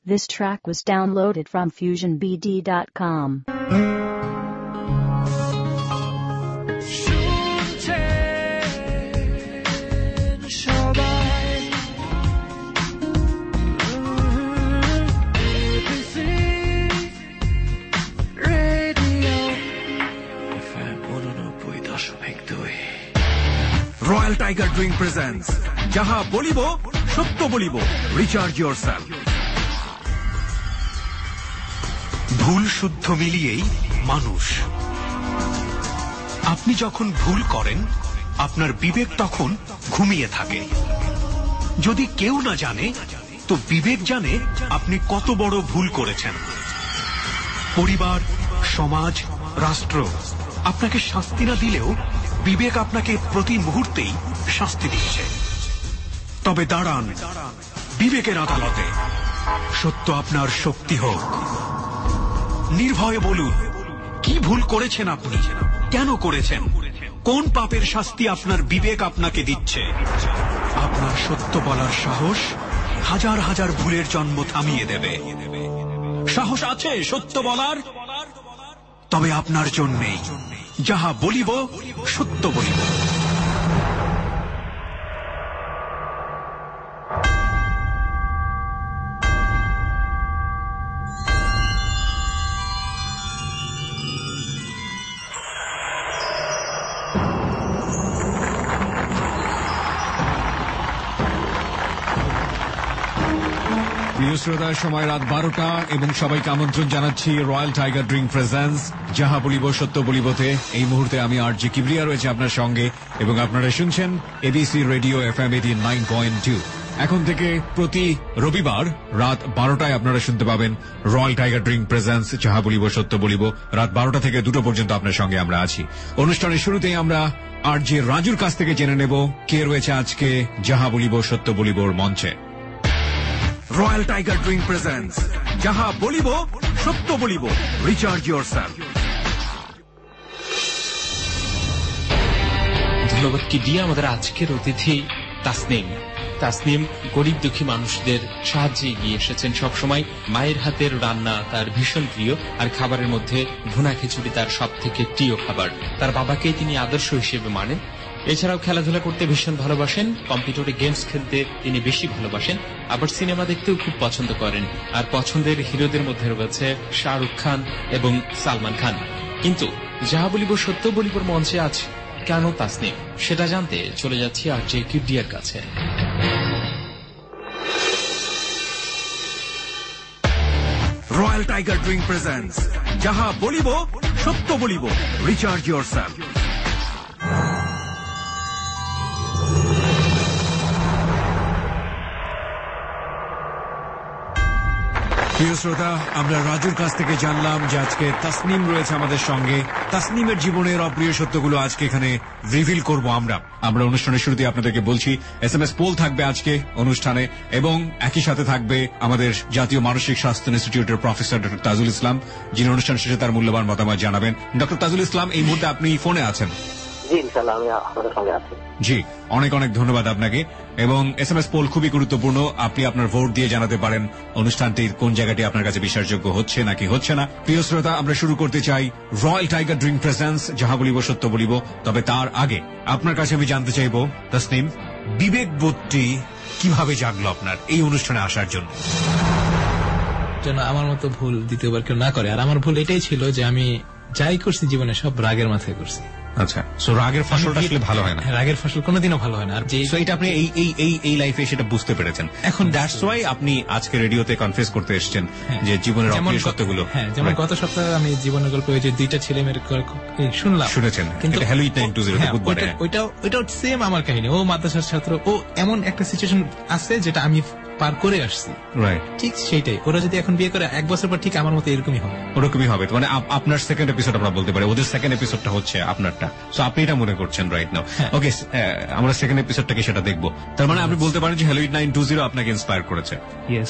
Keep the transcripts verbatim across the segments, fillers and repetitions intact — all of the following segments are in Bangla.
This track was downloaded from fusion b d dot com. Royal Tiger Drink presents Jaha Bolibo, Sotto Bolibo. Recharge yourself. ভুল শুদ্ধ মিলিয়েই মানুষ। আপনি যখন ভুল করেন, আপনার বিবেক তখন ঘুমিয়ে থাকে। যদি কেউ না জানে, তো বিবেক জানে আপনি কত বড় ভুল করেছেন। পরিবার, সমাজ, রাষ্ট্র আপনাকে শাস্তি না দিলেও বিবেক আপনাকে প্রতি মুহূর্তেই শাস্তি দিচ্ছে। তবে দাঁড়ান বিবেকের আদালতে, সত্য আপনার শক্তি হোক। নির্ভয়ে বলুন, কি ভুল করেছেন আপনি, কেন করেছেন, কোন পাপের শাস্তি আপনার বিবেক আপনাকে দিচ্ছে। আপনার সত্য বলার সাহস হাজার হাজার ভুলের জন্ম থামিয়ে দেবে। সাহস আছে সত্য বলার? তবে আপনার জন্যেই যাহা বলিব সত্য বলিব। প্রিয় শ্রোতা, সময় রাত বারোটা এবং সবাইকে আমন্ত্রণ জানাচ্ছি রয়্যাল টাইগার ড্রিঙ্ক প্রেজেন্স যাহা বলিব সত্য বলিবতে। এই মুহূর্তে আমি আর জি কিবরিয়া রয়েছে আপনার সঙ্গে এবং আপনারা শুনছেন ABC radio F M eighty nine point two. এখন থেকে প্রতি রবিবার রাত বারোটায় আপনারা শুনতে পাবেন রয়্যাল টাইগার ড্রিঙ্ক প্রেজেন্স যাহা বলিব সত্য বলিব। রাত বারোটা থেকে দুটো পর্যন্ত আপনার সঙ্গে আমরা আছি। অনুষ্ঠানের শুরুতেই আমরা আর জি রাজুর কাছ থেকে জেনে নেব কে রয়েছে আজকে যাহা বলিব সত্য বলিবর মঞ্চে। Royal Tiger Drink presents Jaha Bolibo, Sotto Bolibo. Recharge yourself. ধন্যবাদ কি দিয়ে আমাদের আজকের অতিথি তাসনিম। তাসনিম গরিব দুঃখী মানুষদের সাহায্যে এগিয়ে এসেছেন সবসময়। মায়ের হাতের রান্না তার ভীষণ প্রিয়, আর খাবারের মধ্যে ভুনা খিচুড়ি তার সব থেকে প্রিয় খাবার। তার বাবাকে তিনি আদর্শ হিসেবে মানেন। এছাড়াও খেলাধুলা করতে ভীষণ ভালোবাসেন, কম্পিউটারে গেমস খেলতে তিনি বেশি ভালোবাসেন, আবার সিনেমা দেখতেও খুব পছন্দ করেন। আর পছন্দের হিরোদের মধ্যে রয়েছে শাহরুখ খান এবং সালমান খান। কিন্তু যাহা বলিব সত্য বলিবর মঞ্চে আজ কেন তাসনিম, সেটা জানতে চলে যাচ্ছি আর জে কিবরিয়ার কাছে। Royal Tiger Drink presents Jaha Bolibo, Sotto Bolibo. Recharge yourself. প্রিয় শ্রোতা, আমরা রাজুর কাছ থেকে জানলাম যে আজকে তাসনিম রয়েছে আমাদের সঙ্গে। তাসনিমের জীবনের অপ্রিয় সত্যগুলো আজকে এখানে রিভিল করব আমরা। আমরা অনুষ্ঠানের শুরুতে আপনাদেরকে বলছি এস এম এস পোল থাকবে আজকে অনুষ্ঠানে, এবং একই সাথে থাকবে আমাদের জাতীয় মানসিক স্বাস্থ্য ইনস্টিটিউটের প্রফেসর ডক্টর তাজুল ইসলাম, যিনি অনুষ্ঠান শেষে তার মূল্যবান মতামত জানাবেন। ডক্টর তাজুল ইসলাম, এই মুহূর্তে আপনি ফোনে আছেন? জি ইনশাআল্লাহ, আমি আপনাদের সঙ্গে আছি। জি, অনেক অনেক ধন্যবাদ আপনাকে। এবং এস এম এস পোল খুবই গুরুত্বপূর্ণ, আপনি আপনার ভোট দিয়ে জানাতে পারেন অনুষ্ঠানটির কোন জায়গাটি আপনার কাছে বিশ্বাসযোগ্য হচ্ছে নাকি হচ্ছে না। প্রিয় শ্রোতা, আমরা শুরু করতে চাই রয়্যাল টাইগার ড্রিঙ্ক প্রেজেন্স যাহা বলিব সত্য বলিব। তবে তার আগে আপনার কাছে আমি জানতে চাইব তাসনিম, বিবেক বোধটি কিভাবে জাগলো আপনার এই অনুষ্ঠানে আসার জন্য? যেন আমার মতো ভুল দ্বিতীয়বার কেউ না করে। আর আমার ভুল এটাই ছিল যে আমি যাই করছি জীবনে সব রাগের মাথায় করছি। আচ্ছা, সো রাগের ফসলটা আসলে ভালো হয় না। রাগের ফসল কোনোদিনও ভালো হয় না। আর যে এটা আপনি এই এই এই এই লাইফে সেটা বুঝতে পেরেছেন এখন, দ্যাটস ওয়াই আপনি আজকে রেডিওতে কনফেস করতে এসেছেন যে জীবনের অপ্রিয় সত্যগুলো। হ্যাঁ, যেমন গত সপ্তাহে আমি জীবনের গল্প ওই যে দুইটা ছেলে মেয়ের শুনলাম, শুনেছেন, কিন্তু হ্যালোইট নাইন টু জিরো বুধবারে ওইটাও ওইটাও সেম আমার কাহিনী। ও মাদ্রাসার ছাত্র, ও এমন একটা সিচুয়েশন আছে যেটা আমি পার করে আসছি, রাইট? ঠিক সেইটাই। ওরা যদি এখন বিয়ে করে এক বছর পর ঠিক আমার মতো এরকমই হবে, ওরকমই হবে। মানে আপনার সেকেন্ড এপিসোড আমরা বলতে পারি, ওদের সেকেন্ড এপিসোডটা হচ্ছে আপনারটা। সো আপনি এটা মনে করছেন রাইট নাও। ওকে, আমরা সেকেন্ড এপিসোডটাকে সেটা দেখবো। তার মানে আপনি বলতে পারেন যে হ্যালোইট নাইন টু জিরো আপনাকে ইন্সপায়ার করেছে। ইয়েস।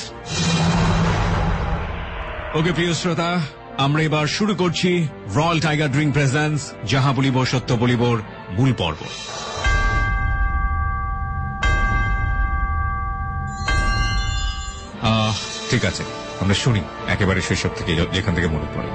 ওকে প্রিয় শ্রোতা, আমরা এবার শুরু করছি রয়্যাল টাইগার ড্রিঙ্ক প্রেজেন্স যাহা বলিব সত্য বলিবর মূল পর্ব। ঠিক আছে, আমরা শুনি একেবারে শৈশব থেকে, যেখান থেকে মনে পড়ে।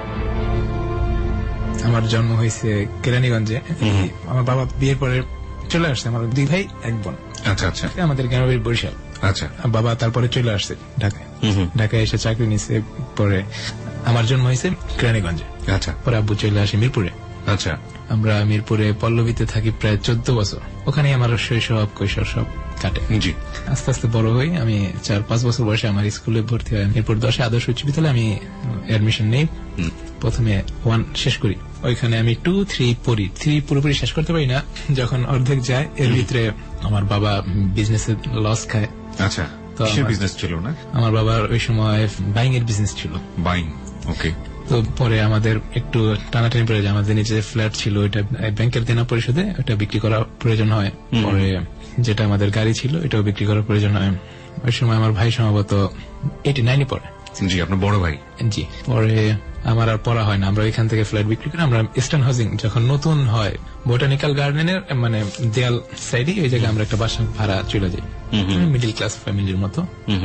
আমার জন্ম হয়েছে কেরানীগঞ্জে। আমার বাবা বিয়ের পরে চলে আসছে, আমার দুই ভাই এক বোন। আচ্ছা আচ্ছা। আমাদের গ্রামের বরিশাল। আচ্ছা। বাবা তারপরে চলে আসছে ঢাকায়, ঢাকায় এসে চাকরি নিচ্ছে। পরে আমার জন্ম হয়েছে কেরানীগঞ্জে। আচ্ছা। পরে আব্বু চলে আসে মিরপুরে। আচ্ছা। আমরা মিরপুরে পল্লবীতে থাকি প্রায় চোদ্দ বছর। ওখানে আমার শৈশব কৈশোর সব কাটে। জি। আস্তে আস্তে বড় হই, আমি চার পাঁচ বছর বয়সে আমার স্কুলে ভর্তি হয়। মিরপুর দশে আদর্শ উচ্চ বিদ্যালয়ে আমি অ্যাডমিশন নেই। প্রথমে ওয়ান শেষ করি, ওইখানে আমি টু থ্রি পড়ি। থ্রি পুরোপুরি শেষ করতে পারি না, যখন অর্ধেক যায় এর ভিতরে আমার বাবা বিজনেসে লস খায়। আচ্ছা। তো বিজনেস ছিল না আমার বাবার ওই সময় বাইং এর বিজনেস ছিল। Buying, okay. তো পরে আমাদের একটু টানাটানি পড়ে যায়, আমাদের নিচে ফ্ল্যাট ছিল ওইটা ব্যাংকের দেনা পরিশোধে ওটা বিক্রি করার প্রয়োজন হয়। পরে যেটা আমাদের গাড়ি ছিল এটাও বিক্রি করার প্রয়োজন হয়। ওই সময় আমার ভাই সম্ভবত এইটি নাইনে পড়ে। জি, আপনার বড় ভাই। জি। পরে আমার আর পড়া হয় না, আমরা ওইখান থেকে ফ্ল্যাট বিক্রি করে আমরা ইস্টার্ন হাউজিং যখন নতুন হয় বোটানিক্যাল গার্ডেনের মানে দেয়াল সাইডে, ওই জায়গায় আমরা একটা বাসা ভাড়া চলে যাই, মিডিল ক্লাস ফ্যামিলির মতো।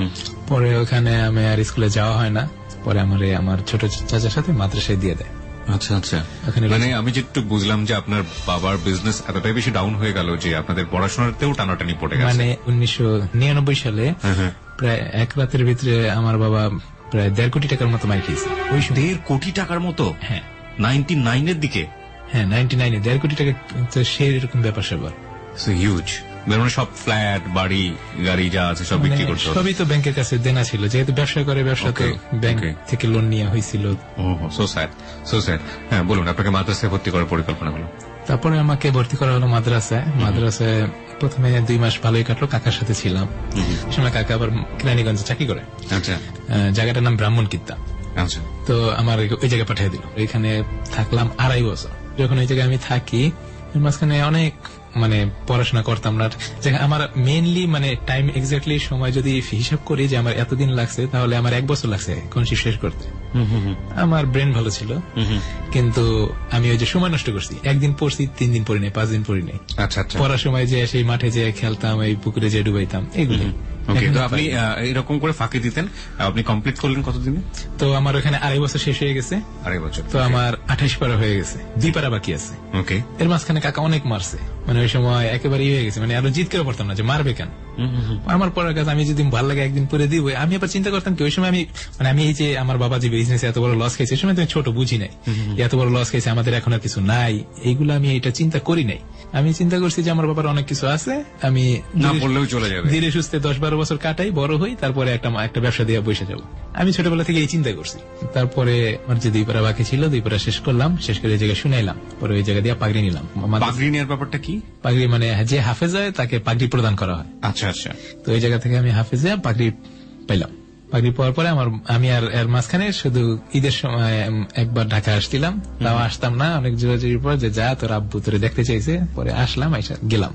পরে ওখানে আমি আর স্কুলে যাওয়া হয় না। পরে আমার আমার ছোট চাচার সাথে মাদ্রাসায় দিয়ে দেয়। আচ্ছা আচ্ছা। মানে আমি যেটুকু বুঝলাম যে আপনার বাবার বিজনেস এতটাই বেশি ডাউন হয়ে গেল যে আপনাদের পড়াশোনাতেও টানাটানি পড়ে গেছে। মানে উনিশশো নিরানব্বই সালে প্রায় এক রাতের ভিতরে আমার বাবা প্রায় দেড় কোটি টাকার মতো মার খেয়েছে। ওই দেড় কোটি টাকার মতো? হ্যাঁ, নাইনটি নাইনের দিকে। হ্যাঁ, নাইনটি নাইনে দেড় কোটি টাকা, সেই এরকম ব্যাপার স্যাপার। হিউজ। মানে সব ফ্ল্যাট বাড়ি গাড়ি যা আছে সব বিক্রি করতে, সবই তো ব্যাংকের কাছে দেনা ছিল, যেহেতু ব্যবসা করে ব্যবসাতে ব্যাংক থেকে লোন নেওয়া হয়েছিল। So sad, so sad. হ্যাঁ, বলুন, আপনাকে মাদ্রাসায় ভর্তি করার পরিকল্পনা হলো? তারপরে আমাকে ভর্তি করা হলো মাদ্রাসায়। মাদ্রাসায় প্রথমে দুই মাস ভালোই কাটলো, কাকার সাথে ছিলাম। সময় কাকা আবার কেরানীগঞ্জে চাকরি করে। আচ্ছা। জায়গাটার নাম ব্রাহ্মণ কিত্তা। আচ্ছা। তো আমার ওই জায়গায় পাঠিয়ে দিল। ওইখানে থাকলাম আড়াই বছর। যখন ওই জায়গায় আমি থাকি, মাঝখানে অনেক মানে পড়াশোনা করতাম না। আমার মেইনলি মানে টাইম এক্স্যাক্টলি সময় যদি হিসাব করি যে আমার এতদিন লাগছে, তাহলে আমার এক বছর লাগছে কোন শিফট শেষ করতে। আমার ব্রেন ভালো ছিল, কিন্তু আমি ওই যে সময় নষ্ট করছি। একদিন পড়ছি, তিন দিন পড়ি নাই, পাঁচ দিন পড়ি নাই। আচ্ছা আচ্ছা। পড়ার সময় যে সেই মাঠে যে খেলতাম, এই পুকুরে যে ডুবাইতাম, এগুলি। তো আপনি এরকম করে ফাঁকি দিতেন, আপনি কমপ্লিট করলেন কতদিনে? তো আমার ওখানে আড়াই বছর শেষ হয়ে গেছে। আড়াই বছর। তো আমার আঠাইশ পারা হয়ে গেছে, দুই পারা বাকি আছে। ওকে। এর মাঝখানে কাকা অনেক মারছে, মানে ওই সময় একেবারে ইয়ে হয়ে গেছে, মানে আরো জিত করে পড়তাম না যে মারবে কেন। আমার পড়ার কাজ আমি যদি ভালো লাগে একদিন পরে দিব। আমি আবার চিন্তা করতাম কি ওই সময় আমি মানে আমি এই যে আমার বাবা যে বিজনেস এত বড় লস খাইছে, ওই সময় তুমি ছোট বুঝি নাই এত বড় লস খাইছে, আমাদের এখন আর কিছু নাই, এইগুলো আমি এটা চিন্তা করি নাই। আমি চিন্তা করছি যে আমার বাবার অনেক কিছু আছে, আমি না পড়লেও চলে যাবে, ধীরে সুস্থে দশ বারো বছর কাটাই, বড় হই, তারপরে একটা একটা ব্যবসা দিয়ে বসে যাবো। আমি ছোটবেলা থেকে এই চিন্তা করছি। তারপরে আমার যে দুই পারা বাকি ছিল, দুই পারা শেষ করলাম, শেষ করে এই জায়গায় শুনাইলাম। পরে ওই জায়গা দিয়ে পাগড়ি নিলাম। পাগড়ি নেওয়ার ব্যাপারটা কি? পাগড়ি মানে যে হাফেজ হয় তাকে পাগড়ি প্রদান করা হয়। আচ্ছা আচ্ছা। তো এই জায়গা থেকে আমি হাফেজে পাগড়ি পাইলাম। পাগড়ি পাওয়ার পরে আমার আমি আর এর মাঝখানে শুধু ঈদের সময় একবার ঢাকা আসছিলাম, তাও আসতাম না, অনেক জোরাজুরির পর যে যা তোর আব্বু তোরে দেখতে চাইছে। পরে আসলাম, আইসা গেলাম।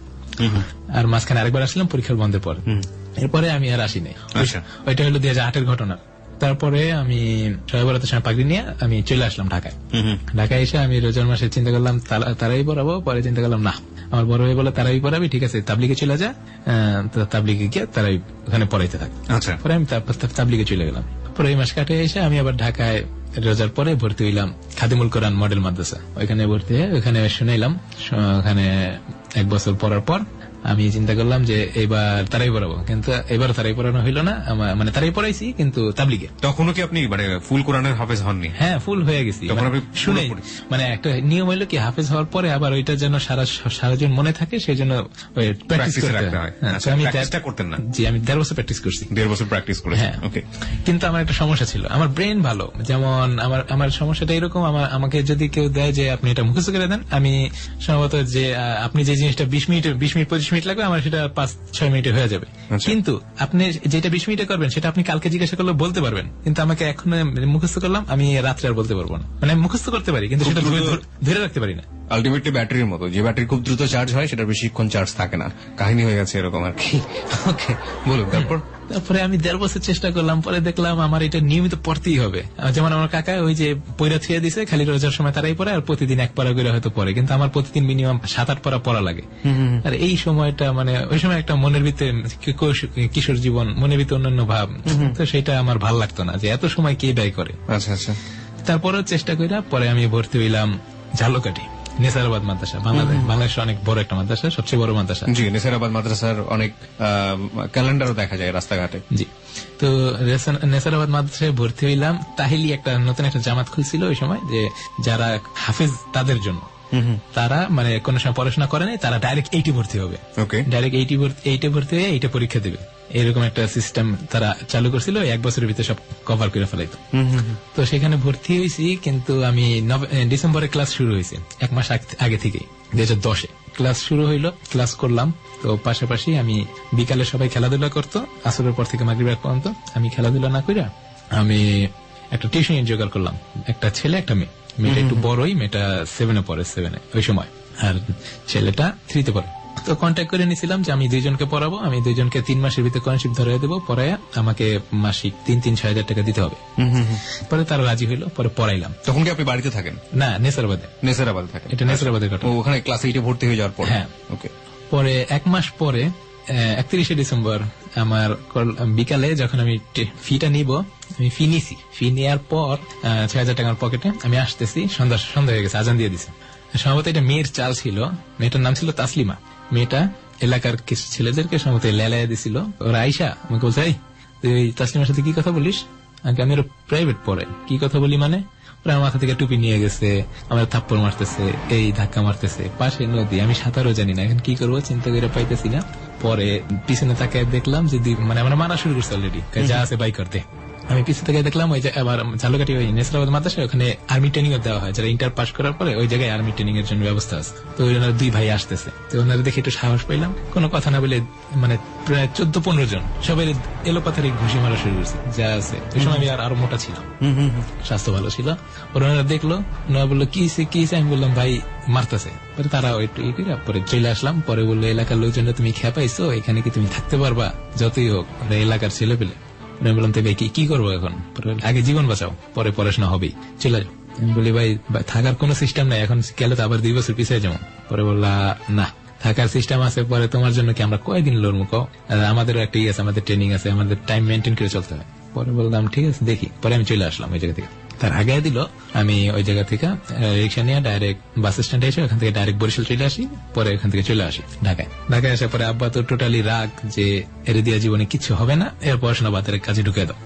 আর মাঝখানে আরেকবার আসলাম পরীক্ষার বন্ধের পর। এরপরে আমি আর আসি নাই। ওইটা হলো দুই হাজার আটের ঘটনা। তারপরে আমি ছয় বরাতের সময় পাগড়ি নিয়ে আমি চলে আসলাম ঢাকায়। ঢাকায় এসে আমি রোজার মাসে চিন্তা করলাম তারাই পড়াবো। পরে চিন্তা করলাম না, আমার বড় ভাই বলে তারাই পড়াবি, ঠিক আছে তাবলিগে চলে যা, তাবলিগে গিয়ে তারাই ওখানে পড়াইতে থাকে। পরে আমি তাবলিগে চলে গেলাম। পরে এই মাস কাটে এসে আমি আবার ঢাকায় রোজার পরে ভর্তি হইলাম খাদিমুল কোরআন মডেল মাদ্রাসা। ওইখানে ভর্তি হয়ে ওখানে শুনাইলাম। ওখানে এক বছর পড়ার পর আমি চিন্তা করলাম যে এবার তারাই পড়াবো, কিন্তু এবার তারাই পড়ানো হইল না। মানে তারাই পড়াইছি কিন্তু তাবলিগে। তখনও কি আপনি মানে ফুল কোরআনের হাফেজ হননি? হ্যাঁ, ফুল হয়ে গেছি। শুনে মানে একটা নিয়ম হইলো কি, হাফেজ হওয়ার পরে আবার ওইটা যেন সারা সারাজন মনে থাকে, সেই জন্য প্র্যাকটিস করতে হয়। আমি চেষ্টা করতেন না? জি, আমি দেড় বছর প্র্যাকটিস করছি। দেড় বছর প্র্যাকটিস করেছি। হ্যাঁ, ওকে। কিন্তু আমার একটা সমস্যা ছিল, আমার ব্রেন ভালো। যেমন আমার আমার সমস্যাটা এরকম, আমার আমাকে যদি কেউ দেয় যে আপনি এটা মুখস্থ করে দেন, আমি সম্ভবত যে আপনি যে জিনিসটা বিশ মিনিট বিশ মিনিট পঁচিশ মিনিট লাগবে, আমার সেটা পাঁচ ছয় মিনিটে হয়ে যাবে। কিন্তু আপনি যেটা বিশ মিনিটে করবেন সেটা আপনি কালকে জিজ্ঞাসা করলে বলতে পারবেন, কিন্তু আমাকে এখন মুখস্থ করলাম, আমি রাত্রে আর বলতে পারবো না। মানে মুখস্থ করতে পারি কিন্তু সেটা ধরে রাখতে পারি না। আলটিমেটলি ব্যাটারির মতো, যে ব্যাটারি খুব দ্রুত চার্জ হয় সেটা বেশিক্ষণ চার্জ থাকে না, কাহিনী হয়ে গেছে এরকম আর কি। ওকে, বলুন তারপর। তারপরে আমি দেড় বছর চেষ্টা করলাম, পরে দেখলাম আমার এটা নিয়মিত পড়তেই হবে। যেমন আমার কাকা ওই যে পয়রা থুয়ে দিছে, খালি রোজার সময় তারাই পড়ে, আর প্রতিদিন এক পারা করে হয়তো পড়ে, কিন্তু আমার প্রতিদিন মিনিমাম সাত আট পারা পড়া লাগে। আর এই সময়টা মানে ওই সময় একটা মনের ভিতরে কিশোর জীবন, মনের ভিতরে অন্যান্য ভাব, তো সেটা আমার ভাল লাগতো না যে এত সময় কে ব্যয় করে। আচ্ছা আচ্ছা। তারপরেও চেষ্টা করি, পরে আমি ভর্তি হইলাম ঝালকাঠি নেসারাবাদ মাদ্রাসা, বাংলাদেশ বাংলাদেশের অনেক বড় একটা মাদ্রাসা, সবচেয়ে বড় মাদ্রাসা। জি, নেসারাবাদ মাদ্রাসার অনেক ক্যালেন্ডারও দেখা যায় রাস্তাঘাটে। জি, তো নেসারাবাদ মাদ্রাসায় ভর্তি হইলাম। তাহিলি একটা নতুন একটা জামাত খুলছিল ওই সময়, যে যারা হাফেজ তাদের জন্য, তারা মানে কোন সময় পড়াশোনা করে নাই, তারা ডাইরেক্ট এইটি ভর্তি হবে, ডাইরেক্ট এইটি এইটে ভর্তি হয়ে এইটা পরীক্ষা দেবে, এরকম একটা সিস্টেম তারা চালু করছিল। এক বছরের ভিতরে সব কভার করে ফেলাইতো। তো সেখানে ভর্তি হয়েছি, কিন্তু আমি ডিসেম্বরে ক্লাস শুরু হয়েছে, এক মাস আগে থেকে, দুই হাজার দশে ক্লাস শুরু হইলো, ক্লাস করলাম। তো পাশাপাশি আমি বিকালে সবাই খেলাধুলা করতো, আসরের পর থেকে মাগরিব পর্যন্ত আমি খেলাধুলা না কইরা আমি একটা টিউশন জোগাড় করলাম, একটা ছেলে একটা মেয়ে। মেয়েটা একটু বড়ই, মেয়েটা সেভেনে পড়ে, সেভেনে ওই সময়, আর ছেলেটা থ্রিতে পড়ে। তো কন্ট্যাক্ট করে নিয়েছিলাম যে আমি দুইজনকে পড়াবো, আমি দুইজনকে তিন মাসের ভিতরে স্কলারশিপ ধরে দেবো, পড়ায় আমাকে মাসিক তিন তিন ছয় হাজার টাকা দিতে হবে। পরে তারা রাজি হইলো, পরে পড়াইলাম। তখন কি আপনি বাড়িতে থাকেন? না, নেসারাবাদে। নেসারাবাদে থাকেন? এটা নেসারাবাদের ঘটনা। ওখানে ক্লাস এইটে ভর্তি হয়ে যাওয়ার পর? হ্যাঁ। ওকে। পরে এক মাস পরে একত্রিশে ডিসেম্বর আমার বিকালে যখন আমি ফিটা নিব, আমি ফি নিছি, ফি নেওয়ার পর ছয় হাজার টাকার পকেটে আমি আসতেছি, সন্ধ্যা সন্ধ্যা হয়ে গেছে, আজান দিয়ে দিছে। সম্ভবত এটা মেয়ের চাল ছিল, মেয়েটার নাম ছিল তাসলিমা। মেয়েটা এলাকার কিছু ছেলেদেরকে সম্ভবত লেলাইয়া দিছিল। ওরা আইসা আমাকে বলছে, এই তুই তাসলিমার সাথে কি কথা বলিস? আমি ওর প্রাইভেট পড়ে, কি কথা বলি মানে? ওরা মাথা থেকে টুপি নিয়ে গেছে, আমার থাপ্পড় মারতেছে, এই ধাক্কা মারতেছে, পাশে নদী, আমি সাঁতারও জানি না, এখন কি করবো চিন্তা করে পাইতেছি না। পরে পিছনে তাকায় দেখলাম যে মানে আমরা মানা শুরু করছে অলরেডি, যা আছে বাই করতে। আমি পিছনে থেকে দেখলাম ওই যে আবার ঝালকাঠি ওই নেসারাবাদ মাদ্রাসায় ওখানে আর্মি ট্রেনিং দেওয়া হয়, যারা ইন্টার পাস করার পরে ওই জায়গায় আর্মি ট্রেনিং এর জন্য ব্যবস্থা আছে। তো ওনারা দুই ভাই আসতেছে, তো ওনারা দেখে একটু সাহস পাইলাম, কোনো কথা না বলে মানে প্রায় চোদ্দ পনেরো জন সবাই এলোপাথারি ঘুষি মারা শুরু করছে, যা আছে। ওই সময় আমি আর আরো মোটা ছিলাম, স্বাস্থ্য ভালো ছিল। ওনারা দেখলো, ওনারা বললো কি কি আমি বললাম ভাই মারতেছে। পরে তারা একটু ই করে পরে চলে আসলাম। পরে বললো এলাকার লোকজন তুমি খেয়া পাইছো, এখানে কি তুমি থাকতে পারবা? যতই হোক এলাকার ছেলে পেলে। আমি বললাম তো ভাই কি করবো এখন? আগে জীবন বাঁচাও, পরে পড়াশোনা হবেই, চলে যাও। আমি বলি ভাই থাকার কোন সিস্টেম নাই, এখন গেলে তো আবার দুই বছর পিছিয়ে যাবো। পরে বললা না, থাকার সিস্টেম আছে, পরে তোমার জন্য কি আমরা কয়দিন লড়বো কও? আমাদেরও একটা ইয়ে আছে, আমাদের ট্রেনিং আছে, আমাদের টাইম মেনটেন করে চলতে হবে। পরে বললাম ঠিক আছে দেখি। পরে আমি চলে আসলাম ওই জায়গা থেকে। তার আগে দিল আমি ওই জায়গা থেকে রিক্সা নিয়ে ডাইরেক্ট বাস স্ট্যান্ডে এসে ওখান থেকে ডাইরেক্ট বরিশাল চলে আসি। পরে ওখান থেকে চলে আসি ঢাকায়। ঢাকায় আসার পরে আব্বা তো টোটালি রাগ যে এর দিয়া জীবনে কিছু হবে না, এর পড়াশোনা বাতের কাজে ঢুকে দাও।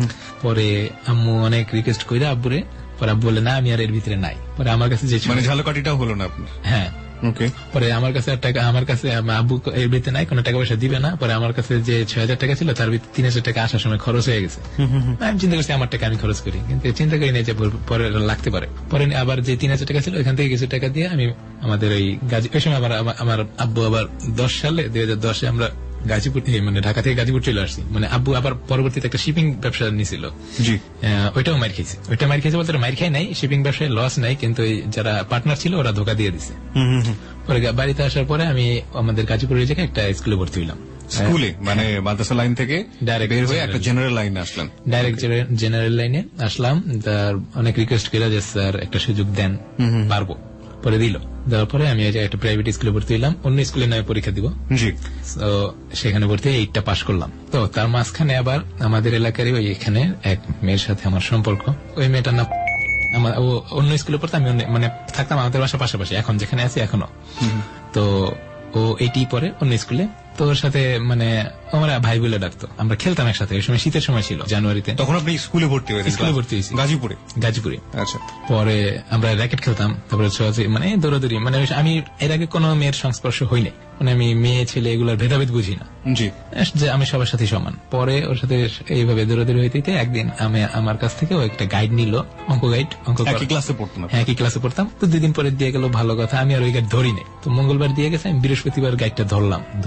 পরে আম্মু অনেক রিকোয়েস্ট করে আব্বুরে, পরে আব্বু বলে না আমি আর এর ভিতরে নাই। পরে আমার কাছে যে মানে ঝালকাঠিটাও হলো না আপনার? হ্যাঁ। পরে আমার কাছে টাকা, আমার কাছে আব্বু এর ভিতরে নাই, কোনো টাকা পয়সা দিবে না। পরে আমার কাছে যে ছয় হাজার টাকা ছিল তার ভিতরে তিন হাজার টাকা আসার সময় খরচ হয়ে গেছে। আমি চিন্তা করছি আমার টাকা আমি খরচ করি, কিন্তু চিন্তা করি না যে পরে লাগতে পারে। পরে আবার যে তিন হাজার টাকা ছিল এখান থেকে কিছু টাকা দিয়ে আমি আমাদের ওই গাজী, ওই সময় আমার আব্বু আবার দশ সালে দুই হাজার দশে আমরা গাজীপুর মানে ঢাকা থেকে গাজীপুর চলে আসছি। মানে আব্বু আবার পরবর্তীতে একটা শিপিং ব্যবসা নিয়েছিল, ওইটাও মার খেয়েছে। ওইটা মার খেয়েছে বলতে মার খাই নাই, শিপিং ব্যবসায় লস নাই, কিন্তু যারা পার্টনার ছিল ওরা ধোকা দিয়ে দিছে। পরে বাড়িতে আসার পরে আমি আমাদের গাজীপুরের জায়গায় একটা স্কুলে ভর্তি হইলাম। স্কুলে মানে মাদ্রাসা লাইন থেকে ডাইরেক্ট বের হয়ে একটা জেনারেল লাইনে আসলাম? ডাইরেক্ট জেনারেল লাইনে আসলাম। তার অনেক রিকোয়েস্ট করে যে স্যার একটা সুযোগ দেন, পারবো। পরে দিল, দেওয়ার পরে আমি একটা প্রাইভেট স্কুলে ভর্তি হইলাম, অন্য স্কুলে নয় পরীক্ষা দিব। সেখানে ভর্তি এইটটা পাশ করলাম। তো তার মাঝখানে আবার আমাদের এলাকারই ওই এখানে এক মেয়ের সাথে আমার সম্পর্ক। ওই মেয়েটার নাম আমার, ও অন্য স্কুলে পড়তে, আমি মানে থাকতাম আমাদের বাসার পাশাপাশি, এখন যেখানে আছি এখনো। তো ও এইটি পরে অন্য স্কুলে, তো ওর সাথে মানে আমরা ভাই বলে ডাকতো, আমরা খেলতাম একসাথে। ওই সময় শীতের সময় ছিল, জানুয়ারিতে। তখন আপনি স্কুলে ভর্তি হয়েছেন? স্কুলে ভর্তি হয়েছি গাজীপুরে। গাজীপুরে। আচ্ছা। পরে আমরা র্যাকেট খেলতাম, তারপরে মানে দৌড়াদৌড়ি। মানে আমি এর আগে কোনো মেয়ের সংস্পর্শ হই নাই, মানে আমি মেয়ে ছেলে এগুলোর ভেদাভেদ বুঝি না, জি, যে আমি সবার সাথে সমান। পরে ওর সাথে এইভাবে দৌড়াদৌড়ি হইতে হইতে একদিন আমি আমার কাছ থেকে ও একটা গাইড নিল, অঙ্ক গাইড। অঙ্ক ক্লাসে পড়তাম? হ্যাঁ, একই ক্লাসে পড়তাম। তো দুই দিন পরে দিয়ে গেল, ভালো কথা। আমি আর ওই গাইড ধরি নাই। তো মঙ্গলবার দিয়ে গেছে, আমি বৃহস্পতিবার গাইডটা ধরলাম। ধইটা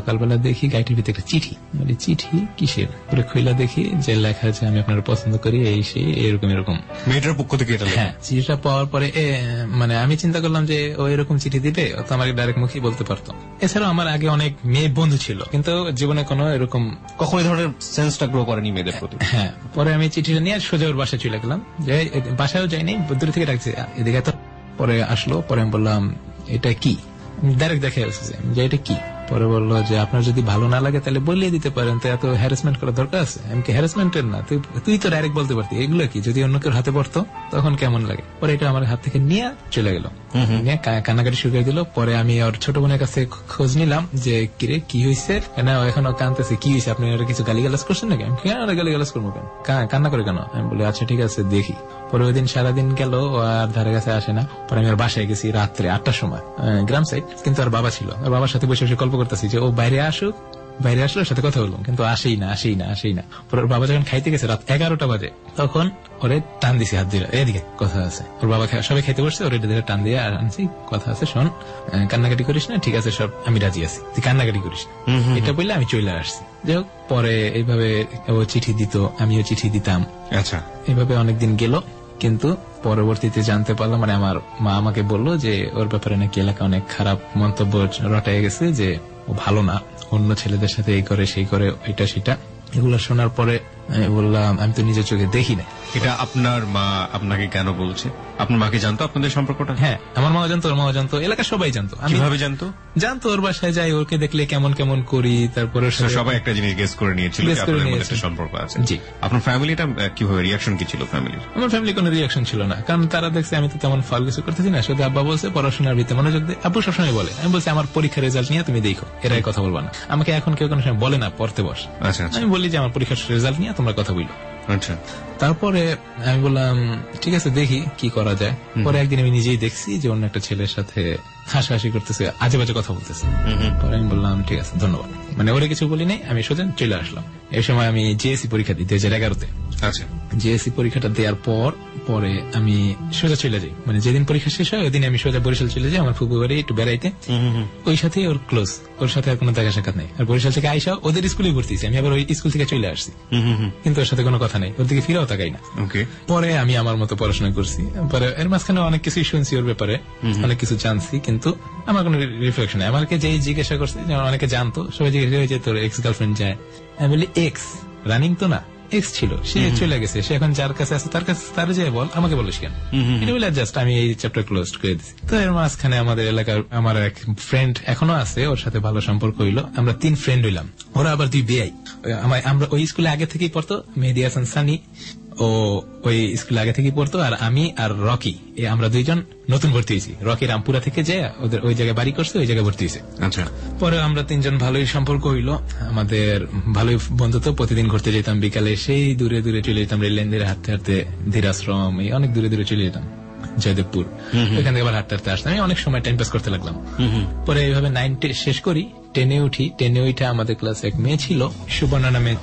সকালবেলা দেখি গাড়িটির ভিতরে একটা চিঠি, মানে চিঠি কিসের, পরে খুইলা দেখি যে লেখা আছে আমি আপনার পছন্দ করি, এই সেই এরকম এরকম। মেয়েটার পক্ষ থেকে এটা? হ্যাঁ। চিঠিটা পাওয়ার পরে মানে আমি চিন্তা করলাম যে ও এরকম চিঠি দিবে, ও তো আমাকে ডাইরেক্ট মুখেই বলতে পারতো। এছাড়াও আমার আগে অনেক মেয়ে বন্ধু ছিল, কিন্তু জীবনে কোনো এরকম কখনো এই ধরনের সেন্সটা গ্রো করেনি মেয়েদের প্রতি। হ্যাঁ। পরে আমি চিঠিটা নিয়ে সোজা ওর বাসায় চলে গেলাম, যে বাসায়ও যাইনি, দূর থেকে ডাকছে এদিকে। তো পরে আসলো, পরে আমি বললাম এটা কি, ডাইরেক্ট দেখে আসছে যে এটা কি। পরে বললো যে আপনার যদি ভালো না লাগে তাহলে বলিয়ে দিতে পারেন, তো এত হ্যারাসমেন্ট করার দরকার আছে? আমি কি হ্যারাসমেন্টের না, তুই তুই তো ডাইরেক্ট বলতে পারতি, এগুলো কি যদি অন্য কেউ হাতে পড়তো তখন কেমন লাগে। পরে এটা আমার হাত থেকে নিয়ে চলে গেল, নিয়ে কান্নাকাটি শুরু করে দিল। পরে আমি ওর ছোট বোনের কাছে খোঁজ নিলাম যে কিরে কি হয়েছে, না এখন কানতেছে, কি হয়েছে, আপনি কিছু গালিগালাজ করছেন নাকি? আমি কেন গালিগালাজ করবো, কেন কান্না করে কেন? আমি বলি আচ্ছা ঠিক আছে দেখি। পরে ওই দিন সারাদিন গেল, ও আর ধারে কাছে আসে না। পরে আমি ওর বাসায় গেছি রাত্রে আটটার সময়, গ্রাম সাইড, কিন্তু আর বাবা ছিল। ওর বাবার সাথে বসে বসে গল্প করতেছি যে ও বাইরে আসুক, বাইরে আসলে ওর সাথে কথা বললাম, কিন্তু আসেই না আসেই না আসেই না। পরে ওর বাবা যখন খাইতে গেছে রাত এগারোটা বাজে, তখন ওরে টান দিছি হাত দিয়ে, এদিকে কথা আছে। ওর বাবা সবাই খাইতে বসছে, ওর এটা টান দিয়ে আনছি, কথা আছে, শোন কান্নাকাটি করিস না, ঠিক আছে সব আমি রাজি আছি, তুই কান্নাকাটি করিস না, এটা বললে আমি চলে আসছি। যাই হোক, পরে এইভাবে ও চিঠি দিত, আমিও চিঠি দিতাম। আচ্ছা, এইভাবে অনেকদিন গেল, কিন্তু পরবর্তীতে জানতে পারলাম, মানে আমার মা আমাকে বললো যে ওর ব্যাপারে নাকি এলাকা অনেক খারাপ মন্তব্য রটায় গেছে, যে ও ভালো না, অন্য ছেলেদের সাথে এই করে সেই করে, এটা সেটা। এগুলো শোনার পরে বললাম আমি তো নিজের চোখে দেখি না। এটা আপনার মা আপনাকে কেন বলছে? আপনার মাকে জানতো আপনাদের সম্পর্কটা? হ্যাঁ, আমার মা জানতো, ওর মা জানতো, এলাকা সবাই জানতো। কিভাবে জানতো? জানতো ওর বাসায় যাই, ওকে দেখলে কেমন কেমন করি, তারপরে সবাই একটা জিনিস গেস করে নিয়েছিল একটা সম্পর্ক আছে। জি। আপনার ফ্যামিলিটা কিভাবে রিয়াকশন কি ছিল ফ্যামিলির? আমার ফ্যামিলি কোনো রিয়াকশন ছিল না, কারণ তারা দেখছে আমি তো তেমন ফাল কিছু করতেছি না। শুধু আব্বা বলছে পড়াশোনার ভিতরে মনোযোগ দে। আব্বু সবসময় বলে, আমি বলছি আমার পরীক্ষার রেজাল্ট নিয়ে তুমি দেখো, এরাই কথা বলবা না। আমাকে এখন কেউ কোনো সময় বলে না পড়তে বস, আমি বলি যে আমার পরীক্ষার রেজাল্ট নিয়ে তোমরা কথা বলো। আচ্ছা। তারপরে আমি বললাম ঠিক আছে দেখি কি করা যায়। পরে একদিন আমি নিজেই দেখছি যে অন্য একটা ছেলের সাথে হাসাহাসি করতেছে, আজে বাজে কথা বলতেছে। পরে আমি বললাম ঠিক আছে ধন্যবাদ, মানে ওরা কিছু বলি নাই, আমি সোজা চলে আসলাম। এই সময় আমি জিএসসি পরীক্ষা দিই দুই হাজার এগারোতে। আচ্ছা। জিএসসি পরীক্ষাটা দেওয়ার পর পরে আমি সোজা চলে যাই, মানে যেদিন পরীক্ষা শেষ হয় ওই দিন আমি সোজা বরিশাল চলে যাই আমার ফুপু বাড়ি একটু বেড়াইতে। ওই সাথে ওর ক্লোজ, ওর সাথে আর কোনো দেখা সাক্ষাৎ নেই। আর বরিশাল থেকে আইসা ওদের স্কুলে ভর্তি, আমি আবার ওই স্কুল থেকে চলে আসছি, কিন্তু ওর সাথে কোনো কথা নেই, ওর দিকে ফিরেও তাকাই না। পরে আমি আমার মতো পড়াশোনা করছি। পরে এর মাঝখানে অনেক কিছুই শুনছি ওর ব্যাপারে, অনেক কিছু জানছি, কিন্তু আমার কোনো রিফ্লেকশন নেই। আমাকে যেই জিজ্ঞাসা করছে, অনেকে জানতো, সবাই জিজ্ঞাসা হয়েছে তোর এক্স গার্লফ্রেন্ড যায়? আমি বলি এক্স রানিং তো না, এক্স ছিল, সে চলে গেছে, সে এখন যার কাছে আছে তার কাছে তার যে বল, আমাকে বলিস কেন? এটা বলে জাস্ট আমি এই চ্যাপ্টার ক্লোজ করে দিচ্ছি। তো এর মাঝখানে আমাদের এলাকার আমার এক ফ্রেন্ড এখনো আছে, ওর সাথে ভালো সম্পর্ক হইলো, আমরা তিন ফ্রেন্ড হইলাম। ওরা আবার দুই বেয়াই, আমরা ওই স্কুলে আগে থেকেই পড়তো, মেহেদি হাসান সানি ও ওই স্কুলে আগে থেকেই পড়তো, আর আমি আর রকি আমরা দুইজন নতুন ভর্তি হয়েছি। রকি রামপুরা থেকে যে ওদের ওই জায়গায় বাড়ি করছে, ওই জায়গায় ভর্তি হয়েছে। আচ্ছা। পরে আমরা তিনজন ভালোই সম্পর্ক হইলো, আমাদের ভালোই বন্ধুত্ব, প্রতিদিন ঘুরতে যেতাম বিকালে, সেই দূরে দূরে চলে যেতাম রেল লাইন দিয়ে হাঁটতে হাঁটতে, ধীরাশ্রম, এই অনেক দূরে দূরে চলে যেতাম, জয়দেবপুর, ওইখান থেকে আবার হাঁটতে হাঁটতে আসতাম। আমি অনেক সময় টাইম পাস করতে লাগলাম। পরে এইভাবে নাইন শেষ করি, টেনে উঠি। টেনে উঠে আমাদের ক্লাসে এক মেয়ে ছিল সুবর্ণা নামে,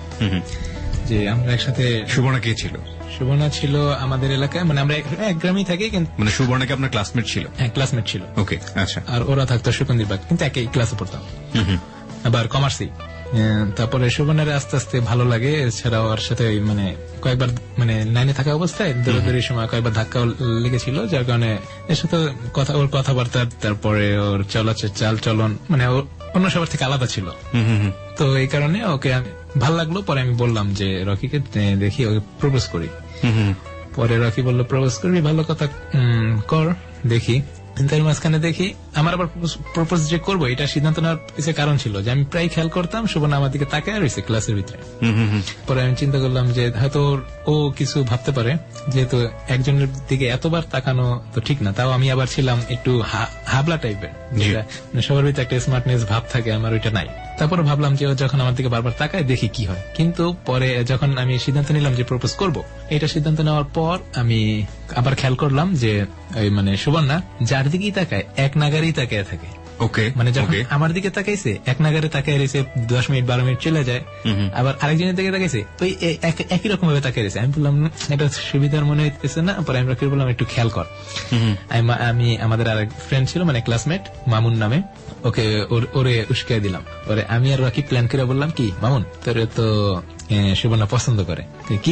যে আমরা একসাথে। সুবর্ণা কে ছিল? সুবর্ণা ছিল আমাদের এলাকায়, মানে আমরা এক গ্রামেই থাকি, কিন্তু মানে সুবর্ণা কি আপনার ক্লাসমেট ছিল? হ্যাঁ, ক্লাসমেট ছিল। ওকে, আচ্ছা। আর ওরা থাকতো সুকন্দিরবাগ, কিন্তু একই ক্লাসে পড়তাম, আবার কমার্সই। তারপরে সুবর্ণারে আস্তে আস্তে ভালো লাগে। এছাড়াও ওর সাথে মানে কয়েকবার, মানে লাইনে থাকা অবস্থায় দৌড়াদৌড়ির সময় কয়েকবার ধাক্কা লেগেছিল, যার কারণে এর সাথে কথা, ওর কথাবার্তা, তারপরে ওর চলাচল চাল চলন, মানে ওর অন্য সবার থেকে আলাদা ছিল। তো এই কারণে ওকে ভাল লাগলো। পরে আমি বললাম যে রকিকে দেখি ওকে প্রপোজ করি। পরে রকি বললো প্রপোজ করবি, ভালো কথা, কর দেখি। কিন্তু এর মাঝখানে দেখি আমার আবার প্রপোজ যে করবো এটা সিদ্ধান্ত নেওয়ার পিছনে কারণ ছিল যে আমি প্রায় খেয়াল করতাম সুবর্ণা আমার দিকে তাকায় রয়েছে ক্লাসের ভিতরে। পরে আমি চিন্তা করলাম যে হয়তো ও কিছু ভাবতে পারে, যেহেতু একজনের দিকে এতবার তাকানো তো ঠিক না। তাও আমি আবার ছিলাম একটু হাবলা টাইপের, সবার ভিতরে একটা স্মার্টনেস ভাব থাকে, আমার ওইটা নাই। তারপরে ভাবলাম যে ও যখন আমার দিকে বারবার তাকায় দেখি কি হয়। কিন্তু পরে যখন আমি সিদ্ধান্ত নিলাম যে প্রপোজ করব, এটা সিদ্ধান্ত নেওয়ার পর আমি আবার খেয়াল করলাম যে ওই মানে সুবর্ণা যার দিকেই তাকায় এক নাগারেই তাকায় থাকে, ওকে, মানে যখন আমার দিকে তাকাইছে এক নাগারে তাকাই রয়েছে, দশ মিনিট বারো মিনিট চলে যায়, আবার আরেকজনের দিকে তাকাইছে ওই একই রকম ভাবে তাকাই রয়েছে। আমি বললাম এটা সুবিধার মনে হইতেছে না, পরে আমি রকির বললাম একটু খেয়াল কর। আমি আমাদের আরেক ফ্রেন্ড ছিল মানে ক্লাসমেট মামুন নামে, ওকে ওরে উস্কাই দিলাম। ওরে আমি আর রকি প্ল্যান করে বললাম কি মামুন তোর তো সুবর্ণা পছন্দ করে, কি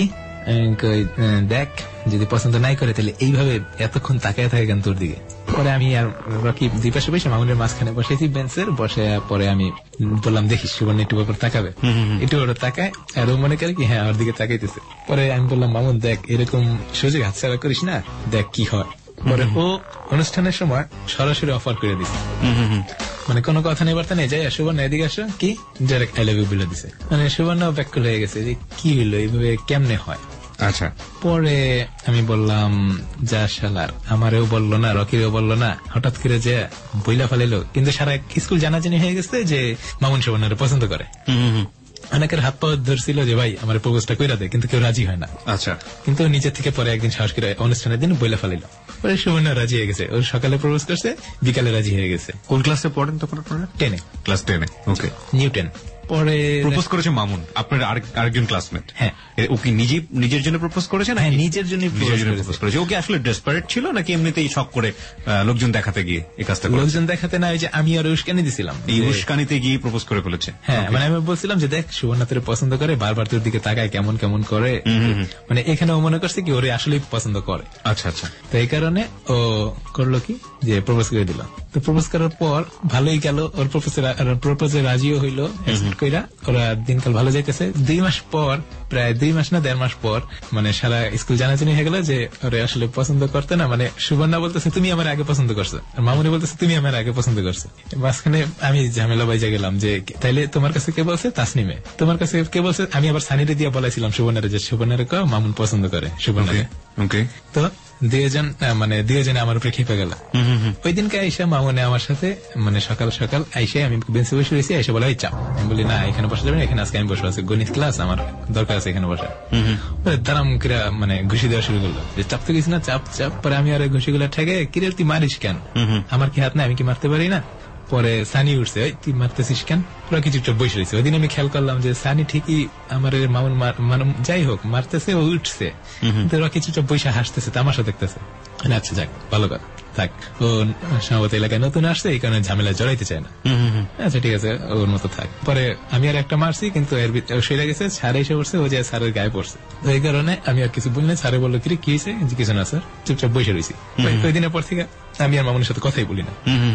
দেখ যদি পছন্দ নাই করে তাহলে এইভাবে এতক্ষণ তাকায় থাকে কেন তোর দিকে। পরে আমি আর রকি দুই পাশে বসে মামুনের মাঝখানে বসেছি বেঞ্চের বসে, পরে আমি বললাম দেখিস সুবর্ণ একটু ব্যাপার তাকাবে, একটু ওরা তাকায় আর ও মনে করে কি হ্যাঁ ওর দিকে তাকাইতেছে। পরে আমি বললাম মামুন দেখ এরকম সুযোগ হাতছাড়া করিস না, দেখ কি হয়। পরে ও অনুষ্ঠানের সময় সরাসরি অফার করে দিছে, মানে কোনো কথা নেই বার্তা নেই, যাই সুবর্ণ এদিকে আসো, কি ডাইরেক্ট আই লাভ ইউ বলে দিছে। মানে সুবর্ণ ব্যাকুল হয়ে গেছে যে কি হইলো এইভাবে কেমনে হয়। আচ্ছা, পরে আমি বললাম যা শালার আমারেও বললো না রকিরেও বললো না, হঠাৎ করে যে বইলা ফেলাইলো, কিন্তু সারা স্কুল জানাজানি হয়ে গেছে যে মামুন সুবর্ণারে পছন্দ করে। অনেকের হাত পাওয়া ধরছিল যে ভাই আমার প্রপোজটা কইরা দে, কিন্তু কেউ রাজি হয় না। আচ্ছা, কিন্তু নিজের থেকে পরে একদিন সাহস করে অনুষ্ঠানের দিন বইলা ফেলাইলো, পরে সুবর্ণা রাজি হয়ে গেছে। ওর সকালে প্রপোজ করছে, বিকালে রাজি হয়ে গেছে। কোন ক্লাসে পড়েন তখন আপনারা? টেনে। ক্লাস টেনে। Okay, new ten. পরে প্রপোজ করেছে মামুন, আপনার আরেকজন ক্লাসমেট। হ্যাঁ, ও কি নিজে নিজের জন্য প্রপোজ করেছে? হ্যাঁ, নিজের জন্য প্রপোজ করেছে। ওকে আসলে ডেসপারেট ছিল নাকি এমনিতেই শখ করে লোকজন দেখাতে গিয়ে এই কাজটা করেছে? লোকজন দেখাতে না, ওই যে আমি আর উস্কানি দিছিলাম, এই উস্কানিতে গিয়ে প্রপোজ করে ফেলেছে। হ্যাঁ, মানে আমি বলছিলাম যে দেখ সুবর্ণা তোরে পছন্দ করে, বারবার তোর দিকে তাকায় কেমন কেমন করে, মানে এখানে ও মনে করছে কি ওরে আসলেই পছন্দ করে। আচ্ছা আচ্ছা, তো এই কারণে ও করলো কি যে প্রপোজ করে দিল। তো প্রপোজ করার পর ভালোই গেল, ওর প্রপোজে রাজিও হইলো, অ্যাকসেপ্ট কইরা ওরা দিনকাল ভালো যাইতেছে। দুই মাস পর, প্রায় দুই মাস না দেড় মাস পর, মানে সারা স্কুল জানাজানি হয়ে গেল যে ওরা আসলে পছন্দ করতে না, মানে সুবর্ণা বলতেছে তুমি আমার আগে পছন্দ করছো, আর মামুনি বলতেছে তুমি আমার আগে পছন্দ করছো। মাঝখানে আমি ঝামেলা বাইজা গেলাম যে তাইলে তোমার কাছে কে বলছে তাসনিমে, তোমার কাছে কে বলছে, আমি আবার সানিরে দিয়ে বলাইছিলাম সুবর্ণারে যে সুবর্ণারে কো মামুন পছন্দ করে সুবর্ণাকে। ওকে, তো দুইজন মানে দুইজনে আমার উপরে খেপে গেল। ওই দিনকে আইসা মামুনে আমার সাথে মানে সকাল সকাল আইসা আমি বেঞ্চে বসে রয়েছি, আইসা বলে ওই চাপ। আমি বলি না এখানে বসে যাবেন, এখানে আজকে আমি বসে আছি, গণিত ক্লাস আমার দরকার আছে এখানে বসা। দাঁড়াম কিরা মানে ঘুষি দেওয়া শুরু করলো যে চাপ তো গেছি না, চাপ চাপ। পরে আমি আর ঘুষি গুলা ঠেকে কিরে তুই মারিস কেন, আমার কি হাত না, আমি কি মারতে পারি না। পরে সানি উঠছে, তুই মারতেছিস কেন, পুরো কিছু বসে রয়েছে। ওই দিন আমি খেয়াল করলাম যে সানি ঠিকই আমার মামুন যাই হোক মারতেছে, ও উঠছে, কিন্তু ওরা কিছুটা বৈশা হাসতেছে, তামাশা দেখতেছে। আচ্ছা যাক ভালো কথা থাক, ও সম্ভবত এলাকায় নতুন আসছে এই কারণে ঝামেলা জড়াইতে চায় না। আচ্ছা ঠিক আছে ওর মতো থাক। পরে আমি আর একটা মারছি, কিন্তু এর সেরে গেছে, সারে এসে পড়ছে, ও যে স্যারের গায়ে পড়ছে। তো এই কারণে আমি আর কিছু বলি না। স্যারে বললো কি কি হয়েছে, কিছু না স্যার, চুপচাপ বসে রয়েছি। ওই দিনের পর থেকে আমি আর মামুনের সাথে কথাই বলি না,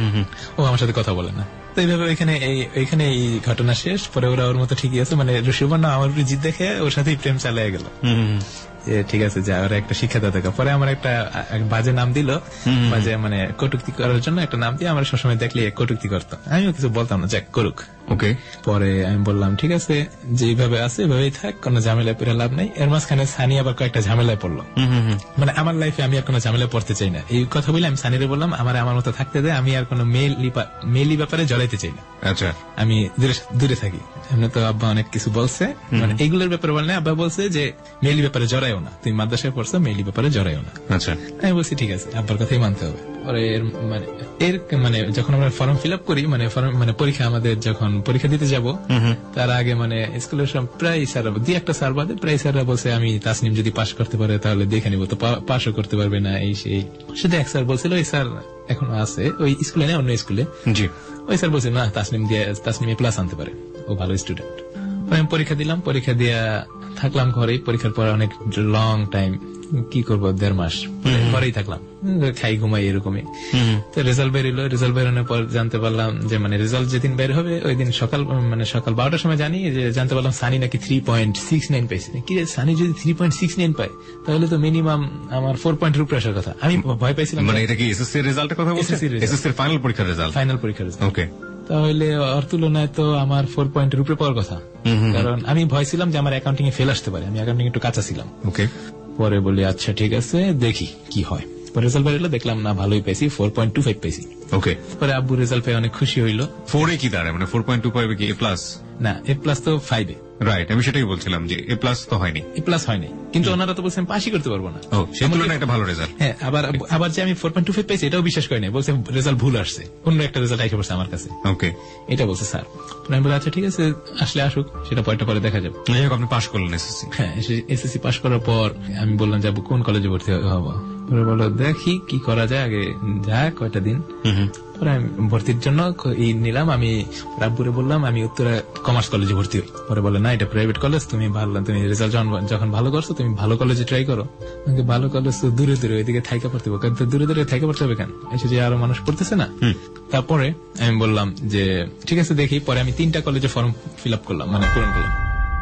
ও আমার সাথে কথা বলে না। তো এইভাবে এখানে এইখানে এই ঘটনা শেষ। পরে ওরা ওর মতো ঠিকই আছে, মানে সুবর্ণা আমার উপরে জিদ দেখে ওর সাথেই প্রেম চালিয়ে গেল। ঠিক আছে যা, ওরা একটা শিক্ষাদাতা। পরে আমার একটা বাজে নাম দিল, বাজে মানে কটুক্তি করার জন্য একটা নাম দিয়ে আমার সবসময় দেখলে কটুক্তি করতো, আমিও কিছু বলতাম না, যাক করুক। ওকে, পরে আমি বললাম ঠিক আছে যেভাবে আছে এভাবেই থাক, কোনো ঝামেলায় পড়ে লাভ নাই। এর মাঝখানে সানি আবার কয়েকটা ঝামেলায় পড়লো, মানে আমার লাইফে আমি আর কোনো ঝামেলায় পড়তে চাই না। এই কথা বলে আমি সানিরে বললাম আমার আমার মতো থাকতে দেয়, আমি আর কোনো মেয়েলি ব্যাপারে জড়াইতে চাই না। আচ্ছা, আমি দূরে থাকি। এমনি তো আব্বা অনেক কিছু বলছে, মানে এইগুলোর ব্যাপারে বলে আব্বা বলছে যে মেয়েলি ব্যাপারে জড়াইও না, তুমি মাদ্রাসায় পড়ছো, মেয়েলি ব্যাপারে জড়াইও না। আচ্ছা, আমি বলছি ঠিক আছে, আব্বার কথাই মানতে হবে। পরে মানে এর মানে যখন আমরা ফর্ম ফিল আপ করি, মানে ফর্ম মানে পরীক্ষা আমাদের যখন পরীক্ষা দিতে যাব তার আগে মানে স্কুলের সব প্রায় স্যার দুই একটা স্যার বাদে প্রায় স্যাররা বলছে আমি তাসনিম যদি পাশ করতে পারে তাহলে দেখে নিব, তো পাশও করতে পারবে না এই সেই। সেটা এক স্যার বলছিল, ওই স্যার এখনো আছে ওই স্কুলে না অন্য স্কুলে, জি ওই স্যার বলছে না তাসনিম দিয়ে তাসনিম এ প্লাস আনতে পারে, ও ভালো স্টুডেন্ট। আমি পরীক্ষা দিলাম, পরীক্ষা দিয়া থাকলাম ঘরে। পরীক্ষার পর অনেক লং টাইম কি করবো দেড় মাস ঘরেই থাকলাম, খাই ঘুমাই এরকমই। তো রেজাল্ট বেরোলো, রেজাল্ট বেরোনোর পর জানতে পারলাম যে মানে রেজাল্ট যেদিন বের হবে ওই দিন সকাল মানে সকাল বারোটার সময় জানি যে জানতে পারলাম সানি নাকি থ্রি পয়েন্ট সিক্স নাইন পাইছে। কি সানি যদি থ্রি পয়েন্ট সিক্স নাইন পায় তাহলে তো মিনিমাম আমার ফোর পয়েন্ট রূপে আসার কথা। আমি ভয় পাইছিলাম। মানে এটা কি এসএসসি এর রেজাল্টের কথা বলছেন? এসএসসি এর ফাইনাল পরীক্ষার রেজাল্ট? ফাইনাল পরীক্ষার রেজাল্ট। ওকে, তাহলে ওর তুলনায় তো আমার ফোর পয়েন্টের উপরে পাওয়ার কথা, কারণ আমি ভয় ছিলাম যে আমার অ্যাকাউন্টিং এ ফেল আসতে পারে, আমি অ্যাকাউন্টিং একটু কাঁচা ছিলাম। ওকে, পরে বলি আচ্ছা ঠিক আছে দেখি কি হয়। পরে রেজাল্ট বেরোলো, দেখলাম না ভালোই পেয়েছি, ফোর পয়েন্ট টু ফাইভ পেয়েছি। ওকে, পরে আব্বু রেজাল্ট পেয়ে অনেক খুশি হইলো। ফোরে কি দাঁড়ায়, মানে ফোর পয়েন্ট টু ফাইভ কি এ প্লাস? না, এ প্লাস তো ফাইভে, রাইট, আমি সেটাই বলছিলাম যে এ প্লাস তো হয়নি, এ প্লাস হয়নি, কিন্তু ওনারা তো বলছেন পাসই করতে পারবো না। ও, সেই তুলনায় একটা ভালো রেজাল্ট। হ্যাঁ, আবার আবার যে আমি ফোর পয়েন্ট টু ফাইভ পেয়েছি এটাও বিশ্বাস করেনি, বলছে রেজাল্ট ভুল আসছে, অন্য একটা রেজাল্ট এসে পড়ছে আমার কাছে। ওকে, এটা বলছে স্যার। আমি বলি আচ্ছা ঠিক আছে, আসলে আসুক, সেটা পয়টা পরে দেখা যাবে। যাই হোক, আপনি পাশ করলেন এসএসসি। হ্যাঁ, এসএসসি পাস করার পর আমি বললাম যাবো কোন কলেজে ভর্তি হবো, পরে বললো দেখি কি করা যায়, আগে যা কয়টা দিন। পরে আমি ভর্তির জন্য ই নিলাম, আমি রাব্বুরে বললাম আমি উত্তরা কমার্স কলেজে ভর্তি হই। পরে বলে না, এটা প্রাইভেট কলেজ, তুমি ভালো, তুমি রেজাল্ট যখন ভালো করছো তুমি ভালো কলেজে ট্রাই করো। আমাকে ভালো কলেজ তো দূরে দূরে, ওইদিকে থাইকা পড়তে হবে, দূরে দূরে থাইকা পড়তে হবে কেন, এসে যে আরো মানুষ পড়তেছে না। তারপরে আমি বললাম যে ঠিক আছে দেখি। পরে আমি তিনটা কলেজে ফর্ম ফিল আপ করলাম, মানে পূরণ করলাম।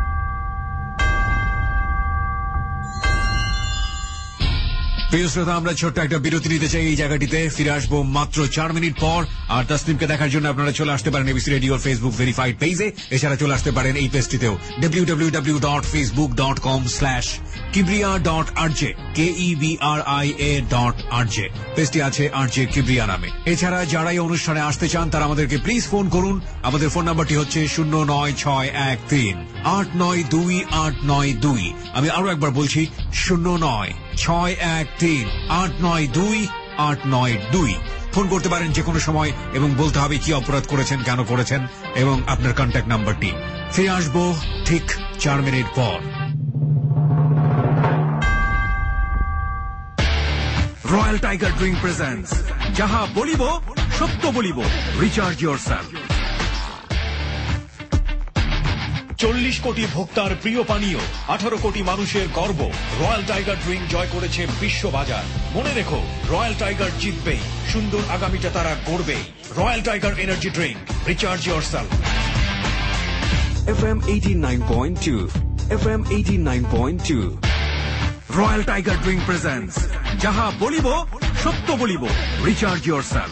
প্রিয় শ্রোতা, আমরা ছোট্ট একটা বিরতি নিতে চাই এই জায়গাটিতে, ফিরে আসবো মাত্র চার মিনিট পর। আর তাসনিমকে দেখার জন্য আপনারা চলে আসতে পারেন এবিসি রেডিওর ফেসবুক ভেরিফাইড পেজে, এছাড়া চলে আসতে পারেন এই পেজটিতেও W W W dot Facebook dot com slash Kibria dot RJ, K E B R I A dot RJ. পেজটি আছে আরজে কিবরিয়া নামে। এছাড়া যারা এই অনুষ্ঠানে আসতে চান তারা আমাদেরকে প্লিজ ফোন করুন। আমাদের ফোন নাম্বারটি হচ্ছে শূন্য নয় ছয় এক তিন আট নয় দুই আট নয় দুই। আমি আরো একবার বলছি, শূন্য নয় ছয় এক তিন আট নয় দুই আট নয় দুই। ফোন করতে পারেন যে কোনো সময় এবং বলতে হবে কি অপরাধ করেছেন, কেন করেছেন এবং আপনার কন্ট্যাক্ট নাম্বারটি। ফিরে আসবো ঠিক চার মিনিট পর। রয়্যাল টাইগার ড্রিঙ্ক প্রেজেন্টস যাহা বলিব সত্য বলিব, রিচার্জ ইয়োরসেলফ। চল্লিশ কোটি ভোক্তার প্রিয় পানীয়, আঠারো কোটি মানুষের গর্ব, রয়্যাল টাইগার ড্রিঙ্ক জয় করেছে বিশ্ববাজার। মনে রেখো, রয়্যাল টাইগার জিতবেই, সুন্দর আগামীটা তারা গড়বেই। Royal tiger energy drink, recharge yourself. F M eighty-nine point two, F M eighty-nine point two, royal tiger drink presents যাহা বলিব সত্য বলিব, রিচার্জ ইয়োরসেলফ।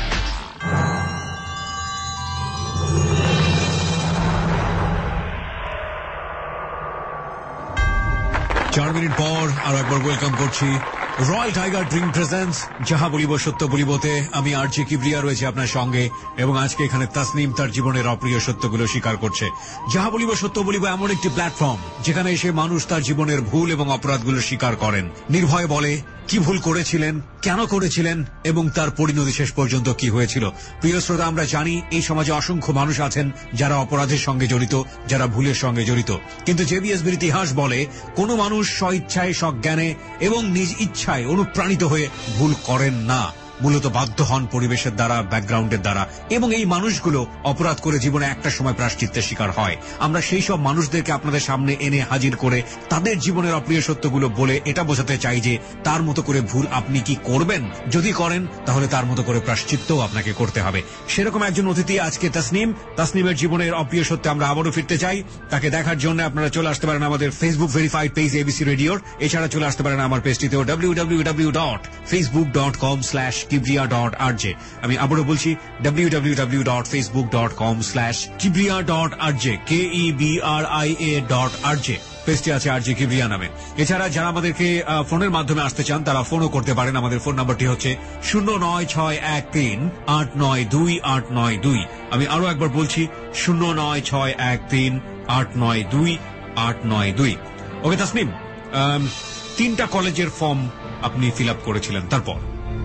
চার মিনিট পর আর একবার ওয়েলকাম করছি রয়্যাল টাইগার ড্রিঙ্ক প্রেজেন্টস যাহা বলিব সত্য বলিবতে। আমি আরজে কিবরিয়া রয়েছে আপনার সঙ্গে এবং আজকে এখানে তাসনিম তার জীবনের অপ্রিয় সত্যগুলো স্বীকার করছে। যাহা বলিব সত্য বলিব এমন একটি প্ল্যাটফর্ম যেখানে এসে মানুষ তার জীবনের ভুল এবং অপরাধগুলো স্বীকার করেন, নির্ভয়ে বলে কি ভুল করেছিলেন, কেন করেছিলেন এবং তার পরিণতি শেষ পর্যন্ত কি হয়েছিল। প্রিয় শ্রোতা, আমরা জানি এই সমাজে অসংখ্য মানুষ আছেন যারা অপরাধের সঙ্গে জড়িত, যারা ভুলের সঙ্গে জড়িত, কিন্তু জেবিএসবির ইতিহাস বলে কোন মানুষ স্বইচ্ছায়, সজ্ঞানে এবং নিজ ইচ্ছায় অনুপ্রাণিত হয়ে ভুল করেন না, মূলত বাধ্য হন পরিবেশের দ্বারা, ব্যাকগ্রাউন্ডের দ্বারা, এবং এই মানুষগুলো অপরাধ করে জীবনে একটা সময় প্রায়শ্চিত্তের শিকার হয়। আমরা সেই সব মানুষদেরকে আপনাদের সামনে এনে হাজির করে তাদের জীবনের অপ্রিয় সত্যগুলো বলে এটা বোঝাতে চাই যে তার মতো করে ভুল আপনি কি করবেন, যদি করেন তাহলে তার মতো করে প্রায়শ্চিত্তও আপনাকে করতে হবে। সেরকম একজন অতিথি আজকে তাসনিম। তাসনিমের জীবনের অপ্রিয় সত্যে আমরা আবারও ফিরতে চাই। তাকে দেখার জন্য আপনারা চলে আসতে পারেন আমাদের ফেসবুক ভেরিফাইড পেজ এবিসি রেডিওর, এছাড়া চলে আসতে পারেন আমার পেজটিতেও W W W dot Facebook dot com slash Kibria dot RJ. আমি আবারও বলছি W W W dot Facebook dot com slash Kibria dot RJ, K E B R I A dot RJ. পেজটি আছে আরজে কিবরিয়া নামে। এছাড়া যারা আমাদেরকে ফোনের মাধ্যমে আসতে চান তারা ফোনও করতে পারেন। আমাদের ফোন নাম্বারটি হচ্ছে শূন্য নয় ছয় এক তিন আট নয় দুই আট নয় দুই। আমি আরো একবার বলছি শূন্য নয় ছয় এক তিন আট নয় দুই আট নয় দুই। ওকে তাসনিম, তিনটা কলেজের ফর্ম আপনি ফিল আপ করেছিলেন, তারপর?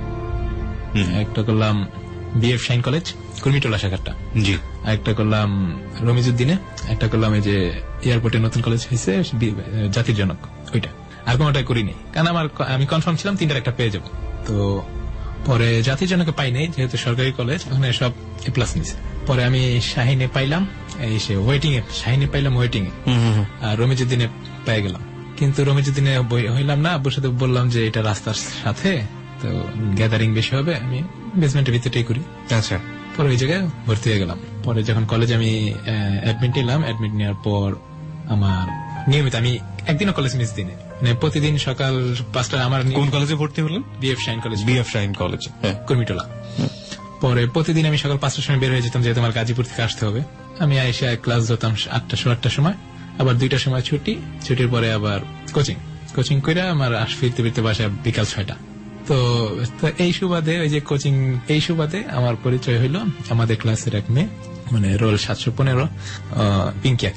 একটা করলাম বিএফ শাইন কলেজ, কুর্মিটোলা শাখাটা, জি। একটা করলাম রমিজউদ্দিনে, একটা করলাম এই যে এয়ারপোর্টে নতুন কলেজ হয়েছে জাতির জনক, ওইটা। আর কোনটাই করিনি, কারণ আমার আমি কনফার্ম ছিলাম তিনটার একটা পেয়ে যাবো। তো পরে জাতির জনকে পাই নাই, যেহেতু সরকারি কলেজ, ওখানে সব এ প্লাস নিছে। পরে আমি শাহিনে পাইলাম, এই সে ওয়েটিং এ, শাহিনে পাইলাম ওয়েটিং এ, আর রমিজউদ্দিনে পেয়ে গেলাম। কিন্তু রমিজউদ্দিনে হইলাম না, আব্বুর সাথে বললাম যে এটা রাস্তার সাথে, তো গ্যাদারিং বেশি হবে, আমি বেসমেন্টের ভিতরটাই করি। আচ্ছা। পরে ওই জায়গায় ভর্তি হয়ে গেলাম। পরে যখন কলেজে আমি অ্যাডমিট নিলাম, অ্যাডমিট নেওয়ার পর আমার নিয়মিত, আমি একদিনও কলেজ মিস দিনে, মানে প্রতিদিন সকাল পাঁচটা। আমার কোন কলেজে ভর্তি হলেন? BF Shaheen college. BF Shaheen college, Kurmitola. পরে প্রতিদিন আমি সকাল পাঁচটার সময় বের হয়ে যেতাম, যেহেতু আমার গাজীপুর থেকে আসতে হবে। আমি এসে ক্লাস ধরতাম আটটা সাড়ে আটটার সময়, আবার দুইটার সময় ছুটি, ছুটির পরে আবার কোচিং কোচিং করে আমার আস ফিরতে ফিরতে বাসায় বিকাল ছয়টা। তো এই সুবাদে, ওই যে কোচিং, এই সুবাদে আমার পরিচয় হইল আমাদের ক্লাসের এক মেয়ে, মানে রোল সাতশো পনেরো, পিঙ্কি আক্তার।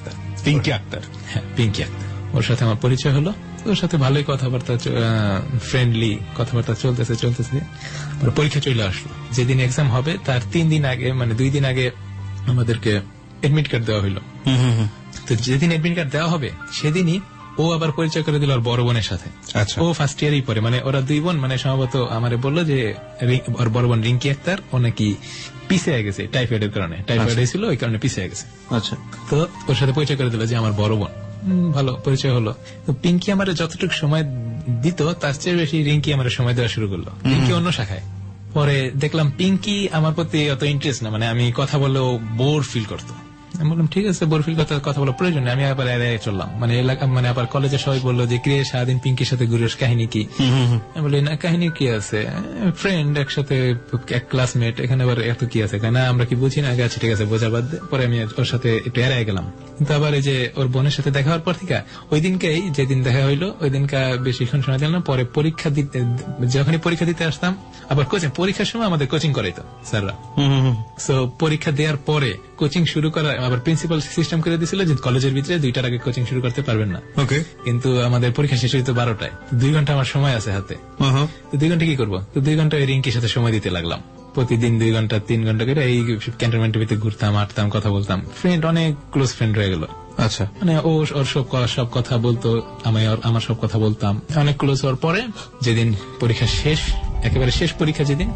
পিঙ্কি আক্তার। হ্যাঁ, পিঙ্কি আক্তার। ওর সাথে আমার পরিচয় হলো, ওর সাথে ভালোই কথাবার্তা, ফ্রেন্ডলি কথাবার্তা চলতেছে চলতেছে পরীক্ষা চলে আসলো। যেদিন এক্সাম হবে তার তিন দিন আগে, মানে দুই দিন আগে আমাদেরকে এডমিট কার্ড দেওয়া হইলো। তো যেদিন এডমিট কার্ড দেওয়া হবে সেদিনই ও আবার পরিচয় করে দিল ওর বড় বোনের সাথে। ও ফার্স্ট ইয়ারই পরে, মানে ওরা দুই বোন, মানে সম্ভবত আমারে বললো যে ওর বড় বোন রিঙ্কি আক্তার ও নাকি পিছিয়ে গেছে টাইফয়েডের কারণে, টাইফয়েড হয়েছিল ওই কারণে পিছিয়ে গেছে। আচ্ছা, তো ওর সাথে পরিচয় করে দিল যে আমার বড় বোন। ভালো পরিচয় হলো। তো পিঙ্কি আমার যতটুকু সময় দিত তার চেয়ে বেশি রিঙ্কি আমার সময় দেওয়া শুরু করলো। পিঙ্কি অন্য শাখায়। পরে দেখলাম পিঙ্কি আমার প্রতি অত ইন্টারেস্ট না, মানে আমি কথা বললেও বোর ফিল করতো। আমি বললাম ঠিক আছে, বোর ফিল করতে কথা বলার প্রয়োজন নেই। আমি আবার এড়িয়ে চললাম, মানে এলাকা, মানে আবার কলেজে সবাই বললো যে ক্রিয়ে সারাদিন পিঙ্কির সাথে ঘুরিস, কাহিনী কি? আমি বলি না, কাহিনী কি আছে, ফ্রেন্ড একসাথে, এক ক্লাসমেট, এখানে আবার এত কি আছে? না আমরা কি বুঝি না? আচ্ছা ঠিক আছে, বোঝা বাদ দে। পরে আমি ওর সাথে একটু এড়িয়ে গেলাম। কিন্তু আবার এই যে ওর বোনের সাথে দেখা হওয়ার পর থেকে ওই দিনকেই, যেদিন দেখা হইলো ওই দিনকা বেশিক্ষণ সময় দিলাম। পরে পরীক্ষা দিতে, যখনই পরীক্ষা দিতে আসতাম, আবার কোচিং, পরীক্ষার সময় আমাদের কোচিং করাইতো স্যাররা। সো পরীক্ষা দেওয়ার পরে কোচিং শুরু করা, আবার প্রিন্সিপাল সিস্টেম করে দিয়েছিল যে কলেজের ভিতরে দুইটার আগে কোচিং শুরু করতে পারবেন না। ওকে, কিন্তু আমাদের পরীক্ষা শেষ হইতো বারোটায়, দুই ঘন্টা আমার সময় আছে হাতে। তো দুই ঘন্টা কি করবো? তো দুই ঘন্টা ওই রিঙ্কির সাথে সময় দিতে লাগলাম। প্রতিদিন দুই ঘন্টা তিন ঘন্টা করে এই ক্যান্টনমেন্টের ভিতরে ঘুরতাম, হাঁটতাম, কথা বলতাম। ফ্রেন্ড, অনেক ক্লোজ ফ্রেন্ড হয়ে গেল। আচ্ছা, মানে ও ওর সব সব কথা বলতো, আমি আমার সব কথা বলতাম। অনেক ক্লোজ হওয়ার পরে যেদিন পরীক্ষা শেষ, একেবারে শেষ পরীক্ষা যেদিন,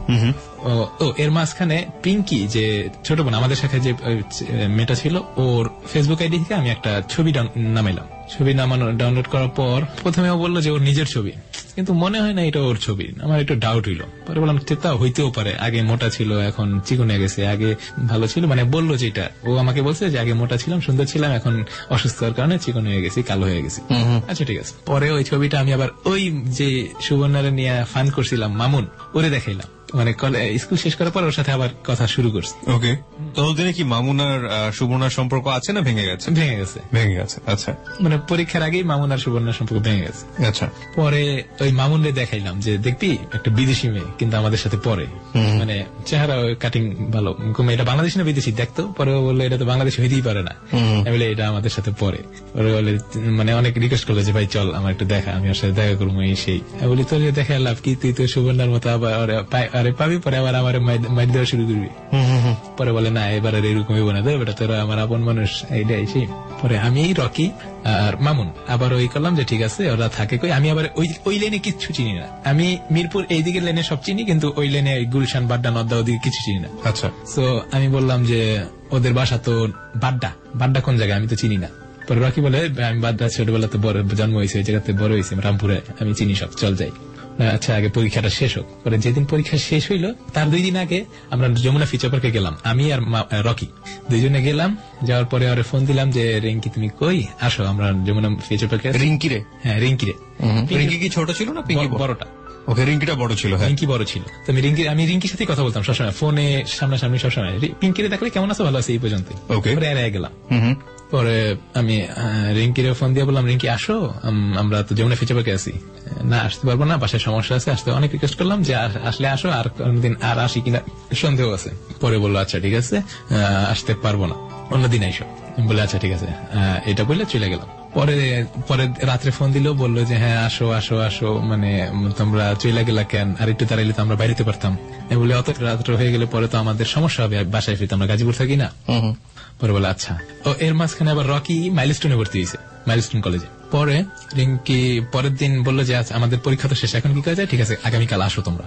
ও এর মাঝখানে পিঙ্কি, যে ছোট বোন আমাদের শাখায় যে মেয়েটা ছিল, ওর ফেসবুক আইডি থেকে আমি একটা ছবি নামাইলাম। ছবি নামানো, ডাউনলোড করার পর প্রথমে ও বললো যে ওর নিজের ছবি, কিন্তু মনে হয় না এটা ওর ছবি। আমার একটু ডাউট হইলো। পরে বললাম তা হইতেও পারে, আগে মোটা ছিল এখন চিকন হয়ে গেছে, আগে ভালো ছিল, মানে বললো যেটা ও আমাকে বলছে যে আগে মোটা ছিলাম, সুন্দর ছিলাম, এখন অসুস্থতার কারণে চিকন হয়ে গেছি, কালো হয়ে গেছি। আচ্ছা ঠিক আছে। পরে ওই ছবিটা আমি আবার ওই যে সুবর্ণারে নিয়ে ফান করছিলাম মামুন, ওরে দেখাইলাম। মানে স্কুল শেষ করার পর ওর সাথে আবার কথা শুরু করছে। ওকে, ততদিনে কি মামুনার সুবর্ণার সম্পর্ক আছে না ভেঙে গেছে? ভেঙে গেছে, ভেঙে গেছে। আচ্ছা, মানে পরীক্ষার আগেই মামুনার সুবর্ণার সম্পর্ক ভেঙে গেছে। আচ্ছা, পরে ওই মামুনরে দেখাইলাম যে দেখবি একটা বিদেশি মেয়ে কিন্তু আমাদের সাথে পড়ে, মানে চেহারা কাটিং ভালো, এটা বাংলাদেশি না বিদেশি দেখতো। পরে বললো এটা তো বাংলাদেশি হইতেই পারে না, বলে এটা আমাদের সাথে পড়ে। পরে বলে, মানে অনেক রিকোয়েস্ট করলো যে ভাই চল আমার একটু দেখা, আমি ওর সাথে দেখা করবো। এই সেই বলি, তোর দেখা লাভ কি, তুই তো সুবর্ণার মতো আবার আরে পাবি, পরে আবার আমার মাইর দেওয়া শুরু করবি। পরে বলে না, এবার এরকম হইব না, বেটা তোরা আমার আপন মানুষ, এইটাই সেই। পরে আমি রকি আর মামুন আবার ওই করলাম যে ঠিক আছে ওরা থাকে কই। আমি আবার ওই ওই লেনে কিচ্ছু চিনি না, আমি মিরপুর এই দিকের লেনে সব চিনি, কিন্তু ওই লেনে গুলশান, বাড্ডা, নদ্দা ওদিকে কিছু চিনি না। আচ্ছা, তো আমি বললাম যে ওদের বাসা তো বাড্ডা, বাড্ডা কোন জায়গায় আমি তো চিনি না। পরে রকি বলে আমি বাড্ডা ছোটবেলা তো বড় জন্ম হয়েছে, ওই জায়গাতে বড় হয়েছে রামপুরে, আমি চিনি সব, চল যাই। আচ্ছা, আগে পরীক্ষাটা শেষ হোক। পরে যেদিন পরীক্ষা শেষ হইলো তার দুই দিন আগে আমরা যমুনা ফিচার পার্কে গেলাম, আমি আর রকি দুইজনে গেলাম। যাওয়ার পরে ওরে ফোন দিলাম যে রিঙ্কি তুমি কই, আসো আমরা যমুনা ফিচার পার্কে। রিঙ্কি রে? হ্যাঁ, রিঙ্কি রে। রিঙ্কি কি ছোট ছিল না পিঙ্কি বড়টা? ওকে, রিঙ্কিটা বড় ছিল। হ্যাঁ, রিঙ্কি বড় ছিল। তো আমি রিঙ্কি আমি রিঙ্কির সাথে কথা বলতাম সবসময়, ফোনে সামনাসামনি সবসময়। পিঙ্কিরে দেখলে কেমন আছে, ভালো আছে, এই পর্যন্ত। ওকে, পরে এড়িয়ে গেলাম। পরে আমি রিঙ্কিরে ফোন দিয়ে বললাম রিঙ্কি আসো, আমরা তো যমুনা ফিচার পার্কে আছি। না আসতে পারবো না, বাসায় সমস্যা আছে, আসতে অনেক রিকোয়েস্ট করলাম যে আসলে আসো, আর কোনদিন আর আসি কিনা সন্দেহ আছে। পরে বললো আচ্ছা ঠিক আছে, আসতে পারবো না, অন্যদিন আইসো। বলে আচ্ছা ঠিক আছে, এটা বললে চলে গেলাম। পরে পরে রাত্রে ফোন দিল, বললো যে হ্যাঁ আসো আসো আসো, মানে তোমরা চলে গেলা কেন, আর একটু তাড়াইলে তো আমরা বাইরেতে পারতাম। বলে অত রাত্রে হয়ে গেলে পরে তো আমাদের সমস্যা হবে, বাসায় ফিরতে, আমরা গাজীপুর থাকি না। পরে বলে আচ্ছা। ও এর মাঝখানে আবার রকি মাইলস্টোনে ভর্তি হয়েছে, মাইলস্টোন কলেজে। পরে রিঙ্কি পরের দিন বললো যে আমাদের পরীক্ষা তো শেষ, এখন কি করা যায়, ঠিক আছে আগামীকাল আসো তোমরা,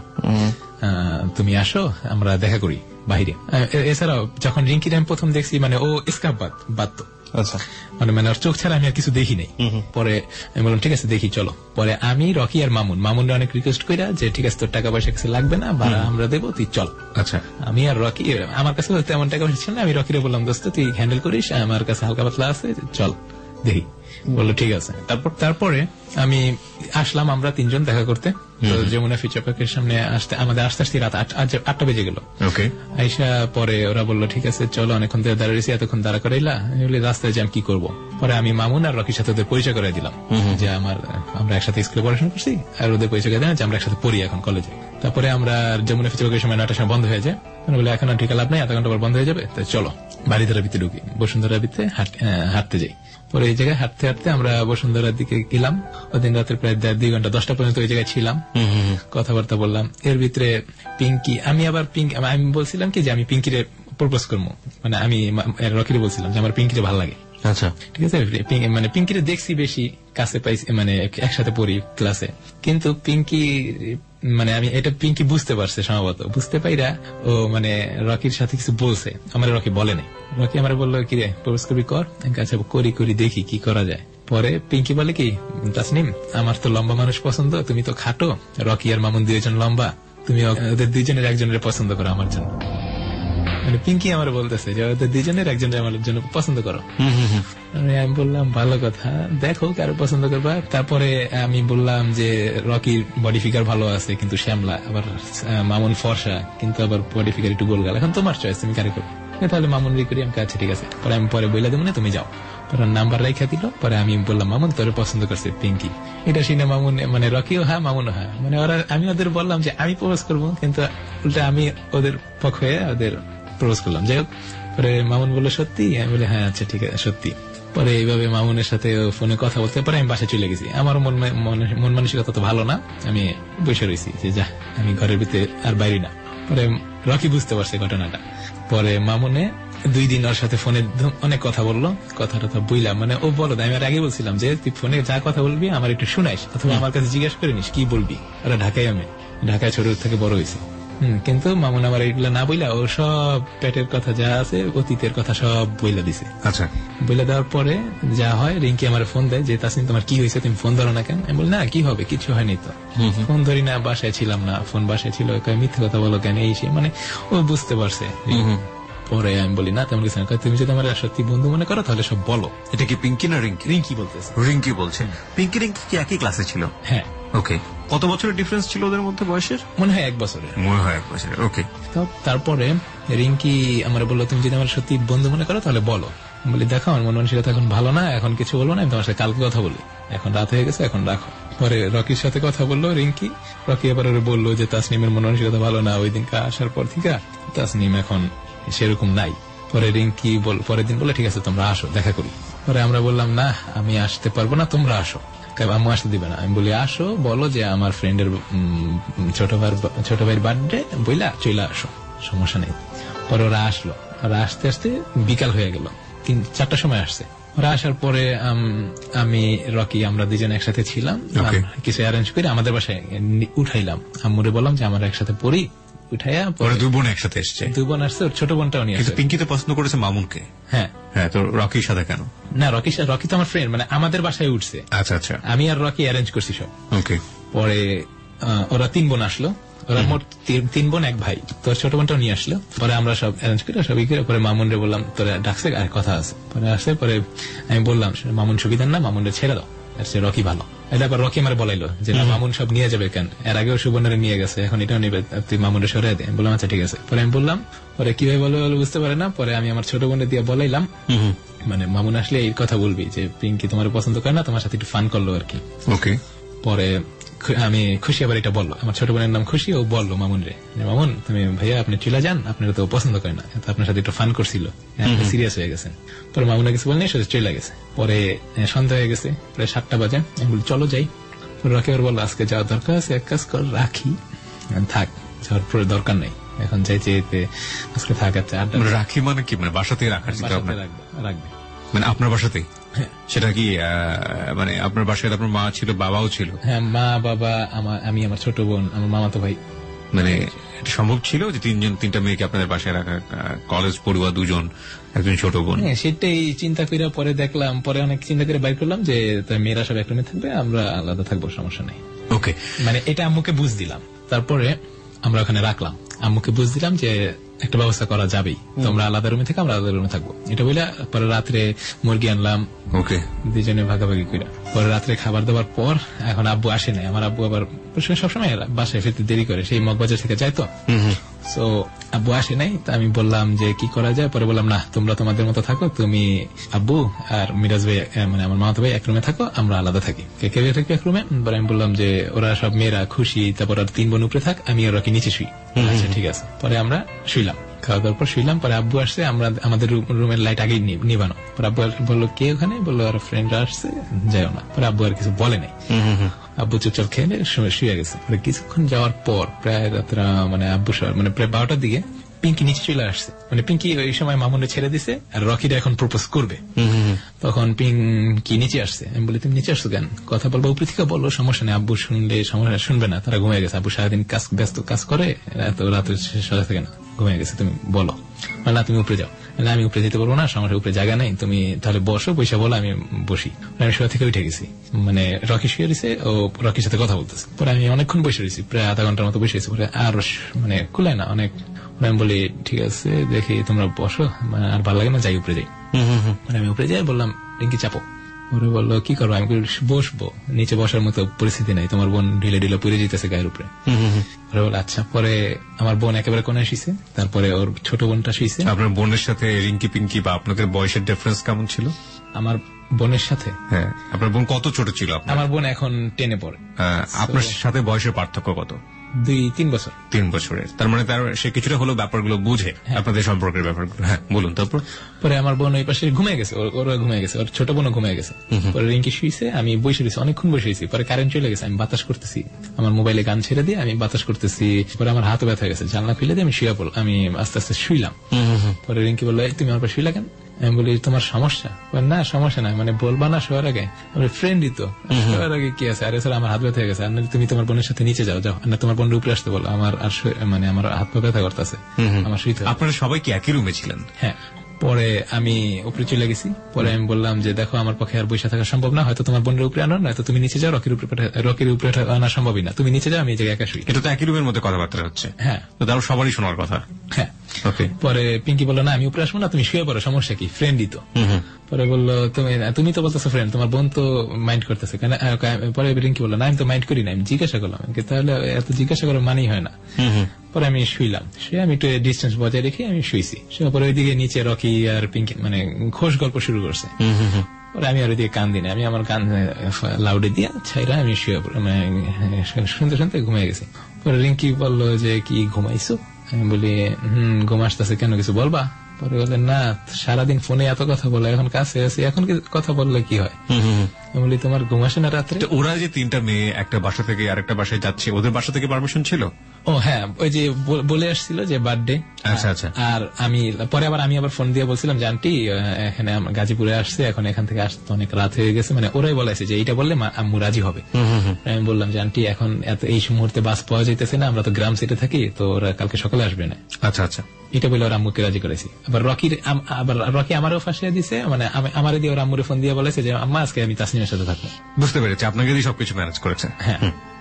তুমি আসো আমরা দেখা করি বাহিরে। এছাড়াও যখন রিঙ্কির আমি প্রথম দেখছি, মানে ও স্কার্ফ বাদ বাদতো। আচ্ছা, মানে মানে চোখ ছাড়া আমি আর কিছু দেখি নাই। পরে আমি বললাম ঠিক আছে দেখি চলো। পরে আমি রকি আর মামুন, মামুনরা অনেক রিকোয়েস্ট কইরা যে ঠিক আছে তোর টাকা পয়সা কিছু লাগবে না, ভাড়া আমরা দেবো, তুই চল। আচ্ছা, আমি আর রকি, আমার কাছে তেমন টাকা পয়সা ছিল না, আমি রকিরে বললাম দোস্ত তুই হ্যান্ডেল করিস, আমার কাছে হালকা পাতলা আছে, চল দেখি। বললো ঠিক আছে। তারপর তারপরে আমি আসলাম, আমরা তিনজন দেখা করতে যমুনা ফিচার পার্কের সামনে। আসতে আমাদের আস্তে আস্তে রাত আটটা বেজে গেল। আইসা পরে ওরা বললো ঠিক আছে চলো, অনেকক্ষণ ধরে দাঁড়িয়েছি, এতক্ষণ দাঁড়া করাইলা, রাস্তায় জ্যাম কি করবো। পরে আমি মামুন আর রকির সাথে ওদের পরিচয় করাই দিলাম যে আমার আমরা একসাথে স্কুলে পড়াশোনা করছি, আর ওদের পরিচয় করে দিলাম যে আমরা একসাথে পড়ি এখন কলেজে। তারপরে আমরা যমুনা ফিচার পার্কের সময় নয়টার সময় বন্ধ হয়ে যায়, বলে এখন আর ঠিক লাভ নাই, আধা ঘন্টা পর বন্ধ হয়ে যাবে, তো চলো বাড়িধারা ভিতরে ঢুকি, বসুন্ধরা ভিতরে হাঁটতে যাই। পরে এই জায়গায় হাঁটতে হাঁটতে আমরা বসুন্ধরার দিকে গেলাম। ওদিন রাতের প্রায় দেড় দুই ঘন্টা দশটা পর্যন্ত ওই জায়গায় ছিলাম, কথাবার্তা বললাম। এর ভিতরে পিঙ্কি, আমি আবার পিঙ্কি আমি বলছিলাম কি যে আমি পিঙ্কিরে প্রপোজ করবো, মানে আমি রকিরে বলছিলাম যে আমার পিঙ্কিরে ভালো লাগে। আচ্ছা, ঠিক আছে। মানে পিঙ্কিরে দেখছি বেশি, কাছে পাইছি, মানে একসাথে পড়ি ক্লাসে, কিন্তু পিঙ্কি মানে আমি এটা পিঙ্কি বুঝতে পারছে সম্ভবত, বুঝতে পাইরা ও মানে রকির সাথে কিছু বলছে, আমার রকি বলে নাই। রকি আমার বললো কি রে প্রপোজ করবি কর, আচ্ছা করি করি দেখি কি করা যায়। পরে পিঙ্কি বলে কি, তাসনিম আমার তো লম্বা মানুষ পছন্দ, তুমি তো খাটো, রকি আর মামুন দুইজন লম্বা, তুমি ওদের দুইজনের একজনের পছন্দ করো আমার জন্য। মানে পিঙ্কি আমার বলতেছে যে ওদের দুইজনের একজনের আমার জন্য পছন্দ করো। আমি বললাম ভালো কথা, দেখো কারো পছন্দ করবা। তারপরে আমি বললাম যে রকির বডি ফিগার ভালো আছে কিন্তু শ্যামলা, আবার মামুন ফর্সা কিন্তু আবার বডি ফিগার একটু গোলগাল, এখন তোমার চয়েস, তুমি কারে করো, তাহলে মামুন রি করি। আমি আচ্ছা ঠিক আছে। পরে আমি পরে বইলা দেবো না, তুমি যাও। পরে নাম্বার রেখা দিল। পরে আমি বললাম মামুন তোরে পছন্দ করছে পিঙ্কি। এটা শুনে মামুন মানে রকিও হ্যাঁ মামুনও হ্যাঁ, মানে ওরা আমি ওদের বললাম যে আমি প্রপোজ করবো, কিন্তু উল্টা আমি ওদের পক্ষ হয়ে ওদের প্রপোজ করলাম। যাই হোক, পরে মামুন বললো সত্যি, আমি বলি হ্যাঁ আচ্ছা ঠিক আছে সত্যি। পরে এইভাবে মামুনের সাথে ফোনে কথা বলতে পারে আমি বাসায় চলে গেছি। আমার মন মন মানসিকতা তো ভালো না, আমি বসে রয়েছি যে যা আমি ঘরের ভিতরে আর বাইরে না। পরে রকি বুঝতে পারছে ঘটনাটা। পরে মামুনে দুই দিন ওর সাথে ফোনে অনেক কথা বললো, কথাটা তো বুঝলাম, মানে ও বলো আমি আর আগে বলছিলাম যে তুই ফোনে যা কথা বলবি আমার একটু শুনাইস, অথবা আমার কাছে জিজ্ঞাসা করে নিস কি বলবি। ওরা ঢাকায়, আমি ঢাকায় ছোট থেকে বড় হয়েছি। হম কিন্তু মামুন আমার এইগুলা না বইলা ও সব পেটের কথা যা আছে অতীতের কথা সব বইলা দিছে। আচ্ছা, বইলা দেওয়ার পরে যা হয়, রিঙ্কি আমার ফোন দেয় যে তাসনিম তোমার কি হয়েছে, তুমি ফোন ধরো না কেন? আমি বলি না কি হবে, কিছু হয়নি তো, ফোন ধরি না, বাসায় ছিলাম না, ফোন বাসায় ছিল, মিথ্যে কথা বলো কেন, এই সে মানে ও বুঝতে পারছে। পরে আমি বলি না তেমন কিছু না, তুমি যদি আমার সত্যি বন্ধু মনে করো তাহলে সব বলো। এটা কি পিঙ্কি না রিঙ্কি? রিঙ্কি বলতেছে। রিঙ্কি বলছে। পিঙ্কি রিঙ্কি কি একই ক্লাসে ছিল? হ্যাঁ। ওকে, কত বছরের ডিফারেন্স ছিল ওদের মধ্যে বয়সের? মনে হয় এক বছরের। মনে হয় এক বছরের। ওকে। তারপরে রিঙ্কি আমার বললো তুমি যদি আমার সত্যি বন্ধু মনে করো তাহলে বলো। বলি দেখো আমার মন মানসিকতা এখন ভালো না, এখন কিছু বলবো না, আমি তোমার সাথে কালকে কথা বলি, এখন রাত হয়ে গেছে, এখন রাখো। পরে রকির সাথে কথা বললো রিঙ্কি। রকি এবার বললো যে তাসনিমের মন মানসিকতা ভালো না, ওই দিনকে আসার পর থেকে তাসনিম এখন সেরকম নাই। পরে রিঙ্কি পরের দিন বলে ঠিক আছে তোমরা আসো দেখা করি। পরে আমরা বললাম না আমি আসতে পারবো না, তোমরা আসো। আম্মু আসতে দিবে না। আমি বলি আসো, বলো যে আমার ফ্রেন্ডের ছোট ভাই ছোট ভাইয়ের বার্থডে, বইলা চলে আসো, সমস্যা নেই। পরে ওরা আসলো, ওরা আসতে আসতে বিকাল হয়ে গেল, তিন চারটার সময় আসছে। ওরা আসার পরে আমি রকি আমরা দুজন একসাথে ছিলাম, কিছু অ্যারেঞ্জ করে আমাদের বাসায় উঠাইলাম। আম্মুরে বললাম যে আমরা একসাথে পড়ি, উঠাইয়া পরে দুই বোন একসাথে এসছে। দুই বোন আসছে, ওর ছোট বোনটাও নিয়ে আসছে। পিঙ্কি তো পছন্দ করেছে মামুনকে। হ্যাঁ হ্যাঁ, তো রকির সাথে কেন? না রকি রকি তো আমার ফ্রেন্ড, মানে আমাদের বাসায় উঠছে। আচ্ছা আচ্ছা, আমি আর রকি অ্যারেঞ্জ করছি সব। ওকে। পরে ওরা তিন বোন আসলো, ওরা মোট তিন বোন এক ভাই, তোর ছোট বোনটাও নিয়ে আসলো। পরে আমরা সব অ্যারেঞ্জ করে সবই করে পরে মামুনরে বললাম তোরা ডাকছে আর কথা আছে। পরে আসছে, পরে আমি বললাম মামুন সুবিধার না, মামুনরে ছেড়ে দাও, সে রকি ভালো। এটা আবার রকি আমার বলাইলো যে না মামুন সব নিয়ে যাবে কেন, এর আগেও সুবর্ণরে নিয়ে গেছে, এখন এটাও নিবে, তুই মামুনরে সরিয়ে দে। বললাম আচ্ছা ঠিক আছে। পরে আমি বললাম, পরে কিভাবে বলবে বলে বুঝতে পারে না। পরে আমি আমার ছোট বোনের দিয়ে বলাইলাম, মানে মামুন আসলে এই কথা বলবি যে পিঙ্কি তোমার পছন্দ করে না, তোমার সাথে একটু ফান করলো আর কি। ওকে। পরে আমি খুশি আবার এটা বললো, আমার ছোট বোনের নাম খুশি, ও বললো মামুন রে মামুন তুমি ভাইয়া আপনি চলে যান, আপনার তো পছন্দ করে না, আপনার সাথে একটু ফান করছিল, সিরিয়াস হয়ে গেছেন। পরে মামুনা কিছু বলেনি, সে চলে গেছে। পরে সন্ধ্যা হয়ে গেছে, প্রায় সাতটা বাজে, আমি বলি চলো যাই। রাখি আবার বললো আজকে যাওয়ার দরকার আছে, এক কাজ কর রাখি, থাক যাওয়ার পরে দরকার নেই, এখন যাই যেতে আজকে থাক। আচ্ছা রাখি মানে কি, মানে বাসাতেই রাখার চিন্তা ভাবনা? রাখবে মানে আপনার বাসাতেই? সেটা কি মানে আপনার বাসায় আপনার মা ছিল, বাবাও ছিল? হ্যাঁ, মা বাবা, আমি, আমার ছোট বোন, আমার মামাতো ভাই। মানে এটা সম্ভব ছিল যে তিনজন তিনটা মেয়েকে আপনাদের বাসায় রাখা, কলেজ পড়ুয়া দুজন, একজন ছোট বোন? হ্যাঁ, সেটাই চিন্তা করে পরে দেখলাম, পরে অনেক চিন্তা করে বাইর করলাম যে মেয়েরা সব এক রুমে থাকবে, আমরা আলাদা থাকবো, সমস্যা নেই। ওকে, মানে এটা আম্মুকে বুঝ দিলাম। তারপরে আমরা ওখানে রাখলাম, আম্মুকে বুঝ দিলাম যে একটা ব্যবস্থা করা যাবেই, তোমরা আলাদা রুমে থেকে আমরা আলাদা রুমে থাকবো, এটা বলে পরে রাত্রে মুরগি আনলাম। ওকে, দুজনে ভাগাভাগি করে পরে রাত্রে খাবার দাবার পর এখন আব্বু আসে নাই, আমার আব্বু আবার সবসময় বাসায় ফিরতে দেরি করে, সেই মগবাজার থেকে যায় তো, তো আব্বু আসে নাই। তা আমি বললাম যে কি করা যায়, পরে বললাম না তোমরা তোমাদের মতো থাকো, তুমি আব্বু আর মিরাজ ভাই মানে আমার মামাতো ভাই এক রুমে থাকো, আমরা আলাদা থাকি, কে কে থাকি এক রুমে। পরে আমি বললাম যে ওরা সব মেয়েরা খুশি, তারপর আর তিন বোন উপরে থাক, আমি ওরা কি নিচে শুই। আচ্ছা ঠিক আছে। পরে আমরা শুইলাম। খাওয়া দাওয়ার পর শুইলাম। পরে আব্বু আসছে, আমরা আমাদের রুমের লাইট আগেই নিবানো। পরে আব্বু বললো কে ওখানে, বললো আর ফ্রেন্ডরা আসছে, যাও না। পরে আব্বু আর কিছু বলে নাই, আব্বু চুপচাপ খেয়ে শুয়ে গেছে। পরে কিছুক্ষণ যাওয়ার পর প্রায় রাত্রা মানে আব্বু মানে প্রায় বারোটার দিকে পিঙ্কি নিচে চলে আসছে। মানে পিঙ্কি ওই সময় মামুনে ছেড়ে দিছে আর রকিরা এখন প্রপোজ করবে, তখন পিঙ্কি নিচে আসছে। আমি বলি তুমি নিচে আসছো কেন, কথা বলবো উপরে থেকে বলো, সমস্যা নেই। আব্বু শুনলে সমস্যা শুনবে না, তারা ঘুমিয়ে গেছে। আব্বু সারাদিন কাজ ব্যস্ত কাজ করে, এত রাতে সজাগ থাকে না, ঘুমিয়ে গেছে, তুমি বলো। না তুমি উপরে যাও। আমি উপরে যেতে পারবো না, আমার উপরে জায়গা নেই, তুমি তাহলে বসো, পয়সা বলো, আমি বসি। আমি শোয়া থেকে উঠে গেছি, মানে রকি শুয়ে রয়েছে, ও রকির সাথে কথা বলতেছে। পরে আমি অনেকক্ষণ বসে রয়েছি, প্রায় আধা ঘন্টার মতো বসে রয়েছি। পরে আর মানে খুলে না অনেক, আমি বলি ঠিক আছে দেখি তোমরা বসো, আর ভালো লাগে না, যাই উপরে যাই। মানে আমি উপরে যাই, বললাম রিঙ্কি চাপো। ওরে বললো কি করবো, আমি বসবো, নিচে বসার মতো পরিস্থিতি নাই, তোমার বোন ঢিলে ঢিলে পড়ে যেতেছে গায়ের উপরে। ওরে বললো আচ্ছা। পরে আমার বোন একেবারে কোণে শুইছে, তারপরে ওর ছোট বোনটা শুইছে। আপনার বোনের সাথে রিঙ্কি পিঙ্কি বা আপনাদের বয়সের ডিফারেন্স কেমন ছিল? আমার বোনের সাথে, হ্যাঁ, আপনার বোন কত ছোট ছিল? আমার বোন এখন টেনে পড়ে। আপনার সাথে বয়সের পার্থক্য কত? দুই তিন বছর। তিন বছরের, তার মানে তার সে কিছুটা হলো ব্যাপারগুলো বুঝে, আপনাদের সম্পর্কের ব্যাপারগুলো। হ্যাঁ বলুন। তারপর পরে আমার বোন ওই পাশে ঘুমিয়ে গেছে, ওরা ঘুমিয়ে গেছে, ওর ছোট বোনও ঘুমিয়ে গেছে। পরে রিঙ্কি শুয়েছে, আমি বসে রয়েছি, অনেকক্ষণ বসে রয়েছি। পরে কারেন্ট চলে গেছে, আমি বাতাস করতেছি, আমার মোবাইলে গান ছেড়ে দিয়ে আমি বাতাস করতেছি। পরে আমার হাতও ব্যথা হয়ে গেছে, জানলা খুলে দিয়ে আমি শুয়ে পড়লাম, আমি আস্তে আস্তে শুইলাম। পরে রিঙ্কি বললো তুমি আমার পর শুইলা কেন? আমি বলি তোমার সমস্যা? না সমস্যা নাই, মানে বলবা না শোয়ার আগে, ফ্রেন্ডই তো, শোয়ার আগে কি আছে? আর এছাড়া আমার হাত ব্যথা হয়ে গেছে, আর তুমি তোমার বোনের সাথে নিচে যাও, যাও না তোমার বোনের উপরে আসতে বলো, আমার আর মানে আমার হাত পা ব্যথা করতেছে, আমার শুইতে। আপনারা সবাই কি একই রুমে ছিলেন? হ্যাঁ। পরে আমি উপরে চলে গেছি। পরে আমি বললাম যে দেখো আমার পক্ষে আর বসে থাকা সম্ভব না, হয়তো তোমার বোনের উপরে আনো, নয়তো তুমি নিচে যাও, রকির উপরে রকির উপরে আনা সম্ভবই না, তুমি নিচে যাও, আমি এই জায়গায় একা শুই। এটা তো একই রুমের মধ্যে কথাবার্তা হচ্ছে। হ্যাঁ, তো তারও সবারই শোনার কথা। হ্যাঁ, ওকে। পরে পিঙ্কি বললো না আমি উপরে আসবো না, তুমি শুয়ে পড়ো, সমস্যা কি, ফ্রেন্ডই তো। পরে বললো তুমি তুমি তো বলতেছো ফ্রেন্ড, তোমার বোন তো মাইন্ড করতেছে কেন? পরে রিঙ্কি বললো না আমি তো মাইন্ড করি না, আমি জিজ্ঞাসা করলাম, তাহলে এত জিজ্ঞাসা করার মানেই হয় না। পরে আমি শুইলাম, শুয়ে আমি একটু ডিস্টেন্স বজায় রেখে আমি শুইছি। পরে ওইদিকে নিচে রকি আর পিঙ্কি মানে ঘোষ গল্প শুরু করছে। পরে আমি আর ওইদিকে কান দিই না, আমি আমার কান লাউডে দিয়ে ছাইরা আমি শুয়ে শুনতে শুনতে ঘুমিয়ে গেছি। পরে রিঙ্কি বললো যে কি ঘুমাইছো? আমি বলি হম ঘুম আসতেছে, কেন কিছু বলবা? পরে বললেন না সারাদিন ফোনে এত কথা বলে, এখন কাছে আছি, এখন কথা বললে কি হয়? আমি বলি তোমার ঘুম আসে না রাত্রে? ওরা যে তিনটা মেয়ে একটা বাসা থেকে আরেকটা বাসায় যাচ্ছে, ওদের বাসা থেকে পারমিশন ছিল? ও হ্যাঁ, ওই যে বলে আসছিল যে বার্থডে। আচ্ছা আচ্ছা। আর আমি পরে আবার আমি আবার ফোন দিয়ে বলছিলাম যে আন্টি এখানে গাজীপুরে আসছে, এখন এখান থেকে আসতে অনেক রাত হয়ে গেছে, মানে ওরাই বলেছে যে এইটা বললে আম্মু রাজি হবে। আমি বললাম যে আন্টি এখন এত এই মুহূর্তে বাস পাওয়া যাইতেছে না, আমরা তো গ্রাম সিটে থাকি, তো ওরা কালকে সকালে আসবে না। আচ্ছা আচ্ছা, এটা বলে ওর আম্মুকে রাজি করেছি। আবার রকির আবার রকি আমারও ফাঁসিয়ে দিছে, মানে আমার দিয়ে ওর আম্মুরে ফোন দিয়ে বলেছে যে আম্মা আজকে আমি তাসনিমের সাথে থাকবো। বুঝতে পেরেছি, আপনাকে দিয়ে সবকিছু ম্যানেজ করেছে। হ্যাঁ,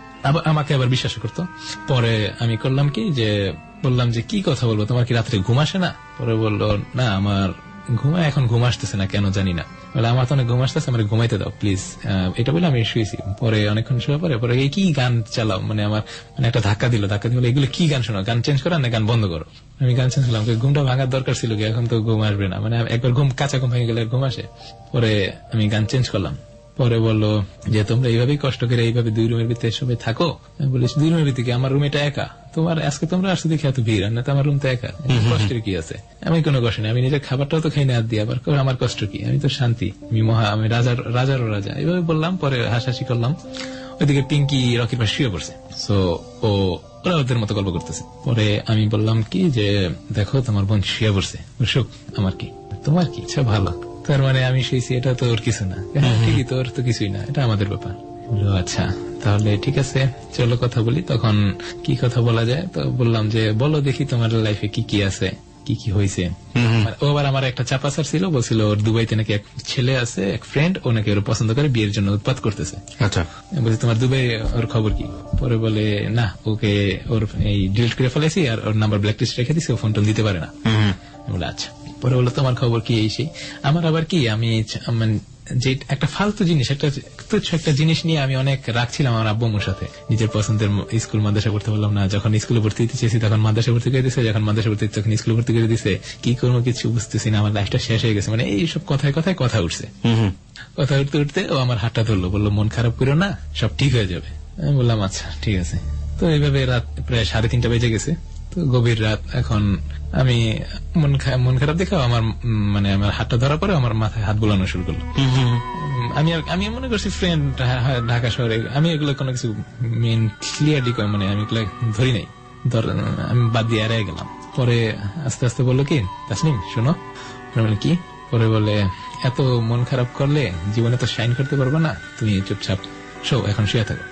আমাকে আবার বিশ্বাস করতো। পরে আমি করলাম কি যে বললাম যে কি কথা বলবো, তোমার কি রাত্রে ঘুম আসে না? পরে বললো না আমার ঘুমায়, এখন ঘুম আসতেছে না, কেন জানি না। বলে আমার তো অনেক ঘুম আসতেছে, আমার ঘুমাইতে দাও প্লিজ। এটা বলে আমি শুয়েছি। পরে অনেকক্ষণ শোয়া পরে পরে এই কি গান চালাও, মানে আমার মানে একটা ধাক্কা দিল, ধাক্কা দিল এগুলো কি গান শোনো, গান চেঞ্জ করো না গান বন্ধ করো। আমি গান চেঞ্জ করলাম, ঘুমটা ভাঙার দরকার ছিল কি, এখন তো ঘুম আসবে না, মানে একবার ঘুম কাঁচা ঘুম ভেঙে গেলে ঘুম আসে। পরে আমি গান চেঞ্জ করলাম। পরে বললো যে তোমরা এইভাবেই কষ্ট করে এইভাবে দুই রুমের ভিতরে সবাই থাকো। আমি বলিস দুই রুমের ভিতরে, আমার রুম এটা একা, তোমার আজকে তোমরা আসতে দেখে এত ভিড়, আর না তো আমার রুম তো একা, কষ্টের কি আছে? আমি কোনো কষ্ট নেই, আমি নিজের খাবারটাও তো খাই না হাত দিয়ে, আবার আমার কষ্ট কি, আমি তো শান্তি, আমি মহা, আমি রাজার রাজারও রাজা, এইভাবে বললাম। পরে হাসাহাসি করলাম। ওইদিকে পিঙ্কি রকির পাশে শুয়ে পড়ছে, সো ও ওরা ওদের মতো গল্প করতেছে। পরে আমি বললাম কি যে দেখো তোমার বোন শুয়ে পড়ছে, সুখ আমার কি, তোমার কি, আচ্ছা ভালো, তার মানে আমি শুয়েছি, এটা তো ওর কিছু না। ঠিকই, তোর তো কিছুই না, এটা আমাদের ব্যাপার। আচ্ছা তাহলে ঠিক আছে, চলো কথা বলি। তখন কি কথা বলা যায়, তো বললাম যে বলো দেখি তোমার লাইফে কি কি আছে, কি কি হয়েছে। ও আবার আমার একটা চাপাসার ছিল, বলছিল ওর দুবাইতে নাকি এক ছেলে আছে, এক ফ্রেন্ড, ও নাকি ওর পছন্দ করে, বিয়ের জন্য উৎপাত করতেছে। আচ্ছা, বলছি তোমার দুবাই ওর খবর কি? পরে বলে না, ওকে ওর এই ডিলিট করে ফেলেছি, আর ওর নাম্বার ব্ল্যাক লিস্ট রেখে দিছি, ও ফোন টোন দিতে পারে না। বলে আচ্ছা। পরে বললো তোমার খবর কি? এই সেই। আমার আবার কি, আমি যে একটা ফালতু জিনিস, একটা তুচ্ছ একটা জিনিস নিয়ে আমি অনেক রাখছিলাম আমার আব্বু আম্মুর সাথে। নিজের পছন্দের স্কুল মাদ্রাসা পড়তে বললাম না, যখন স্কুলে ভর্তি দিতে চেয়েছি তখন মাদ্রাসা ভর্তি করে দিচ্ছে, যখন মাদ্রাসা ভর্তি তখন স্কুলে ভর্তি করে দিচ্ছে। কি করবো কিছু বুঝতেছি না, আমার লাইফটা শেষ হয়ে গেছে, মানে এইসব কথায় কথায় কথা উঠছে। কথা উঠতে উঠতে ও আমার হাতটা ধরলো, বললো মন খারাপ করো না, সব ঠিক হয়ে যাবে। আমি বললাম আচ্ছা ঠিক আছে। তো এইভাবে রাত প্রায় সাড়ে তিনটা বেজে গেছে। তো গভীর রাত, এখন আমি মন মন খারাপ দেখে আমার মানে আমার হাতটা ধরা পরে আমার মাথায় হাত বোলানো শুরু করলো। আমি আমি মনে করছি ফ্রেন্ড ঢাকা শহরে, আমি এগুলো কোনো কিছু মেন ক্লিয়ারলি মানে আমি এগুলো ধরি নাই, আমি বাদ দিয়ে এড়িয়ে গেলাম। পরে আস্তে আস্তে বললো কি, তাসনিম শোনো, কি পরে বলে এত মন খারাপ করলে জীবনে তো শাইন করতে পারবে না, তুমি চুপচাপ শো, এখন শুয়ে থাকো।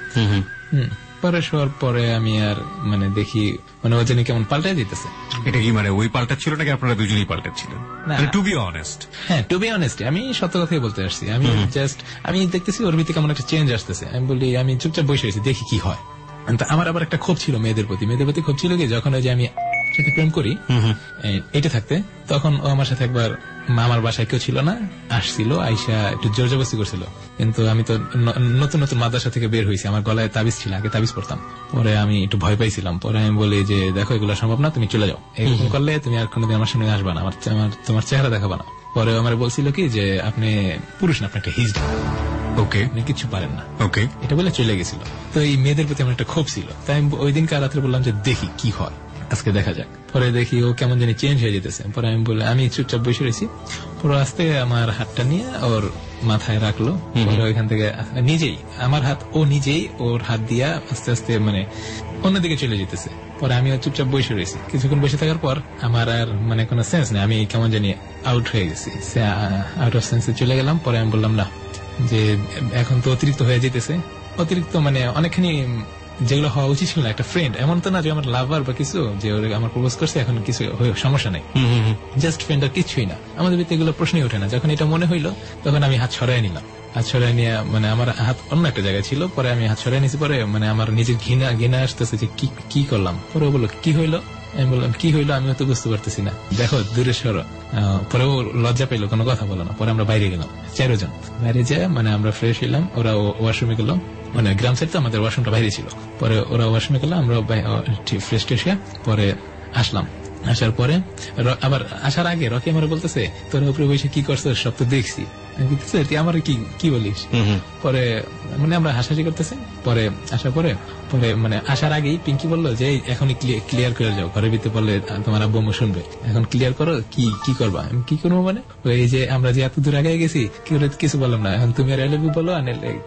হম পরে শোয়ার পরে আমি আর মানে দেখি মানে ও জানি কেমন পাল্টাই দিতেছে। এটা কি মানে ওই পাল্টা ছিল নাকি আপনারা দুজনেই পাল্টাচ্ছিলেন? টু বি অনেস্ট, হ্যাঁ টু বি অনেস্ট, আমি সত্য কথাই বলতে আসছি। আমি জাস্ট আমি দেখতেছি ওর ভিতরে কেমন একটা চেঞ্জ আসতেছে। আমি বলি আমি চুপচাপ বসে আছি, দেখি কি হয়। আমার আবার একটা ক্ষোভ ছিল মেয়েদের প্রতি, মেয়েদের প্রতি ক্ষোভ ছিল কি যখন ওই যে আমি সাথে প্রেম করি এটা থাকতে, তখন ও আমার সাথে একবার আমার বাসায় কেউ ছিল না, আসছিল, আইসা একটু জোর জবরদস্তি করছিল। কিন্তু আমি তো নতুন নতুন মাদ্রাসা থেকে বের হয়েছি, আমার গলায় তাবিজ ছিল, আগে তাবিজ পড়তাম। পরে আমি একটু ভয় পাইছিলাম। পরে আমি বলি যে দেখো এগুলো সম্ভব না, তুমি চলে যাও, এরকম করলে তুমি আর কোনোদিন আমার সামনে আসবা না, আমার তোমার চেহারা দেখাবা না। পরে আমার বলছিল কি যে আপনি পুরুষ না, আপনি একটা হিজড়া, ওকে আপনি কিছু পারেন না, ওকে এটা বলে চলে গেছিল। তো এই মেয়েদের প্রতি আমার একটা ক্ষোভ ছিল, তাই আমি ওই দিনকার রাত্রে বললাম যে দেখি কি হয়, আজকে দেখা যাক। পরে দেখি ও কেমন জানি চেঞ্জ হয়ে যেতেছে। পরে আমি বলে আমি চুপচাপ বসে রয়েছি। পরে আস্তে আমার হাতটা নিয়ে ওর মাথায় রাখলো। পরে ওইখান থেকে নিজেই আমার হাত ও নিজেই ওর হাত দিয়া আস্তে আস্তে মানে অন্যদিকে চলে যেতেছে। পরে আমি চুপচাপ বসে রয়েছি। কিছুক্ষণ বসে থাকার পর আমার আর মানে কোনো সেন্স নেই, আমি কেমন জানি আউট হয়ে গেছি, আউট অফ সেন্সে চলে গেলাম। পরে আমি বললাম না, যে এখন তো অতিরিক্ত হয়ে যেতেছে, অতিরিক্ত মানে অনেকখানি যেগুলো হওয়া উচিত ছিল না। একটা ফ্রেন্ড, এমন তো না যে আমার লাভার বা কিছু যে আমার প্রপোজ করছে, এখন কিছু সমস্যা নেই, জাস্ট ফ্রেন্ড আর কিছুই না। আমাদের ভিতরে এগুলো প্রশ্নই ওঠে না। যখন এটা মনে হইলো তখন আমি হাত সরাই নিলাম। হাত সরাই নিয়ে মানে আমার হাত অন্য একটা জায়গায় ছিল, পরে আমি হাত সরাই নিয়েছি। পরে মানে আমার নিজের ঘৃণা ঘৃণা আসতেছে যে কি কি করলাম। পরে ও বললো কি হইলো, আমি বললাম কি হইলো আমি তো বুঝতে পারতেছি না, দেখো দূরে সরো। পরে ও লজ্জা পাইলো, কোনো কথা বলো না। পরে আমরা বাইরে গেলাম চারজন, বাইরে যেয়ে মানে আমরা ফ্রেশ হইলাম, ওরা ওয়াশরুমে গেল, মানে গ্রাম সাইড তো আমাদের ওয়াশরুমটা বাইরে ছিল। পরে ওরা ওয়াশরুমে গেল, আমরা ফ্রেশ ট্রেশ হয়ে পরে আসলাম। আসার পরে আবার আসার আগে রকি আমার বলতেছে তোর উপরে বসে কি করছো সব তো দেখছি, তুই আমার কি কি বলিস। পরে মানে আমরা হাসাহাসি করতেছি। পরে আসার পরে পরে মানে আসার আগেই পিঙ্কি বললো যে এখনই ক্লিয়ার করে যাও, ঘরের ভিতরে বললে তোমার আব্বু আম্মু শুনবে, এখন ক্লিয়ার করো কি কি করবা। আমি কি করবো মানে ওই যে আমরা যে এত দূর আগে গেছি কি কিছু বললাম না, এখন তুমি আর আই লাভ ইউ বলো,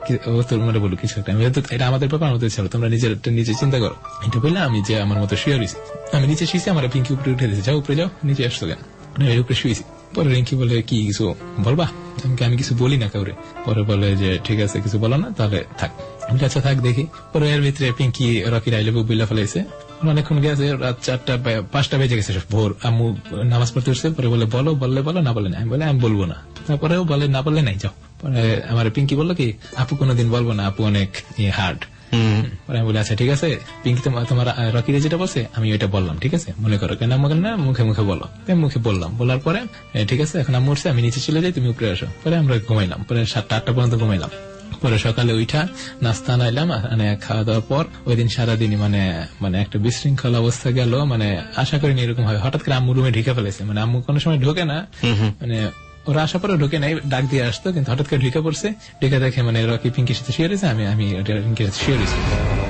ও তোর মানে বলো কিছু একটা। এটা আমাদের ব্যাপার, আমাদের ছিল, তোমরা নিজের নিজে চিন্তা করো। এটা বললে আমি যে আমার মতো শুয়ে রয়েছি, আমি নিচে শুয়েছি, আমার পিঙ্কি উপরে উঠে দিয়েছে, যাও উপরে যাও, নিচে আসছো কেন, উপরে শুয়েছি। পরে রিঙ্কি বলে কি কিছু বলবা, আমি কিছু বলি না কাউরে। পরে বলে যে ঠিক আছে কিছু বলো না, তাহলে থাক। আচ্ছা থাক দেখি। পরে এর ভিতরে পিঙ্কি রকির আই লাভ ইউ বিল্লা ফেলাইছে। অনেকক্ষণ গেছে, রাত চারটা পাঁচটা বেজে গেছে ভোর। আম্মু নামাজ পড়তে উঠছে। পরে বলে বলো, বললে বলো, না বলে না। আমি বলে আমি বলবো না। তারপরেও বলে না বললে নাই, যাও। পরে আমার পিঙ্কি বললো কি আপু কোনোদিন বলবো না, আপু অনেক হার্ড। পরে আমি বলি আচ্ছা ঠিক আছে, পিঙ্কি তোমার রকিরে যেটা বলছে আমি ওইটা বললাম, ঠিক আছে মনে করো, কেন আমাকে না মুখে মুখে বলো। মুখে বললাম, বলার পরে ঠিক আছে এখন আমি উঠছে, আমি নিচে চলে যাই, তুমি উপরে আসো। পরে আমরা ঘুমাইলাম। পরে সাতটা আটটা পর্যন্ত ঘুমাইলাম। পরে সকালে উঠা নাস্তা নাইলাম, মানে খাওয়া দাওয়ার পর ওই দিন সারাদিনই মানে মানে একটা বিশৃঙ্খল অবস্থা গেল। মানে আশা করিনি এরকম হবে। হঠাৎ করে আম্মু রুমে ঢুকে ফেলেছে, মানে আম্মু কোনো সময় ঢোকে না, মানে ওরা আসার পরে ঢুকে নাই, ডাক দিয়ে আসতো, কিন্তু হঠাৎ করে ঢুকে পড়ছে। ঢুকে দেখে মানে রকি পিঙ্কির সাথে শুয়ে রয়েছে, আমি আমি পিঙ্কির সাথে শুয়ে রয়েছি।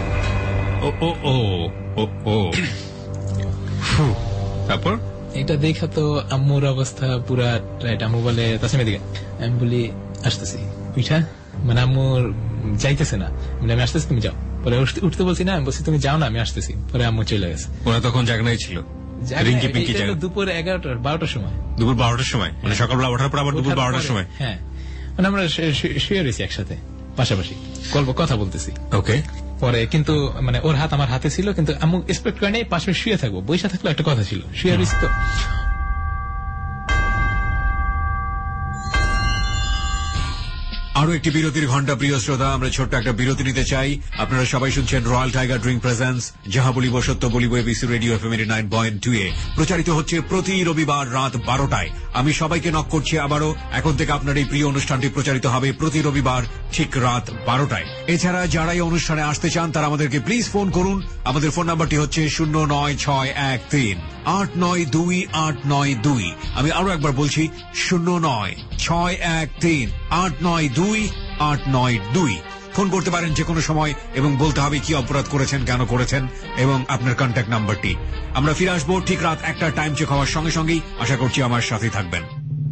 তারপর এটা দেখা তো আম্মুর অবস্থা পুরা রাইট। আম্মু বলে তাসমিমের দিকে, আমি বলি আসতেছি। উঠা মানে আম্মুর যাইতেছে না, আমি আসতেছি তুমি যাও। পরে উঠতে বলছি না, আমি বলছি তুমি যাও না আমি আসতেছি। পরে আম্মু চলে গেছে। ওরা তখন জাগনাই ছিল দুপুর এগারোটার বারোটার সময়, দুপুর বারোটার সময়, মানে সকালবেলা ওঠার পর আবার দুপুর বারোটার সময়। হ্যাঁ মানে আমরা শুয়ে রয়েছি একসাথে পাশাপাশি, গল্প কথা বলতেছি। ওকে। পরে কিন্তু মানে ওর হাত আমার হাতে ছিল, কিন্তু আম্মু এক্সপেক্ট করে নেই পাশে শুয়ে থাকবো, বৈশা থাকলে একটা কথা ছিল, শুয়ে রয়েছি তো। আরো একটি বিরতির ঘন্টা। প্রিয় শ্রোতা, আমরা ছোট্ট একটা বিরতি নিতে চাই। আপনারা সবাই শুনছেন রয়্যাল টাইগার ড্রিঙ্ক প্রেজেন্স যাহা বলিব সত্য বলিব ABC radio FM nine point two এ প্রচারিত হচ্ছে প্রতি রবিবার রাত বারোটায়। আমি সবাইকে নক করছি আবারও, এখন থেকে আপনার এই প্রিয় অনুষ্ঠানটি প্রচারিত হবে প্রতি রবিবার ঠিক রাত বারোটায়। এছাড়া যারা এই অনুষ্ঠানে আসতে চান তারা আমাদেরকে প্লিজ ফোন করুন। আমাদের ফোন নাম্বারটি হচ্ছে শূন্য নয় ছয় এক তিন আট নয় দুই আট নয় দুই। আমি আরো একবার বলছি শূন্য নয় ছয় এক তিন আট নয় দুই আট নয় দুই। ফোন করতে পারেন যে কোনো সময় এবং বলতে হবে কি অপরাধ করেছেন, কেন করেছেন এবং আপনার কন্ট্যাক্ট নাম্বারটি। আমরা ফিরে আসবো ঠিক রাত একটা টাইম চেক হওয়ার সঙ্গে সঙ্গেই। আশা করছি আমার সাথে থাকবেন।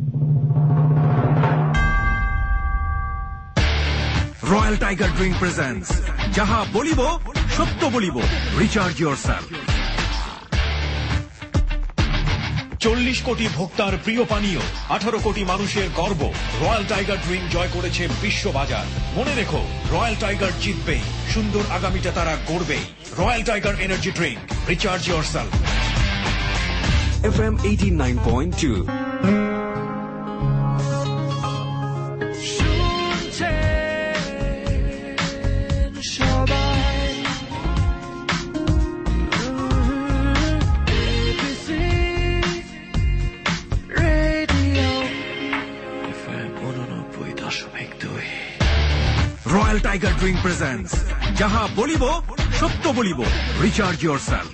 রয়্যাল টাইগার ড্রিঙ্ক প্রেজেন্টস যাহা বলিব সত্য বলিব, রিচার্জ ইয়োরসেলফ। চল্লিশ কোটি ভোক্তার প্রিয় পানীয়, আঠারো কোটি মানুষের গর্ব, রয়্যাল টাইগার ড্রিঙ্ক জয় করেছে বিশ্ববাজার। মনে রেখো, রয়্যাল টাইগার জিতবেই, সুন্দর আগামীটা তারা গড়বেই। Royal tiger energy drink, recharge yourself. F M eighty nine point two. Royal tiger drink presents যাহা বলিব সত্য বলিব, রিচার্জ ইয়োরসেলফ।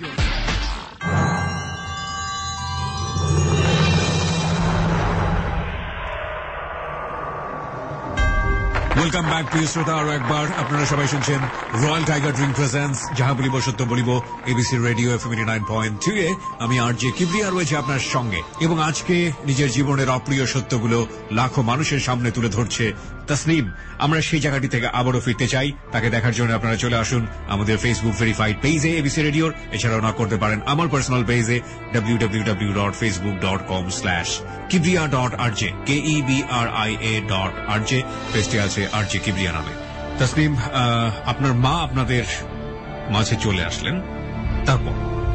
ওয়েলকাম ব্যাক প্রিয় শ্রোতা। আরো একবার আপনারা সবাই শুনছেন রয়্যাল টাইগার ড্রিঙ্ক প্রেজেন্টস যাহা বলিব সত্য বলিব, ABC radio F M eighty nine point two এ। আমি আর জে কিবরিয়া রয়েছে আপনার সঙ্গে এবং আজকে নিজের জীবনের অপ্রিয় সত্যগুলো লাখো মানুষের সামনে তুলে ধরছে তাসনিম। আমরা সেই জায়গাটি থেকে আবারও ফিরতে চাই। তাকে দেখার জন্য আপনারা চলে আসুন আমাদের ফেসবুক ভেরিফাইড পেজে এবিসি রেডিওর। এছাড়াও না করতে পারেন আমার পার্সোনাল পেজে W W W dot Facebook dot com slash Kibria dot R J, K E B R I A dot R J. পেজটি আছে আর জে কিবরিয়া নামে। তাসনিম, আপনার মা আপনাদের মাঝে চলে আসলেন, তারপর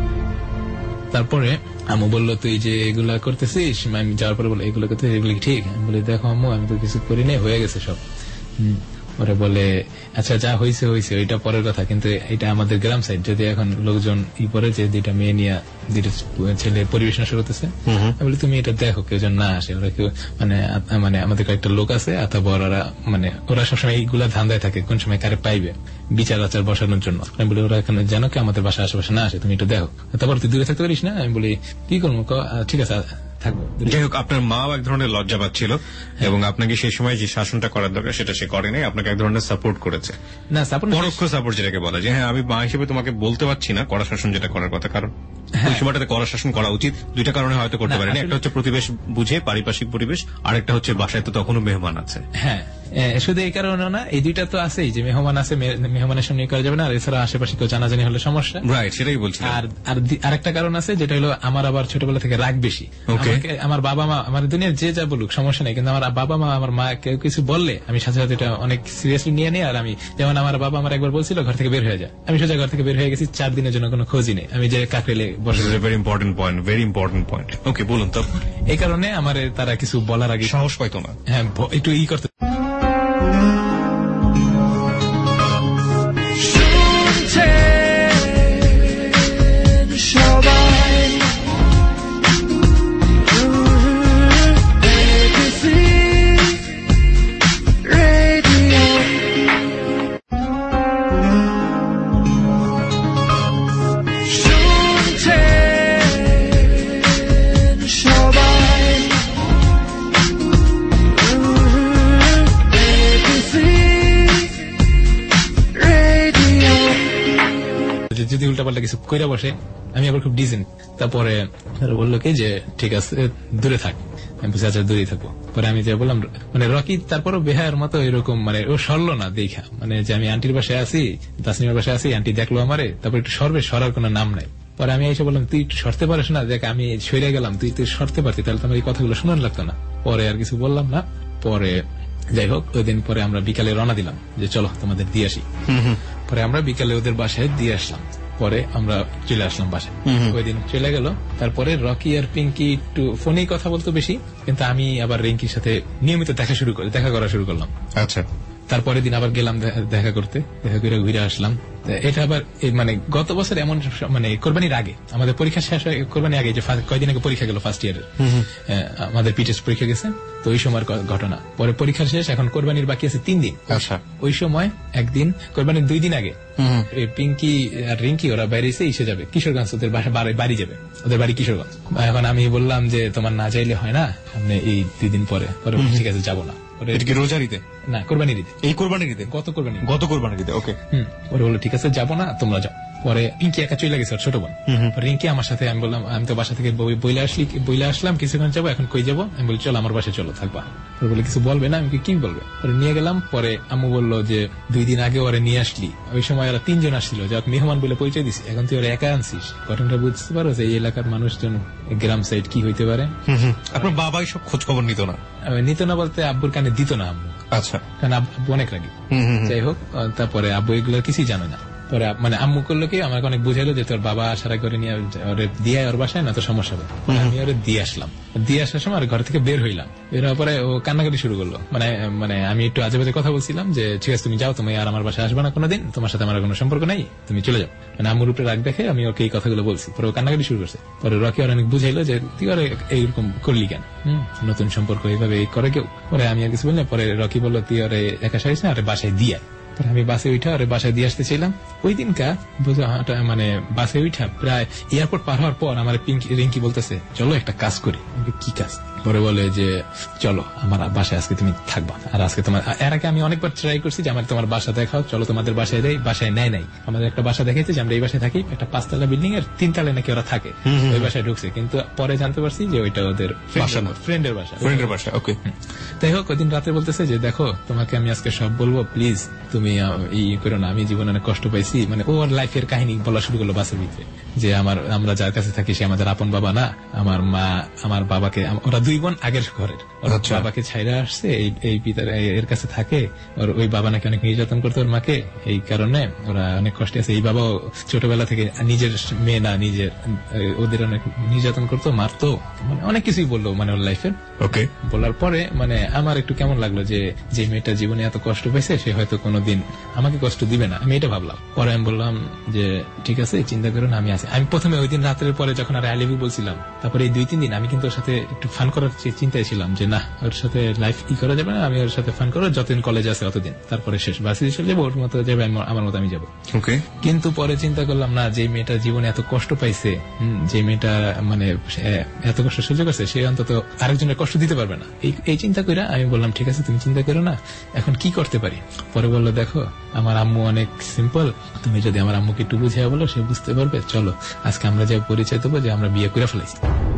তারপরে আম্মু বললো তুই যে এগুলা করতেছিস, আমি যাওয়ার পরে বলে এগুলো করতে এগুলো ঠিক? আমি বলি দেখো আম্মু, আমি তো কিছু করি নাই, হয়ে গেছে সব। ওরা বলে আচ্ছা যা হয়েছে হয়েছে, ওইটা পরের কথা, কিন্তু এটা আমাদের গ্রাম সাইড, যদি এখন লোকজন ই পরে যে দুইটা মেয়ে নিয়ে দুইটা ছেলে পরিবেশনা শুরু করতেছে, আমি বলি তুমি এটা দেখো কেউ যেন না আসে। ওরা কেউ মানে মানে আমাদের কয়েকটা লোক আছে, অথবা ওরা মানে ওরা সবসময় এইগুলা ধান্দায় থাকে কোন সময় কারে পাইবে বিচার আচার বসানোর জন্য। আমি বলি ওরা এখানে যেন কি আমাদের বাসার আশেপাশে না আসে, তুমি এটা দেখো। তারপর তুই দূরে থাকতে পারিস না? আমি বলি কি করবো, ঠিক আছে থাকবো। যাই হোক, আপনার মাও এক ধরনের লজ্জা পাচ্ছিল এবং আপনাকে সেই সময় যে শাসনটা করার দরকার সেটা সে করেনি, আপনাকে এক ধরনের সাপোর্ট করেছে। না সাপোর্ট, পরোক্ষ সাপোর্ট যেটাকে বলা যায়। হ্যাঁ, আমি মা হিসেবে তোমাকে বলতে পারছি না কড়া শাসন যেটা করার কথা, কারণ ওই সময়টাতে কড়া শাসন করা উচিত। দুইটা কারণে হয়তো করতে পারেনি, একটা হচ্ছে প্রতিবেশ বুঝে, পারিপার্শ্বিক পরিবেশ, আর একটা হচ্ছে বাসায় তো তখনও মেহমান আছে। হ্যাঁ, শুধু এই কারণে না, এই দুইটা তো আছেই যে মেহমান আছে, মেহমানের সামনে করা যাবে না, আর এছাড়া আশেপাশে কেউ জানাজানি হলে সমস্যা। রাইট, সেটাই বলছি। আর আরেকটা কারণ আছে যেটা হলো আমার আবার ছোটবেলা থেকে রাগ বেশি। আমার বাবা মা, আমার দুনিয়ার যে যা বলুক সমস্যা নেই, কিন্তু আমার বাবা মা আমার মা কেউ কিছু বললে আমি সাথে সাথে এটা অনেক সিরিয়াসলি নিয়ে নিই। আর আমি যেমন আমার বাবা আমার একবার বলছিল ঘর থেকে বের হয়ে যায়, আমি সোজা ঘর থেকে বের হয়ে গেছি, চার দিনের জন্য কোনো খোঁজই নেই, আমি যে কাকরেলে বসে। Very important point, very important point. Okay, বলুন তো। এই কারণে আমার তারা কিছু বলার আগে সাহস পাইতো না। হ্যাঁ, একটু ই করতে। যদি উল্টাপাল্টা কিছু কইরা বসে, আমি আবার খুব ডিসেন্ট। তারপরে বললো কি যে ঠিক আছে দূরে থাক, আমি বুঝে আচ্ছা দূরেই থাকবো। পরে আমি যে বললাম মানে রকি তারপরও বেহায়ের মতো এরকম মানে ও সরলো না দেখা, মানে যে আমি আন্টির বাসায় আছি, তাসনিমের বাসায় আছি, আন্টি দেখলো আমারে, তারপর একটু সরবে, সরার কোনো নাম নাই। পরে আমি এসে বললাম তুই একটু সরতে পারিস না, দেখ আমি সরে গেলাম, তুই তুই সরতে পারতি, তাহলে তোমার এই কথাগুলো শোনার লাগতো না। পরে আর কিছু বললাম না। পরে যাই হোক, ওই দিন পরে আমরা বিকালে রওনা দিলাম যে চলো তোমাদের দিয়ে আসি। পরে আমরা বিকালে ওদের বাসায় দিয়ে আসলাম, পরে আমরা চলে আসলাম বাসায়। ওই দিন চলে গেল। তারপরে রকি আর পিঙ্কি একটু ফোনেই কথা বলতো বেশি, কিন্তু আমি আবার রিঙ্কির সাথে নিয়মিত দেখা শুরু করি দেখা করা শুরু করলাম। আচ্ছা, তারপরের দিন আবার গেলাম দেখা করতে, দেখা করে ঘুরে আসলাম। এটা আবার মানে গত বছর এমন মানে কোরবানির আগে, আমাদের পরীক্ষা শেষ হয় কোরবানির আগে, যে কয়দিন আগে পরীক্ষা গেল ফার্স্ট ইয়ারের, আমাদের পিটেস পরীক্ষা গেছে, তো ওই সময়ের ঘটনা। পরে পরীক্ষা শেষ, এখন কোরবানির বাকি আছে তিন দিন। আচ্ছা, ওই সময় একদিন কোরবানির দুই দিন আগে পিঙ্কি আর রিঙ্কি ওরা বাইরে এসে এসে যাবে কিশোরগঞ্জ, ওদের বাড়ি যাবে, ওদের বাড়ি কিশোরগঞ্জ। এখন আমি বললাম যে তোমার না চাইলে হয় না, সামনে এই দুই দিন পরে। পরে ঠিক আছে যাবো না। এটা কি রোজারিতে না কোরবানির ঈদে, এই কোরবানির ঈদে, গত কোরবানি গত কোরবানির ঈদে। ওকে, হুম ওরা বললো ঠিক আছে যাবো না, তোমরা যাও। পরে রিঙ্কি একা চলে গেছে, ছোট বোন। রিঙ্কি আমার সাথে, আমি বললাম আমি তো বাসা থেকে বইলে আসলি বইলে আসলাম, কিছুক্ষণ যাবো, এখন কই যাবো? আমি বলি চলো আমার বাসায় চলো, থাকবা। ওরা বলে কিছু বলবে না? আমি কি বলবে? ওরা নিয়ে গেলাম। পরে আম্মু বললো যে দুই দিন আগে ওরা নিয়ে আসলি, ওই সময় ওরা তিনজন আসছিল, যাক মেহমান বলে পরিচয় দিছি, এখন তুই ওরা একা আনছিস। ঘটনাটা বুঝতে পারো যে এই এলাকার মানুষজন গ্রাম সাইড কি হইতে পারে। আপনার বাবাই সব খোঁজ খবর নিত না? নিত না বলতে আব্বুর কানে দিত না আম্মু। আচ্ছা, কারণ আব্বু অনেক রাগি। যাই হোক, তারপরে আব্বু এগুলো কিছুই জানে না। পরে মানে আম্মু করলো কি, আমাকে অনেক বুঝাইলো যে তোর বাবা আসার করে নিয়ে দিয়ে ওর বাসায়, না তো সমস্যা হবে। আমি ওরে দিয়ে আসলাম। দিয়ে আসার সময় ঘর থেকে বের হইলাম, বের হওয়ার পরে ও কান্নাকাটি শুরু করলো। মানে মানে আমি একটু আজে বাজে কথা বলছিলাম যে ঠিক আছে তুমি যাও, তুমি আর আমার বাসায় আসবে না কোনোদিন, তোমার সাথে আমার কোনো সম্পর্ক নেই, তুমি চলে যাও। মানে আম্মুর উপরে রাগ দেখে আমি ওকে এই কথাগুলো বলছি। পরে ও কান্নাকাটি শুরু করছে। পরে রকি আর অনেক বুঝাইলো যে তুই আর এইরকম করলি কেন, হম নতুন সম্পর্ক এইভাবে করে কেউ। পরে আমি আর কিছু বললাম। পরে রকি বললো তুই আর একা সারিস না, আর বাসায় দিয়ে। আমি বাসে উঠা ওরে বাসায় দিয়ে আসতেছিলাম। ওই দিনকা মানে বাসে উঠা প্রায় এয়ারপোর্ট পার হওয়ার পর আমার রিঙ্কি বলতেছে চলো একটা কাজ করি। কি কাজ? পরে বলে যে চলো আমার বাসায় আজকে তুমি থাকবা, আর আজকে তোমার এর আগে আমি অনেকবার ট্রাই করছি যে আমার তোমার বাসা দেখাও, চলো তোমাদের বাসায় দেয়, বাসায় নেয় নাই। আমাদের একটা বাসা দেখেছে যে আমরা এই বাসায় থাকি, একটা পাঁচতলা বিল্ডিং এর তিনতলায় নাকি ওরা থাকে, ওই বাসায় ঢুকছে। কিন্তু পরে জানতে পারছি যে ওইটা ওদের ফ্রেন্ডের বাসা। ফ্রেন্ডের বাসা, ওকে। তাই হোক, ওই দিন রাতে বলতেছে যে দেখো তোমাকে আমি আজকে সব বলবো, প্লিজ তুমি ই করো না, আমি জীবনে অনেক কষ্ট পাইছি। মানে ওর লাইফের কাহিনী বলা শুরু করলো বাসের ভিতরে, যে আমার আমরা যার কাছে থাকি সে আমাদের আপন বাবা না, আমার মা আমার বাবাকে, ওরা দুই বোন আগের ঘরের, বাবাকে ছাইরা আসছে, এই পিতার এর কাছে থাকে, ওর ওই বাবা নাকি অনেক নির্যাতন করতো ওর মাকে, এই কারণে ওরা অনেক কষ্টে আছে। এই বাবাও ছোটবেলা থেকে নিজের মেয়ে না নিজের ওদের অনেক নির্যাতন করতো, মারতো, মানে অনেক কিছুই বললো মানে ওর লাইফের। ওকে, বলার পরে মানে আমার একটু কেমন লাগলো যে যে মেয়েটা জীবনে এত কষ্ট পেয়েছে সে হয়তো কোনোদিন আমাকে কষ্ট দিবে না, আমি এটা ভাবলাম। পরে আমি বললাম যে ঠিক আছে চিন্তা করো না, আমি আছি। আমি প্রথমে ওই দিন রাতের পরে যখন আর আই লাভ ইউ বলছিলাম, তারপরে এই দুই তিন দিন আমি কিন্তু ওর সাথে একটু ফান করার চিন্তায় ছিলাম যে না ওর সাথে লাইফ ই করা যাবে না, আমি ওর সাথে ফান করবো যতদিন কলেজ আছে অতদিন, তারপরে শেষ বাসে চলে যাবো, ওর মতো যাবে আমার মতো আমি যাবো। ওকে, কিন্তু পরে চিন্তা করলাম না, যে মেয়েটা জীবনে এত কষ্ট পাইছে, যে মেয়েটা মানে এত কষ্ট সহ্য করছে, সে অন্তত আরেকজনের কষ্ট দিতে পারবে না। এই চিন্তা করে আমি বললাম ঠিক আছে তুমি চিন্তা করো না, এখন কি করতে পারি। পরে বললো দেখো আমার আম্মু অনেক সিম্পল, তুমি যদি আমার আম্মুকে একটু বুঝিয়ে বলো সে বুঝতে পারবে, চলো আজকে আমরা যে পরিচয় দেবো যে আমরা বিয়ে করে ফেলেছি।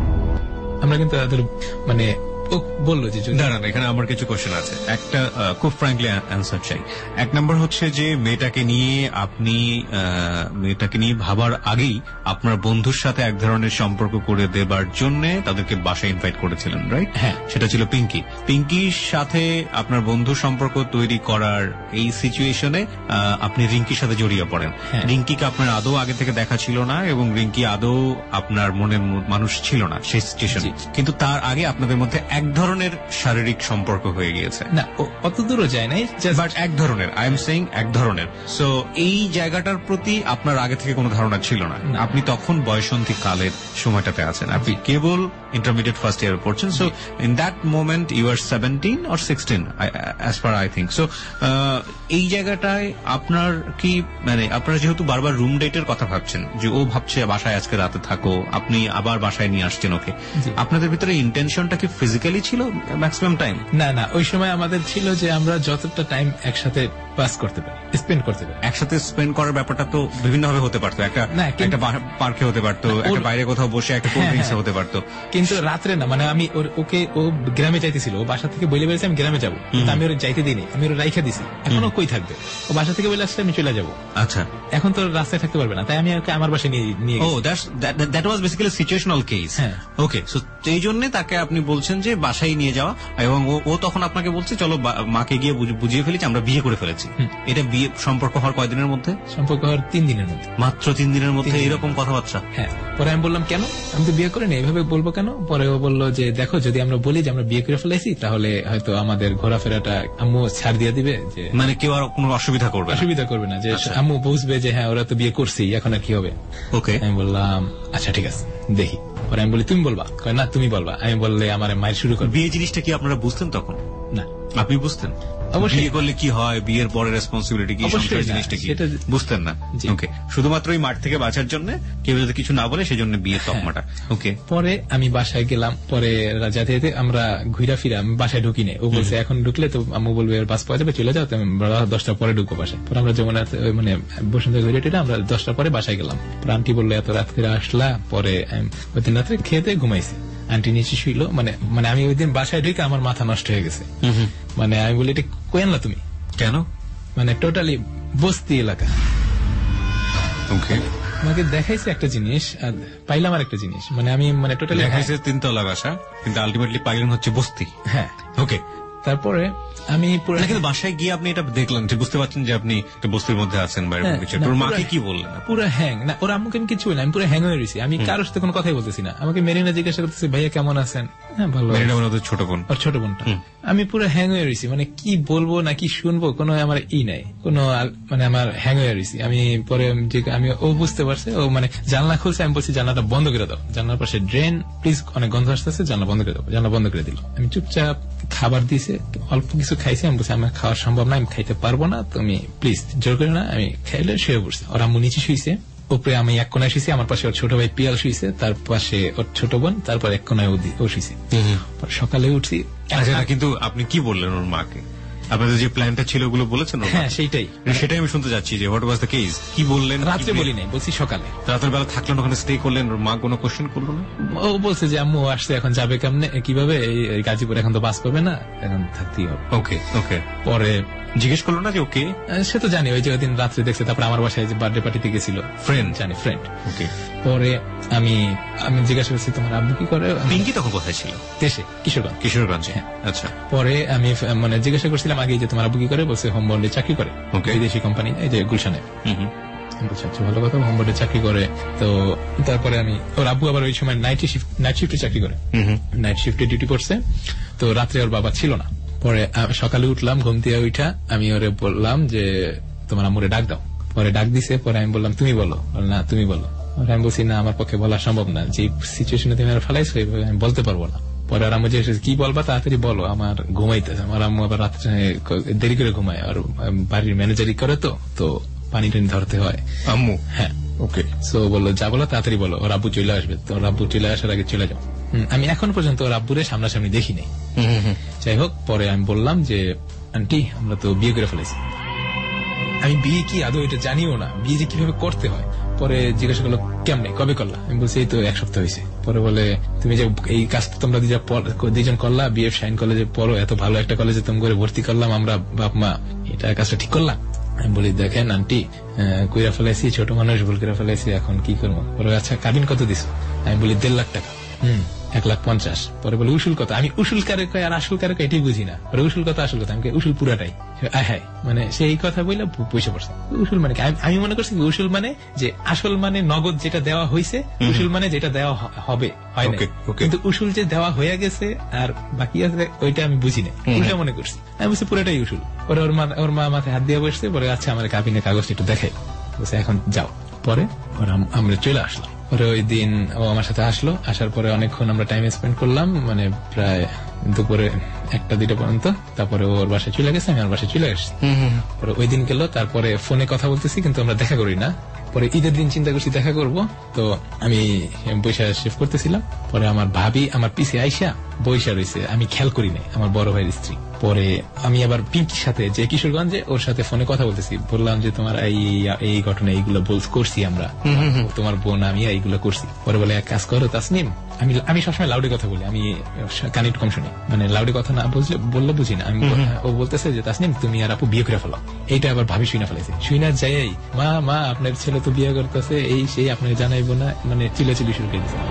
আমরা কিন্তু তাদের মানে বললো যে দাঁড়ান, এখানে আমার কিছু কোশ্চেন আছে, একটা খুব ফ্র্যাঙ্কলি অ্যান্সার চাই। এক নম্বর হচ্ছে যে মেয়েটাকে নিয়ে আপনি মেয়েটাকে নিয়ে ভাবার আগেই আপনার বন্ধুর সাথে এক ধরনের সম্পর্ক করে দেবার জন্য তাদেরকে বাসায় ইনভাইট করেছিলেন, রাইট? হ্যাঁ, সেটা ছিল পিঙ্কি। পিঙ্কির সাথে আপনার বন্ধুর সম্পর্ক তৈরি করার এই সিচুয়েশনে আপনি রিঙ্কির সাথে জড়িয়ে পড়েন। রিঙ্কিকে আপনার আদৌ আগে থেকে দেখা ছিল না এবং রিঙ্কি আদৌ আপনার মনের মানুষ ছিল না সেই সিচুয়েশনে, কিন্তু তার আগে আপনাদের মধ্যে এক ধরনের শারীরিক সম্পর্ক হয়ে গিয়েছে। না অত দূরও যায় নাই, বাট এক ধরনের, আই এম সেইং এক ধরনের। সো এই জায়গাটার প্রতি আপনার আগে থেকে কোনো ধারণা ছিল না, আপনি তখন বয়সন্ধি কালের সময়টাতে আছেন, আপনি কেবল ইন্টারমিডিয়েট ফার্স্ট ইয়ারে পড়ছেন। So in that moment you are seventeen or sixteen as per I think. So এই জায়গাটায় আপনার কি মানে আপনারা যেহেতু বারবার রুম ডেটের কথা ভাবছেন, যে ও ভাবছে বাসায় আজকে রাতে থাকো, আপনি আবার বাসায় নিয়ে আসছেন ওকে, আপনাদের ভিতরে ইন্টেনশনটা কি ফিজিক্যালি ছিল ম্যাক্সিমাম টাইম? না না, ওই সময় আমাদের ছিল যে আমরা যতটা টাইম একসাথে পাস করতে পারি, স্পেন্ড করতে পারি। একসাথে স্পেন্ড করার ব্যাপারটা তো বিভিন্ন ভাবে হতে পারতো, একটা একটা পার্কে হতে পারতো, একটা বাইরে কোথাও বসে একটা কোল্ড ড্রিঙ্কসে হতে পারতো, কিন্তু রাত্রে না। মানে আমি ওকে, ও গ্রামে যাইতেছিল, ও বাসা থেকে বলে বেড়েছে আমি গ্রামে যাবো, কিন্তু আমি ওর যাইতে দিইনি, আমি ওর রাইখা দিছি। এখনো কই থাকবে, ও বাসা থেকে বলে আসছে আমি চলে যাবো। আচ্ছা, এখন তো রাস্তায় থাকতে পারবে না, তাই আমি ওকে আমার বাসায় নিয়ে নিয়ে ও that was basically situational case. Okay, so এই জন্য তাকে আপনি বলছেন যে বাসায় নিয়ে যাওয়া, এবং ও তখন আপনাকে বলছে চলো মাকে গিয়ে বুঝিয়ে ফেলেছি আমরা বিয়ে করে ফেলেছি। এটা বিয়ে সম্পর্ক হওয়ার কয়দিনের মধ্যে? সম্পর্ক হওয়ার তিন দিনের মধ্যে। মাত্র তিন দিনের মধ্যে এরকম কথাবার্তা? হ্যাঁ। পরে আমি বললাম কেন, আমি তো বিয়ে করিনি, এইভাবে বলবো কেন? পরে ও বললো যে দেখো যদি আমরা বলি যে আমরা বিয়ে করে ফেলেছি তাহলে হয়তো আমাদের ঘোরাফেরাটা আম্মু ছাড় দিয়ে দিবে, যে মানে কেউ আর কোনো অসুবিধা করবে অসুবিধা করবে না, যে আম্মু বুঝবে যে হ্যাঁ ওরা তো বিয়ে করছি, এখন আর কি হবে। ওকে, আমি বললাম আচ্ছা ঠিক আছে দেখি। পরে আমি বলি তুমি বলবা? না তুমি বলবা। আমি বললে আমার মায়ের শুরু করবে। বিয়ে জিনিসটা কি আপনারা বুঝতেন তখন? না। আপনি বুঝতেন অবশ্যই। বিয়ে করলে কি হয়, বিয়ের পরে রেসপন্সিবিলিটি কি, অবশ্যই সংসার না, জিনিসটা কি সেটা- বুঝতেন না? জি। ওকে, শুধুমাত্র এই মাঠ থেকে বাঁচার জন্য কেউ যদি কিছু না বলে সেজন্য বিয়ের তকমাটা। ওকে, পরে আমি বাসায় গেলাম, পরে যাতে যেতে আমরা ঘুরা ফিরা আমি বাসায় ঢুকি নেই। ও বলছে এখন ঢুকলে তো আম্মু বলবে বাস পাওয়া যাবে, চলে যাও, তো আমি দশটার পরে ঢুকবো বাসায়। পরে আমরা যেমন মানে বসুন্ধরা ঘুরে টিরে আমরা দশটার পরে বাসায় গেলাম। পরে আন্টি বললো এত রাত করে আসলা, পরে আমি ওই দিন রাত্রে খেতে ঘুমাইছি। আন্টি নিচে শুইল, মানে মানে আমি ওই দিন বাসায় ঢুকে আমার মাথা নষ্ট হয়ে গেছে। মানে আমি বলি এটা কই আনলা তুমি, কেন? মানে টোটালি বস্তি এলাকা। ওকে, আমাকে দেখাইছে একটা জিনিস আর পাইলাম আর একটা জিনিস, মানে আমি মানে টোটালি দেখাইছে তিনতলা বাসা, কিন্তু আলটিমেটলি পাইলেন হচ্ছে বস্তি। হ্যাঁ। ওকে, তারপরে আমি পুরো না, কিন্তু বাসায় গিয়ে আপনি এটা দেখলেন যে বুঝতে পারছেন যে আপনি একটা বস্তির মধ্যে আছেন বা এরকম হ্যাঁ, কিছু। না, তোর পুরো- মাকে কি বললেন? পুরো হ্যাং না, ওর আম্মুকে আমি কিছু বলি না, আমি পুরো হ্যাং হয়ে রয়েছি। আমি কারোর সাথে কোনো কথাই বলতেছি না। আমাকে মেরিনা জিজ্ঞাসা করতেছে ভাইয়া কেমন আছেন? হ্যাঁ ভালো। মেরিনা মানে ওদের ছোট বোন। ওর ছোট বোনটা। আমি পুরো হ্যাং হয়ে রয়েছি, মানে কি বলবো না কি শুনবো কোনো আমার ই নাই, কোনো আল- মানে আমার হ্যাং হয়ে রয়েছি আমি। পরে যে আমি ও বুঝতে পারছে, ও মানে জানলা খুলছে, আমি বলছি জানলাটা বন্ধ করে দাও, জানলার পাশে ড্রেন প্লিজ, অনেক গন্ধ আসতেছে, জানলা বন্ধ করে দাও। জানলা বন্ধ করে দিল। আমি চুপচাপ খাবার দিয়েছে, অল্প কিছু খাইছি। আমি বলছি আমার খাওয়া সম্ভব না, আমি খাইতে পারবো না, তুমি প্লিজ জোর করে না। আমি খাইলে শুয়ে পড়ছি। ওর আম্মু নিচে শুয়েছে, উপরে আমি এক কোনায় শুয়েছি, আমার পাশে ওর ছোট ভাই পিয়াল শুয়েছে, তার পাশে ওর ছোট বোন, তারপর এক কোনায় ও দি- ও শুয়েছে। পরে সকালে উঠছি। আচ্ছা, না, কিন্তু আপনি কি বললেন ওর মাকে? আপনাদের যে প্ল্যানটা ছিল ওগুলো বলেছেন ওর হ্যাঁ মাকে? সেইটাই, সেটাই আমি শুনতে যাচ্ছি যে হোয়াট ওয়াজ দ্য কেস, কি বললেন? রাত্রে কি- বলি নাই, বলছি সকালে। রাতের বেলা থাকলেন ওখানে, স্টে করলেন, ওর মা কোনো কোশ্চেন করলো না? ও বলছে যে আম্মু আসছে, এখন যাবে কেমনে কিভাবে, এই- এই গাজীপুর এখন তো বাস পাবে না, এখন থাকতেই হবে। ওকে, ওকে। পরে জিজ্ঞেস করলো না যে ওকে? আহ, সে তো জানি, ওই যে ওই দিন রাত্রে দেখছে, তারপর আমার বাসায় যে বার্থডে পার্টিতে গেছিল, ফ্রেন্ড জানি, ফ্রেন্ড। ওকে। পরে আমি আমি জিজ্ঞাসা করছি তোমার আব্বু কি করে? পিঙ্কি তখন কোথায় ছিল? দেশে, কিশোরগঞ্জ। কিশোরগঞ্জে। হ্যাঁ। আচ্ছা। পরে আমি ফ- মানে জিজ্ঞাসা করছিলাম আগে যে তোমার আব্বু কি করে? বলছে হোম বোর্ডে চাকরি করে, Okay. বিদেশি কোম্পানি, এই যে গুলশানে। হুম হুম। আমি বলছি আচ্ছা ভালো কথা, হোম বোর্ডে চাকরি করে। তো তারপরে আমি, ওর আব্বু আবার ওই সময় নাইট শিফট নাইট শিফটে চাকরি করে, হুম হুম। নাইট শিফটে ডিউটি করছে। তো রাত্রে ওর বাবা ছিল না। পরে আ- সকালে উঠলাম, ঘুম থেকে উঠা আমি ওরে বললাম যে তোমার আম্মুরে ডাক দাও। পরে ডাক দিছে, পরে আমি বললাম তুমি বলো। বলল, না তুমি বলো। পরে আমি বলছি না আমার পক্ষে বলা সম্ভব না, যে সিচুয়েশনে তুমি আর ফেলাইছো এইভাবে আমি বলতে পারবো না। পরে আর আম্মু যে কি বলবা তাড়াতাড়ি বলো, আমার ঘুমাইতেছে। আমার আম্মু আবার রাত্রে দেরি করে ঘুমায়, আর বাড়ির ম্যানেজারই করে, তো তো পানি টানি ধরতে হয়। আম্মু? হ্যাঁ। ওকে। সো বললো যা বলো তাড়াতাড়ি বলো, ওর আব্বু চলে আসবে। তো ওর আব্বু চলে আসার আগে চলে যাও। হুম, আমি এখন পর্যন্ত ওর আব্বুরে সামনাসামনি দেখিনি। যাই হোক, পরে আমি বললাম যে আন্টি আমরা তো বিয়ে করে ফেলেছি। আমি বিয়ে কি আদৌ এটা জানিও না, বিয়ে যে কিভাবে করতে হয়। পরে জিজ্ঞাসা করলো কেমনে, কবে করলা? আমি বলছি এই তো এক সপ্তাহ হয়েছে। পরে বলে তুমি যে এই কাজটা তোমরা দুজন করলা, বিয়ে সাইন কলেজে পড়ো, এত ভালো একটা কলেজে তুমি করে ভর্তি করলাম আমরা বাপ মা, এটা কাজটা ঠিক করলাম? আমি বলি দেখেন আন্টি, কইরা ফেলাইছি, ছোট মানুষ ভুল করে ফেলাইছি, এখন কি করবো? পরে আচ্ছা কাবিন কত দিস? আমি বলি দেড় লাখ টাকা। হম এক লাখ পঞ্চাশ। পরে বলে উসুল কত? আমি উসুল কারে কয় আর আসল কারে কয় এটাই বুঝি না। পরে উসুল কত আসল কথা? আমি কই উসুল পুরাটাই। আয় হায়, মানে সেই কথা বললে পয়সা পড়ছে। উসুল মানে কি? আমি- আমি মনে করছি কি উসুল মানে যে আসল মানে নগদ যেটা দেওয়া হয়েছে, উসুল মানে যেটা দেওয়া হ- হবে হয় না। Okay, okay. কিন্তু উসুল যে দেওয়া হয়ে গেছে আর বাকি আছে ওইটা আমি বুঝি না, উল্টা মনে করছি। আমি বলছি পুরোটাই উসুল। পরে ওর মা ওর মা মাথায় হাত দিয়ে বসছে। পরে আচ্ছা আমার কাবিনের কাগজটা একটু দেখাই, বলছে এখন যাও। পরে পরে আম- আমরা চলে আসলাম। পরে ওই দিন ও আমার সাথে আসলো, আসার পরে অনেকক্ষণ আমরা টাইম স্পেন্ড করলাম, মানে প্রায় দুপুরে একটা দুইটা পর্যন্ত। তারপরে ওর বাসায় চলে গেছে, আমি আমার বাসায় চলে গেছি। পরে ওই দিন গেল, তারপরে ফোনে কথা বলতেছি কিন্তু আমরা দেখা করি না। পরে ঈদের দিন চিন্তা করছি দেখা করব, তো আমি বৈশা শিফট করতেছিলাম। পরে আমার ভাবি আমার পিছে আইসা বৈশা রয়েছে, আমি খেয়াল করি নাই, আমার বড় ভাইয়ের স্ত্রী। পরে আমি আবার পিঙ্কির সাথে যে কিশোরগঞ্জে, ওর সাথে ফোনে কথা বলতেছি, বললাম যে তোমার এই এই ঘটনা এইগুলো বল করছি আমরা, তোমার বোন আমি এইগুলো করছি। পরে বলে এক কাজ করো তাসনিম, আমি আমি সবসময় লাউডে কথা বলি, আমি কানে কম শুনি, মানে লাউডে কথা না বুঝলে বললে বুঝি না। আমি ও বলতেছে যে তাসনিম তুমি আর আপু বিয়ে করে ফেলো। এইটা আবার ভাবি শুনে ফেলেছে, শুনে যাই মা মা আপনার ছেলে তো বিয়ে করতেছে, এই সেই আপনাকে জানাইবো না, মানে চিলাচিলি শুরু করে দিচ্ছে।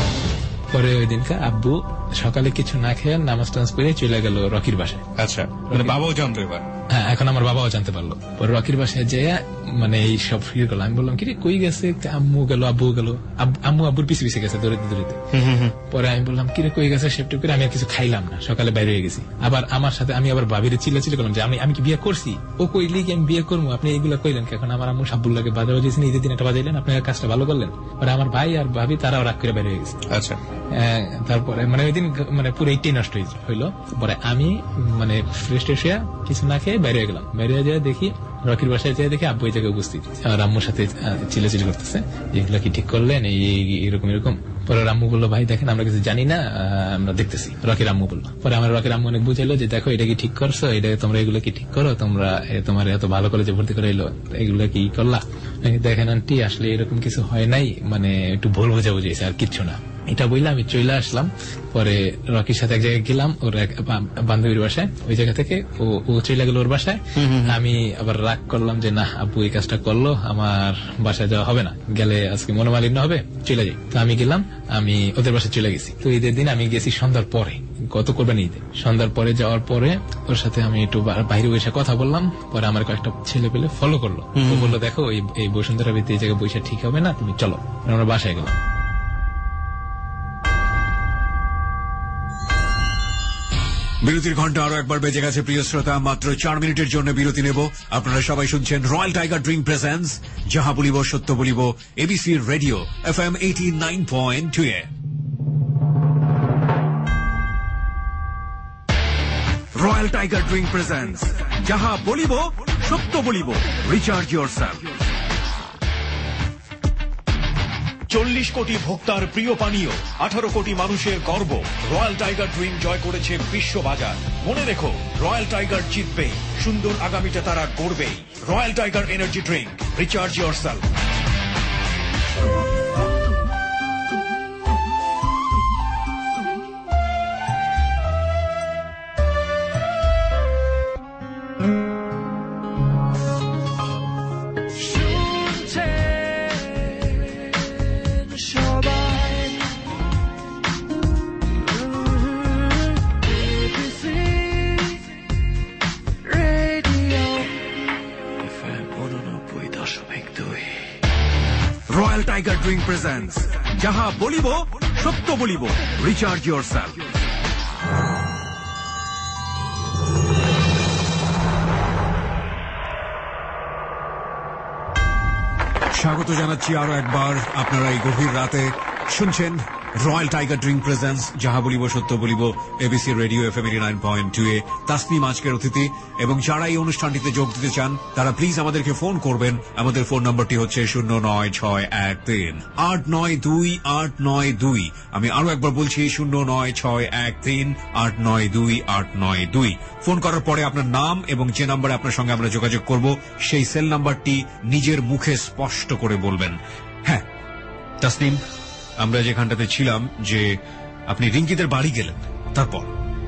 পরে ওই দিনকা আব্বু সকালে কিছু না খেয়ে নামাজ টামাজ করে চলে গেল রকির বাসায়। আচ্ছা, মানে বাবাও জানতো এবার? হ্যাঁ, এখন আমার বাবাও জানতে পারলো। পরে রকির বাসায় যে মানে এই সব ফিরে গেল। আমি বললাম কি রে কই গেছে, আম্মু গেল আব্বু গেল, আম্মু আব্বুর পিছিয়ে পিছিয়ে গেছে দৌড়িতে দৌড়িতে। পরে আমি বললাম কি রে কই গেছে, সেফটি করে আমি আর কিছু খাইলাম না, সকালে বাইরে হয়ে গেছি। আবার আমার সাথে আমি আবার ভাবিরে চিল্লাচিল্লি করলাম যে আমি আমি কি বিয়ে করছি, ও কইলি কি আমি বিয়ে করবো, আপনি এইগুলা কইলেন কি? এখন আমার আম্মু সাব্বুল্লাহকে বাজা বাজিয়েছেন, ঈদের দিন একটা বাজাইলেন, আপনার কাজটা ভালো করলেন। পরে আমার ভাই আর ভাবি তারাও রাগ করে বাইরে হয়ে গেছে। আচ্ছা, তারপরে মানে ওই দিন মানে পুরো এইটাই নষ্ট হইলো। পরে আমি মানে ফ্রেশ ট্রেশ হয়ে কিছু না খেয়ে বাইরে হয়ে গেলাম। বাইরে হয়ে যায় দেখি রকির বাসায় যেয়ে দেখি আব্বু এই জায়গায় উপস্থিত, আর আম্মুর সাথে চিল্লাচিল্লি করতেছে, এগুলো কি ঠিক করলেন, এই এরকম এরকম। পরে আম্মু বললো ভাই দেখেন আমরা কিছু জানি না, আমরা দেখতেছি। রকির আম্মু বললো। পরে আমার রকির আম্মু অনেক বুঝাইলো যে দেখো এটা কি ঠিক করছো, এটা তোমরা এগুলো কি ঠিক করো, তোমরা তোমার এত ভালো কলেজে ভর্তি করে এলো, এগুলো কি করলা? দেখেন আন্টি আসলে এরকম কিছু হয় নাই, মানে একটু ভুল বোঝা বুঝেছে আর কিচ্ছু না। এটা বললে আমি চলে আসলাম। পরে রকির সাথে এক জায়গায় গেলাম ওর এক বান্ধবীর বাসায়, ওই জায়গা থেকে ও চলে গেল ওর বাসায়। আমি আবার রাগ করলাম যে না আব্বু এই কাজটা করলো, আমার বাসায় যাওয়া হবে না, গেলে আজকে মনোমালিন্য হবে, চলে যাই। তো আমি গেলাম, আমি ওদের বাসায় চলে গেছি। তো ঈদের দিন আমি গেছি সন্ধ্যার পরে, গত করবেন ঈদে। সন্ধ্যার পরে যাওয়ার পরে ওর সাথে আমি একটু বাইরে বসে কথা বললাম। পরে আমার কয়েকটা ছেলে পেলে ফলো করলো, ও বললো দেখো এই বসুন্ধরা ভিত্তি এই জায়গায় বসে ঠিক হবে না, তুমি চলো। আমরা বাসায় গেলাম। বিরতির ঘন্টা আরো একবার বেজে গেছে প্রিয় শ্রোতা, মাত্র চার মিনিটের জন্য বিরতি নেব। আপনারা সবাই শুনছেন রয়্যাল টাইগার ড্রিঙ্ক প্রেজেন্স যাহা বলিব সত্য বলিব, ABC radio F M eighty nine point two এ। রয়্যাল টাইগার ড্রিঙ্ক প্রেজেন্স যাহা বলিব সত্য বলিব, রিচার্জ ইয়োরসেলফ। চল্লিশ কোটি ভোক্তার প্রিয় পানীয়, আঠারো কোটি মানুষের গর্ব, রয়্যাল টাইগার ড্রিঙ্ক জয় করেছে বিশ্ববাজার। মনে রেখো, রয়্যাল টাইগার জিতবেই, সুন্দর আগামীটা তারা গড়বেই। Royal tiger energy drink, recharge yourself. Royal tiger drink presents যাহা বলিব সত্য বলিব, রিচার্জ ইয়োরসেলফ। স্বাগত জানাচ্ছি আরো একবার। আপনারা এই গভীর রাতে শুনছেন রয়্যাল টাইগার ড্রিঙ্ক প্রেজেন্স যাহা বলিব সত্য বলিব, ABC radio F M eighty nine point two এ। তাসনিম আজকের অতিথি, এবং যারা এই অনুষ্ঠানটিতে যোগ দিতে চান তারা প্লিজ আমাদেরকে ফোন করবেন। আমাদের ফোন নম্বরটি হচ্ছে শূন্য নয় ছয় এক তিন আট নয় দুই আট নয় দুই। আমি আরো একবার বলছি শূন্য নয় ছয় এক তিন আট নয় দুই আট নয় দুই। ফোন করার পরে আপনার নাম এবং যে নাম্বারে আপনার সঙ্গে আমরা যোগাযোগ করব সেই সেল নাম্বারটি নিজের মুখে স্পষ্ট করে বলবেন। হ্যাঁ তাসনিম, আমরা যেখানটাতে ছিলাম যে আপনি রিঙ্কিদের বাড়ি গেলেন, তারপর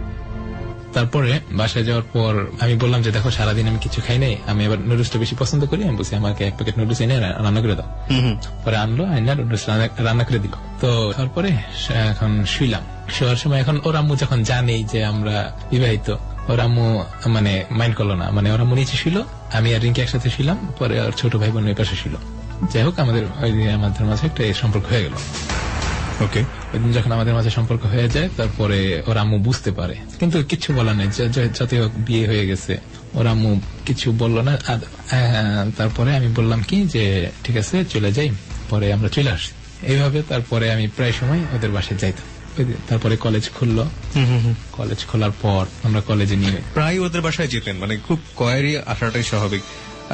তারপরে বাসায় যাওয়ার পর আমি বললাম যে দেখো সারাদিন আমি কিছু খাই নাই, আমি এবার নুডলসটা বেশি পছন্দ করি, আমি বলছি আমাকে এক প্যাকেট নুডলস এনে রান্না করে দাও। পরে আনলো, আইনা নুডলস রান্না করে দিল। তো তারপরে এখন শুইলাম। শোয়ার সময় এখন ওর আম্মু যখন জানেই যে আমরা বিবাহিত, ওর আম্মু মানে মাইন্ড করলো না, মানে ওর আম্মু নিচে শুইল, আমি আর রিঙ্কি একসাথে শুইলাম। পরে ওর ছোট ভাই বোন ওই পাশে শুইল। যাই হোক আমাদের আমাদের মাঝে একটা সম্পর্ক হয়ে গেল। ওকে, ওই দিন যখন আমাদের মাঝে সম্পর্ক হয়ে যায় তারপরে ওর আম্মু বুঝতে পারে, কিন্তু কিচ্ছু বলার নেই, যাতে হোক বিয়ে হয়ে গেছে, ওর আম্মু কিছু বললো না। তারপরে আমি বললাম কি যে ঠিক আছে চলে যাই, পরে আমরা চলে আসি। এইভাবে তারপরে আমি প্রায় সময় ওদের বাসায় যাইতাম। তারপরে কলেজ খুললো, কলেজ খোলার পর আমরা কলেজে নিয়ে প্রায় ওদের বাসায় যেতেন, মানে খুব কয়েরই আসাটাই স্বাভাবিক।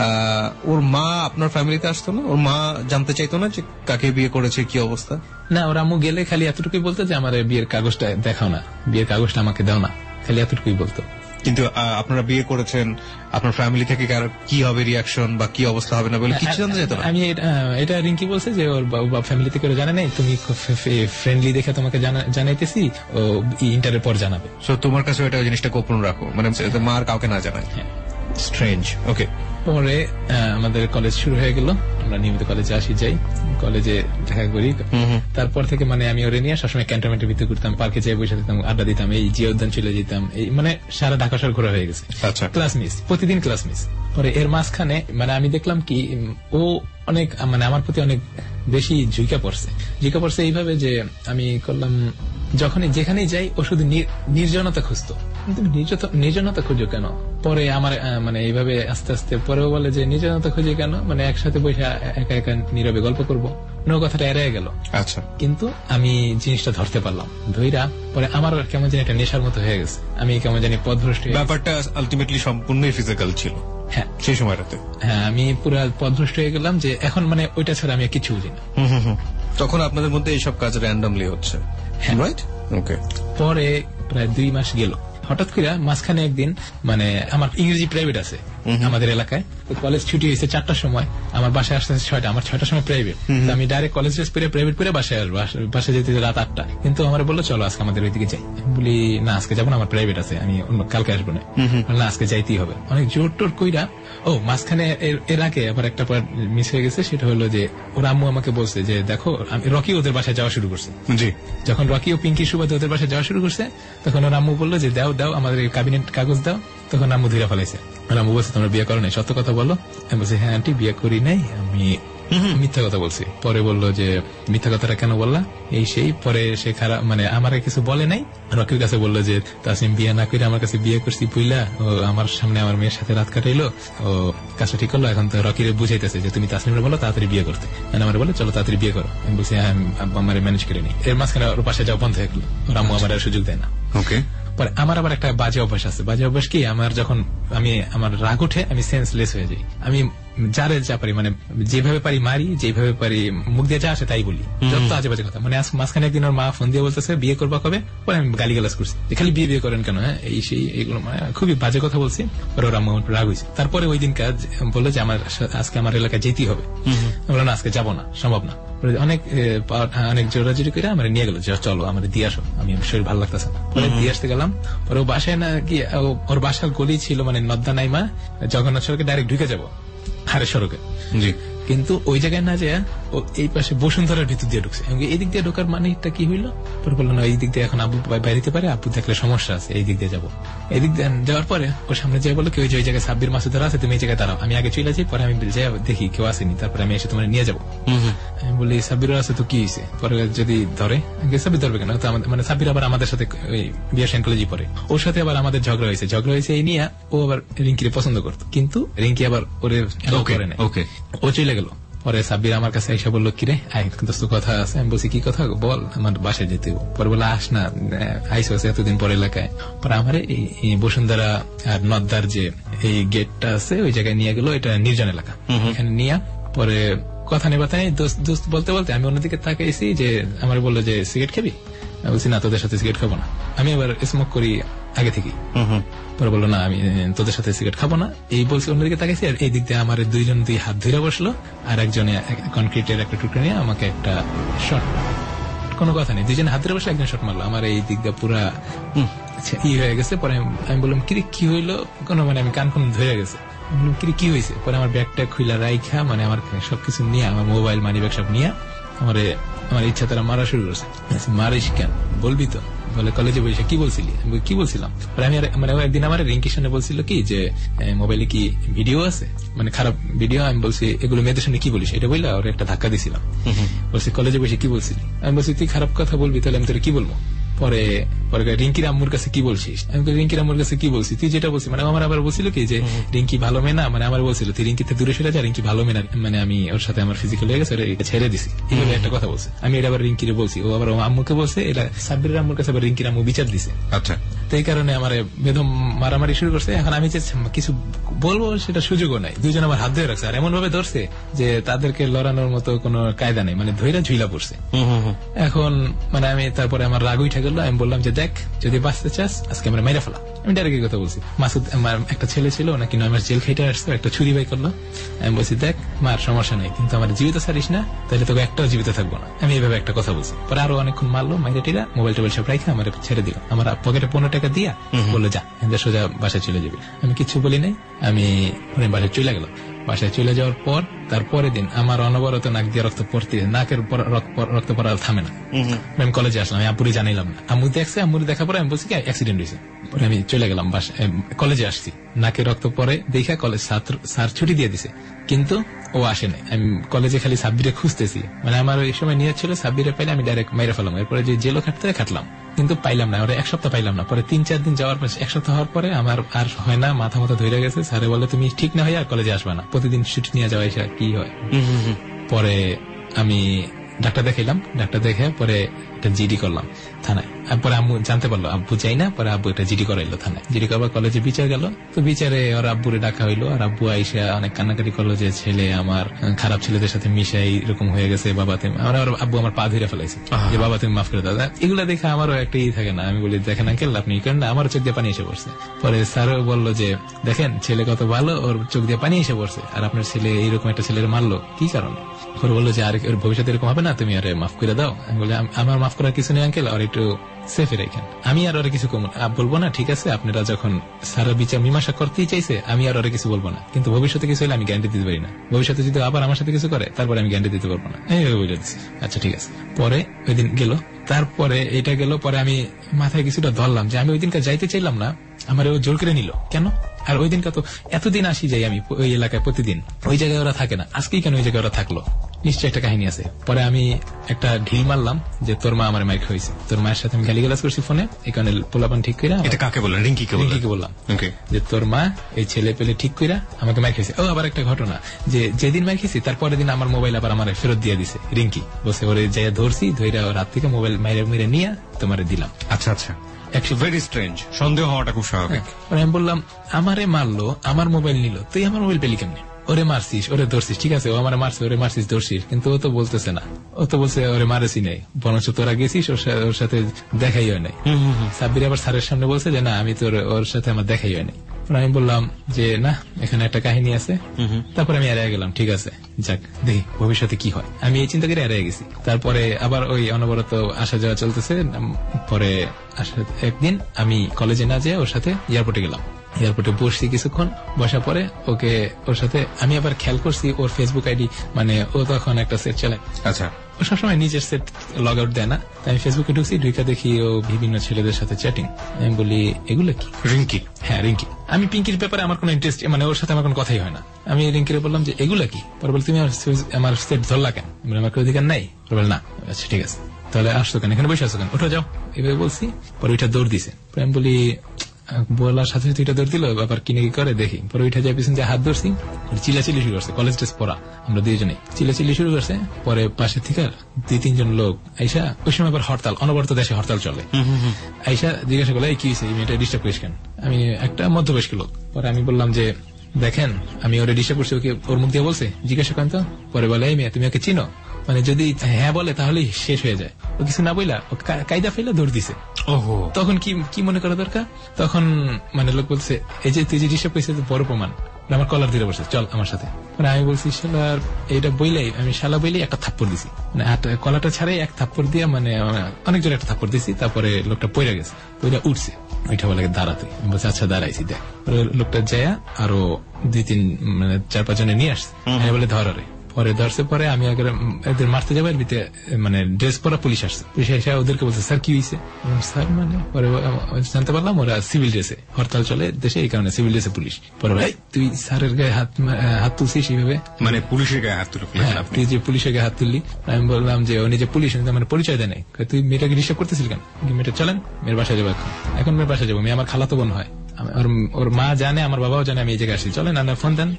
ওর মা আপনার ফ্যামিলিতে আসতো না? ওর মা জানতে চাইতো না যে কাকে বিয়ে করেছে, কি অবস্থা? না, ওর আম্মু গেলে খালি এতটুকুই বলতো যে আমার বিয়ের কাগজটা দেখাও না, বিয়ের কাগজটা আমাকে দাও না, খালি এতটুকুই বলতো। কিন্তু আপনারা বিয়ে করেছেন, আপনার ফ্যামিলি থেকে কি হবে রিয়াকশন বা কি অবস্থা হবে না বলে কিছু জানতে যেত না? আমি এটা রিঙ্কি বলছে যে ওর ফ্যামিলি থেকে জানে নাই, তুমি ফ্রেন্ডলি দেখে তোমাকে জানাইতেছি, ও ইন্টারের পর জানাবে। সো তোমার কাছে ওটা জিনিসটা গোপন রাখো, মানে মার কাউকে না জানায়। হ্যাঁ, স্ট্রেঞ্জ। ওকে, পরে আমাদের কলেজ শুরু হয়ে গেল, আমরা নিয়মিত কলেজে আসি যাই, কলেজে দেখা করি। তারপর থেকে মানে আমি ওরে নিয়ে সবসময় ক্যান্টনমেন্টের ভিতরে ঘুরতাম, পার্কে যেয়ে বসে থাকতাম, আড্ডা দিতাম, এই জিয়া উদ্যান চলে যেতাম, এই মানে সারা ঢাকা শহর ঘোরা হয়ে গেছে। ক্লাস মিস, প্রতিদিন ক্লাস মিস। পরে এর মাঝখানে মানে আমি দেখলাম কি ও অনেক মানে আমার প্রতি অনেক বেশি ঝুঁকা পড়ছে। ঝুঁকা পড়ছে এইভাবে যে আমি করলাম যখনই যেখানেই যাই ও শুধু নির্জনতা খুঁজতো। তুমি নির্জনতা খুঁজো কেন? পরে আমার মানে এইভাবে আস্তে আস্তে পরেও বলে যে নির্জনতা খুঁজে কেন, মানে একসাথে বসে একা একা নীরবে গল্প করবো, নো কথাটা এড়িয়ে গেল। আচ্ছা, কিন্তু আমি জিনিসটা ধরতে পারলাম, ধইরা পরে আমার কেমন জানি একটা নেশার মতো হয়ে গেছে। আমি কেমন জানি পথভ্রষ্ট। ব্যাপারটা আলটিমেটলি সম্পূর্ণই ফিজিক্যাল ছিল। হ্যাঁ, সেই সময়টাতে হ্যাঁ আমি পুরা পথভ্রষ্ট হয়ে গেলাম, যে এখন মানে ওইটা ছাড়া আমি কিছু বুঝি না। তখন আপনাদের মধ্যে এইসব কাজ র্যান্ডমলি হচ্ছে। হ্যাঁ, রাইট। ওকে। পরে প্রায় দুই মাস গেল, হঠাৎ করে মাঝখানে একদিন মানে আমার ইংরেজি প্রাইভেট আছে আমাদের এলাকায়, তো কলেজ ছুটি হয়েছে চারটার সময়, আমার বাসায় আসতে আসতে ছয়টা, আমার ছয়টার সময় প্রাইভেট, আমি ডাইরেক্ট কলেজ ড্রেস পরে প্রাইভেট করে বাসায় আসবো, বাসায় যেতে রাত আটটা। কিন্তু আমার বললো চলো আজকে আমাদের ওইদিকে যাই। বলি না আজকে যাবো না, আমার প্রাইভেট আছে, আমি অন্য কালকে আসবো না। না আজকে যাইতেই হবে। অনেক জোর টোর কইরা, ও মাঝখানে এর আগে আবার একটা মিস হয়ে গেছে, সেটা হলো যে ওর আম্মু আমাকে বলছে যে দেখো রকি ওদের বাসায় যাওয়া শুরু করছে। জি, যখন রকি ও পিঙ্কি সুবাদে ওদের বাসায় যাওয়া শুরু করছে তখন ওর আম্মু বললো যে দাও দাও আমাদের ক্যাবিনেট কাগজ দাও। তখন আম্মু ধীরে ফেলাইছে, আম্মু বলছে তোমরা বিয়ে করো নাই, সত্য কথা বলো। আমি বলছি হ্যাঁ আন্টি বিয়ে করি নাই, আমি মিথ্যা কথা বলছি। পরে বললো যে মিথ্যা কথাটা কেন বললা, এই সেই। পরে সে খারাপ মানে আমার কিছু বলে নাই, রকির কাছে বললো যে তাসনিম বিয়ে না করে আমার কাছে বিয়ে করছি পুইলা, ও আমার সামনে আমার মেয়ের সাথে রাত কাটাইলো, ও কাজটা ঠিক করলো। এখন তো রকির বুঝাইতেছে যে তুমি তাসনিমরে বলো তাড়াতাড়ি বিয়ে করতে, মানে আমার বলে চলো তাড়াতাড়ি বিয়ে করো। আমি বলছি হ্যাঁ আমার ম্যানেজ করে নি। এর মাঝখানে ওর পাশে যাওয়া বন্ধ হয়ে গেলো, ওর আম্মু আমার সুযোগ দেয় না। ওকে। পরে আমার আবার একটা বাজে অভ্যাস আছে। বাজে অভ্যাস কি, আমার যখন আমি আমার রাগ উঠে আমি সেন্সলেস হয়ে যাই। আমি যারে যা পারি মানে যেভাবে পারি মারি, যেভাবে পারি মুখ দিয়ে যা আসে তাই বলি, যত আজে বাজে কথা। মানে মাঝখানে একদিন ওর মা ফোন দিয়ে বলতেছে বিয়ে করবা কবে, পরে আমি গালি গালাজ করছি, খালি বিয়ে বিয়ে করেন কেন, হ্যাঁ এই সেই এইগুলো মানে খুবই বাজে কথা বলছি। পরে ওরা রাগ হয়েছে। তারপরে ওই দিন কাজ বললো যে আমার আজকে আমার এলাকায় যেতেই হবে। বললো না আজকে যাবো না, সম্ভব না। অনেক অনেক জোরাজুরি করে আমার নিয়ে গেল, চলো আমার দিয়ে আসো, আমি শরীর ভালো লাগতেছে না। পরে দিয়ে আসতে গেলাম, পরে ও বাসায় না কি ওর বাসার গলি ছিল মানে নদ্দা নাইমা জগন্নাথ সড়কে ডাইরেক্ট ঢুকে যাবো হারের সড়কে। জি, কিন্তু ওই জায়গায় না যায় ও এই পাশে বসুন্ধরার ভিতর দিয়ে ঢুকছে। এই দিক দিয়ে ঢোকার মানেটা কি হইলো, পরে বললো না এই দিক দিয়ে এখন আব্বু বাইরে পারে, আব্বু দেখলে সমস্যা আছে, এই দিক দিয়ে যাবো। এই দিক দিয়ে যাওয়ার পরে ওর সামনে যাই বললো কেউ যে ওই জায়গায় সাব্বির মাসুদার আছে, তুমি এই জায়গায় দাঁড়াও, আমি আগে চলে যাই, পরে আমি যাই দেখি কেউ আসেনি, তারপরে আমি এসে তোমার নিয়ে যাবো। আমি বলি সাব্বির আছে তো কি হয়েছে, পরে যদি ধরে সাব্বির ধরবে কেন, মানে সাব্বির আবার আমাদের সাথে বিয়া সাইকোলজি পরে, ওর সাথে আবার আমাদের ঝগড়া হয়েছে। ঝগড়া হয়েছে এই নিয়ে, ও আবার রিঙ্কিরে পছন্দ করতো, কিন্তু রিঙ্কি আবার ওরে করে না, ও চলে গেল। পরে সাব্বির আমার কাছে এসে বললো কিরে আয় দোস্ত কথা আছে। আমি বলছি কি কথা বল, আমার বাসায় যেতে। পরে বলে আস না, আইসো এতদিন পর এলাকায়। পরে আমার এই বসুন্ধরা আর নদ্দার যে এই গেটটা আছে ওই জায়গায় নিয়ে গেল, এটা নির্জন এলাকা, এখানে নিয়ে পরে কথা নেই বার্তা নেই, দোস্ত দোস্ত বলতে বলতে আমি অন্যদিকে তাকাইছি যে আমার বললো যে সিগারেট খাবি, আমি বলছি না তোদের সাথে সিগারেট খাবো না, আমি এবার স্মোক করি আগে থেকেই। পরে বললো না আমি তোদের সাথে সিগারেট খাবো না, এই বলছি অন্যদিকে তাকাইছি। আর এই দিক দিয়ে আমার দুইজন দুই হাত ধরে বসলো, আর একজনে কনক্রিটের একটা টুকরা নিয়ে আমাকে একটা শট, কোনো কথা নেই, দুইজনে হাত ধরে বসে একজন শট মারলো। আমার এই দিক দিয়ে পুরা ই হয়ে গেছে। পরে আমি বললাম কিরে কি হইলো, কোনো মানে আমি কান ফোন ধরে গেছে, বললাম কিরে কি হয়েছে। পরে আমার ব্যাগটা খুইলা রাইখা মানে আমার সবকিছু নিয়ে, আমার মোবাইল মানি ব্যাগ সব নিয়ে আমার আমার ইচ্ছা তারা মারা শুরু করছে। মারিস কেন বলবি তো, বলে কলেজে বসে কি বলছিলি, কি বলছিলাম। আমি মানে একদিন আমার রিঙ্কির সামনে বলছিল কি যে মোবাইলে কি ভিডিও আছে, মানে খারাপ ভিডিও। আমি বলছি এগুলো মেয়েদের সামনে কি বলিস, এটা বললে ওর একটা ধাক্কা দিছিলাম। বলছি কলেজে বসে কি বলছিলি, আমি বলছি তুই খারাপ কথা বলবি তাহলে আমি তোর কি বলবো। পরে পরে রিঙ্কির আম্মুর কাছে কি বলছিস, আমি রিঙ্কির আম্মুর কাছে কি বলছি, তুই যেটা বলছি মানে আমার আবার বলছিল কি যে রিঙ্কি ভালো মেয়ে না, মানে আমার বলছিল তুই রিঙ্কিতে দূরে সরে যা, রিঙ্কি ভালো মেয়ে না, মানে আমি ওর সাথে আমার ফিজিক্যাল হয়ে গেছে ছেড়ে দিছি, এইভাবে একটা কথা বলছে। আমি এটা আবার রিঙ্কিরে বলছি, ও আবার আম্মুকে বলছে, এটা সাব্বিরের আম্মুর কাছে আবার রিঙ্কির আম্মু বিচার দিছে। আচ্ছা, তো এই কারণে আমার বেদম মারামারি শুরু করছে। এখন আমি যে কিছু বলবো সেটা সুযোগও নাই, দুইজন আমার হাত ধরে রাখছে, আর এমন ভাবে ধরছে যে তাদেরকে লড়ানোর মতো কোনো কায়দা নেই, মানে ধৈরা ঝুইলা পড়ছে। এখন মানে আমি তারপরে আমার রাগ উঠে গেল, আমি বললাম যে দেখ যদি বাঁচতে চাস আজকে আমরা মেরে ফেলা। আমি ডাইরেক্ট কথা বলছি। মাসুদ আমার একটা ছেলে ছিল নাকি নয় মাস জেল খেটে আসতো, একটা ছুরি বাই করলো। আমি বলছি দেখ মার সমস্যা নেই, কিন্তু আমার জীবিত ছাড়িস না, তাহলে তোকে একটাও জীবিত থাকবো না। আমি এইভাবে একটা কথা বলছি। পরে আরো অনেকক্ষণ মারলো, মাইরে টিরা মোবাইল টোবাইল সব রাখে আমার ছেড়ে দিল। আমার পকেটে পনেরো টাকা দিয়া বললো যা সোজা বাসায় চলে যাবি। আমি কিছু বলি নাই, আমি বাসায় চলে গেলাম। বাসায় চলে যাওয়ার পর তারপরের দিন আমার অনবরত নাক দিয়ে রক্ত পড়তে, নাকের রক্ত পড়া থামে না। আমি কলেজে আসলাম, আমি আব্বুরে জানাইলাম না। আম্মু দেখছে, আম্মুরে দেখার পরে আমি বলছি কি অ্যাক্সিডেন্ট হয়েছে। পরে আমি চলে গেলাম বাসায়, কলেজে আসছি, নাকে রক্ত পরে দেখে কলেজ স্যার ছুটি দিয়ে দিছে, কিন্তু ও আসে নাই। আমি কলেজে খালি সাব্বিরে খুঁজতেছি, মানে আমার এই সময় নিয়ে ছিল সাব্বিরে পাইলে আমি ডাইরেক্ট মেরে ফেলাম। এরপরে যে জেলও খাটতে খাটলাম, কিন্তু পাইলাম না। ওরা এক সপ্তাহ পাইলাম না। পরে তিন চার দিন যাওয়ার পর, এক সপ্তাহ হওয়ার পরে আমার আর হয় না, মাথা মাথা ধরে গেছে। স্যারে বলে তুমি ঠিক না হয়ে আর কলেজে আসবা না, প্রতিদিন ছুটি নিয়ে যাওয়া এসে কি হয়। পরে আমি ডাক্তার দেখাইলাম, ডাক্তার দেখে পরে একটা জিডি করলাম থানায়। পরে আম্মু জানতে পারলো, আব্বু চাই না, পরে আব্বু একটা জিডি করাইলো থানায়। জিডি করবার কলেজে বিচার গেল, তো বিচারে ওর আব্বুরে ডাকা হইলো। আর আব্বু আইসা অনেক কান্নাকাটি করলো যে ছেলে আমার খারাপ ছেলেদের সাথে মিশাই এরকম হয়ে গেছে, বাবা তুমি, আব্বু আমার পা ধরে ফেলাইছে যে বাবা তুমি মাফ করে দাদা। এগুলা দেখে আমারও একটা ই থাকে না। আমি বলি দেখেন আঙ্কেল আপনি ই করেন না, আমারও চোখ দিয়ে পানি এসে পড়ছে। পরে স্যারও বললো যে দেখেন ছেলে কত ভালো, ওর চোখ দিয়ে পানি এসে পড়ছে, আর আপনার ছেলে এইরকম একটা ছেলের মারলো কি কারণে। পরে বললো যে আর ভবিষ্যতে এরকম হবে না, তুমি আরে মাফ করে দাও। আমি বলি আমার মাফ করার কিছু নেই আঙ্কেল, আর একটু সেফে রাখেন, আমি আর ওরা কিছু বলবো না। ঠিক আছে, আপনারা যখন সারা বিচার মীমাংসা করতেই চাইছে, আমি আর ওরা কিছু বলবো না, কিন্তু ভবিষ্যতে কিছু হলে আমি গ্যারান্টি দিতে পারি না। ভবিষ্যতে যদি আবার আমার সাথে কিছু করে তারপরে আমি গ্যারান্টি দিতে পারবো না। এইভাবে বলে দিচ্ছি, আচ্ছা ঠিক আছে। পরে ওই দিন গেল, তারপরে এটা গেল। পরে আমি মাথায় কিছুটা ধরলাম যে আমি ওই দিনকার যাইতে চাইলাম না, আমার ও জোর করে নিল কেন। আর ওই দিনকার তো এতদিন আসি যাই আমি ওই এলাকায় প্রতিদিন, ওই জায়গায় ওরা থাকে না, আজকেই কেন ওই জায়গায় ওরা থাকলো, নিশ্চয় একটা কাহিনী আছে। পরে আমি একটা ঢিল মারলাম যে তোর মা আমার মাইক হয়েছে, তোর মায়ের সাথে আমি গালিগালাজ করছি ফোনে, এখানে পোলাপান ঠিক করে। এটা কাকে বললেন? রিঙ্কিকে বললাম যে তোর মা এই ছেলে পেলে ঠিক করে আমাকে মাইক খেয়েছে। ও আবার একটা ঘটনা যে যেদিন মাইক খেয়েছি তারপরের দিন আমার মোবাইল আবার আমার ফেরত দিয়ে দিছে রিঙ্কি, বসে ওরে যাই ধরছি, ধরে রাত থেকে মোবাইল মাইরে মেরে নিয়ে তোমার দিলাম। আচ্ছা আচ্ছা, ভেরি স্ট্রেঞ্জ, সন্দেহ হওয়াটা খুব স্বাভাবিক। আমি বললাম আমারে মারলো, আমার মোবাইল নিল, তুই আমার মোবাইল পেলি কেমনি? ওরে মারছিস, ওরে ধরছিস, ঠিক আছে ও আমার মারছে, ওরে মারছিস ধরছিস, কিন্তু ও তো বলতেছে না, ও তো বলছে ওরে মারেছি নাই, বরঞ্চ তোরা গেছিস ওর সাথে দেখাই হয় নাই। সাব্বির আবার স্যারের সামনে বলছে যে না আমি তোর ওর সাথে আমার দেখাই হয় নাই। আমি বললাম যে না এখানে একটা কাহিনী আছে। তারপরে আমি এড়িয়ে গেলাম, ঠিক আছে যাক দেখি ভবিষ্যতে কি হয়, আমি এই চিন্তা করে এড়িয়ে গেছি। তারপরে আবার ওই অনবরত আসা যাওয়া চলতেছে। পরে একদিন আমি কলেজে না যেয়ে ওর সাথে এয়ারপোর্টে গেলাম। এয়ারপোর্টে বসছি কিছুক্ষণ, বসার পরে ওকে ওর সাথে আমি আবার খেয়াল করছি ওর ফেসবুক আইডি, মানে ও তখন একটা সেট চালায়। আচ্ছা, ও সবসময় নিজের সেট লগ আউট দেয় না। আমি ফেসবুকে ঢুকছি, ঢুকে দেখি ও বিভিন্ন ছেলেদের সাথে চ্যাটিং। আমি বলি এগুলো কি? রিঙ্কি? হ্যাঁ রিঙ্কি। আমি পিঙ্কির ব্যাপারে আমার কোনো ইন্টারেস্ট, মানে ওর সাথে আমার কোনো কথাই হয় না। আমি রিঙ্কিরে বললাম যে এগুলা কি? পরে বল তুমি আমার সেট ধরলা কেন? আমার অধিকার নাই। বল না। আচ্ছা ঠিক আছে, তাহলে আসছো কেন, এখানে বসে আসছো কেন, উঠে যাও, এভাবে বলছি। পরে ওইটা দৌড় দিছে। আমি বলি বলার সাথে সাথে এটা দৌড় দিল, আবার কিনে কি করে দেখি। পরে ওইটা যায় পিছন যে হাত ধরছি, চিলাচিলি শুরু করছে, কলেজ ড্রেস পরা আমরা দুইজনে, চিলাচিলি শুরু করছে। পরে পাশে থেকে দুই তিনজন লোক আইসা, ওই সময় আবার হরতাল, অনবরত দেশে হরতাল চলে, আইসা জিজ্ঞাসা করলো এই কি হয়েছে, এই মেয়েটা ডিস্টার্ব করিস কেন? আমি একটা মধ্যবয়স্ক লোক। পরে আমি বললাম যে দেখেন আমি ওরে ডিস্টার্ব করছি, ওকে ওর মুখ দিয়ে বলছে জিজ্ঞাসা করেন তো। পরে বলে এই মেয়ে তুমি ওকে চিনো? মানে যদি হ্যাঁ বলে তাহলে শেষ হয়ে যায়, ও কিছু না বইলা ও কায়দা ফেলে দৌড় দিছে। ওহো, তখন কি কি মনে করা দরকার? তখন মানে লোক বলছে এই যে তুই যে ডিস্টার্ব করেছিস বড় প্রমাণ, আমার কলার ধরে বসে চল আমার সাথে। মানে আমি বলছি শালার এইটা বইলাই, আমি শালা বইলেই একটা থাপ্পড় দিছি, মানে কলাটা ছাড়াই এক থাপ্পড় দিয়ে, মানে অনেক জোরে একটা থাপ্পড় দিছি। তারপরে লোকটা পড়ে গেছে, ওইটা উঠছে, ওইটা বলে দাঁড়াতে। বলছে আচ্ছা দাঁড়াইছি দেখ। লোকটা যায় আরো দুই তিন মানে চার পাঁচ জনে নিয়ে আসছে, বলে ধরে। পরে ধরছে, পরে আমি আগে এদের মারতে যাবো, এর ভিতরে মানে ড্রেস পরা পুলিশ আসছে। পুলিশ এসে ওদেরকে বলছে স্যার কি হয়েছে? স্যার মানে পরে জানতে পারলাম ওরা সিভিল ড্রেসে, হরতাল চলে দেশে এই কারণে সিভিল ড্রেসে পুলিশ। পরে ভাই তুই স্যারের গায়ে হাত হাত তুলছিস এইভাবে, মানে পুলিশের গায়ে হাত তুলি? তুই যে পুলিশের গায়ে হাত তুললি। আমি বললাম যে ও নিজে পুলিশ, মানে পরিচয় দেয় নাই। তুই মেয়েটাকে ডিস্টার্ব করতেছিল কেন? মেয়েটা চলেন মেয়ের বাসায় যাবো, এখন এখন মেয়ের বাসায় যাবো, মেয়ে আমার খালাতো বোন হয়, ওর মা জানে, আমার বাবাও জানে আমি এই জায়গায় আসি, চলেন না ফোন দেন।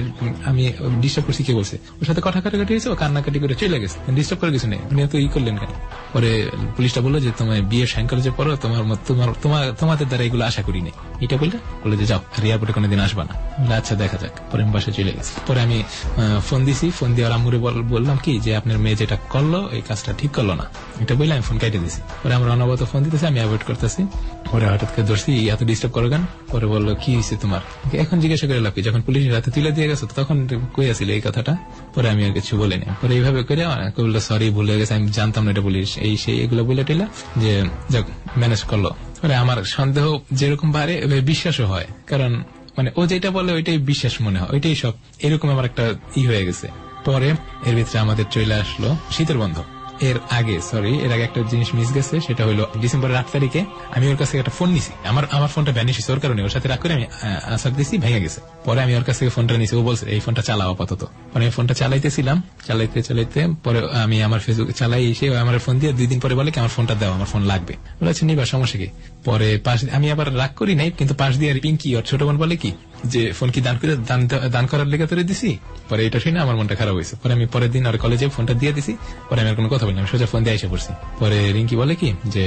আমি ডিস্টার্ব করছি কে বলছে? ওর সাথে কথা কাটাকাটি হয়েছে, ও কান্নাকাটি করে চলে গেছে, ডিস্টার্ব করে কিছু নেই, উনি তো ই করলেন কেন? পরে পুলিশটা বললো যে তোমার বিয়ে সাইকোলজি পড়ো, তোমার তোমার তোমাদের দ্বারা এগুলো আশা করি নেই। এটা বললে বলে যে যাও আর এয়ারপোর্টে কোনোদিন আসবা না। আচ্ছা দেখা যাক। পরে আমি বাসায় চলে গেছি। পরে আমি ফোন দিছি, ফোন দিয়ে আর আম্মুরে বললাম কি যে আপনার মেয়ে যেটা করলো এই কাজটা ঠিক করলো না, এটা বললে আমি ফোন কেটে দিছি। পরে আমরা অনবরত ফোন দিতেছি, আমি অ্যাভয়েড করতেছি। পরে হঠাৎ করে ধরছি এত ডিস্টার্ব করো কেন? পরে বললো কি হয়েছে তোমার? এখন জিজ্ঞাসা করে লাভ কি, যখন পুলিশের হাতে তুলে দিয়ে গেছো তখন কই আসছিল এই কথাটা? পরে আমি আর কিছু বলিনি। পরে এইভাবে করে বললো সরি ভুলে গেছে, আমি জানতাম না এটা পুলিশ, এই সেই এগুলো বলে টিলা যে যাক ম্যানেজ করলো। পরে আমার সন্দেহ যেরকম বাড়ে বিশ্বাসও হয়, কারণ মানে ও যেটা বলে ওইটাই বিশ্বাস মনে হয়, ওইটাই সব, এরকম আমার একটা ই হয়ে গেছে। পরে এর ভিতরে আমাদের চলে আসলো শীতের বন্ধ। এর আগে সরি এর আগে একটা জিনিস মিস গেছে, সেটা হলো ডিসেম্বরের আট তারিখে আমি ওর কাছ থেকে একটা ফোন নিছি। আমার আমার ফোনটা ভ্যানিশ হয়েছে, ওর কারণে ওর সাথে রাগ করে আমি আসার দিছি, ভেঙে গেছে। পরে আমি ওর কাছ থেকে ফোনটা নিছি, ও বলছে এই ফোনটা চালাও আপাতত। পরে আমি ফোনটা চালাইতেছিলাম, চালাইতে চালাইতে পরে আমি আমার ফেসবুক চালাই এসে আমার ফোন দিয়ে দুই দিন পরে বলে কি আমার ফোনটা দাও, আমার ফোন লাগবে। বলেছে নিবা, সমস্যা কি। পরে পাশ আমি আবার রাগ করি নাই, কিন্তু পাশ দিয়ে পিঙ্কি ওর ছোট বোন বলে কি যে ফোন কি দান করে দান করার লেগে তোরে দিছি। পরে এটা শুনে আমার মনটা খারাপ হয়েছে। পরে আমি পরের দিন আর কলেজে ফোনটা দিয়ে দিছি। পরে আমি আর কোনো কথা বলি না, সোজা ফোন দিয়ে এসে পড়ছি। পরে রিঙ্কি বলে কি যে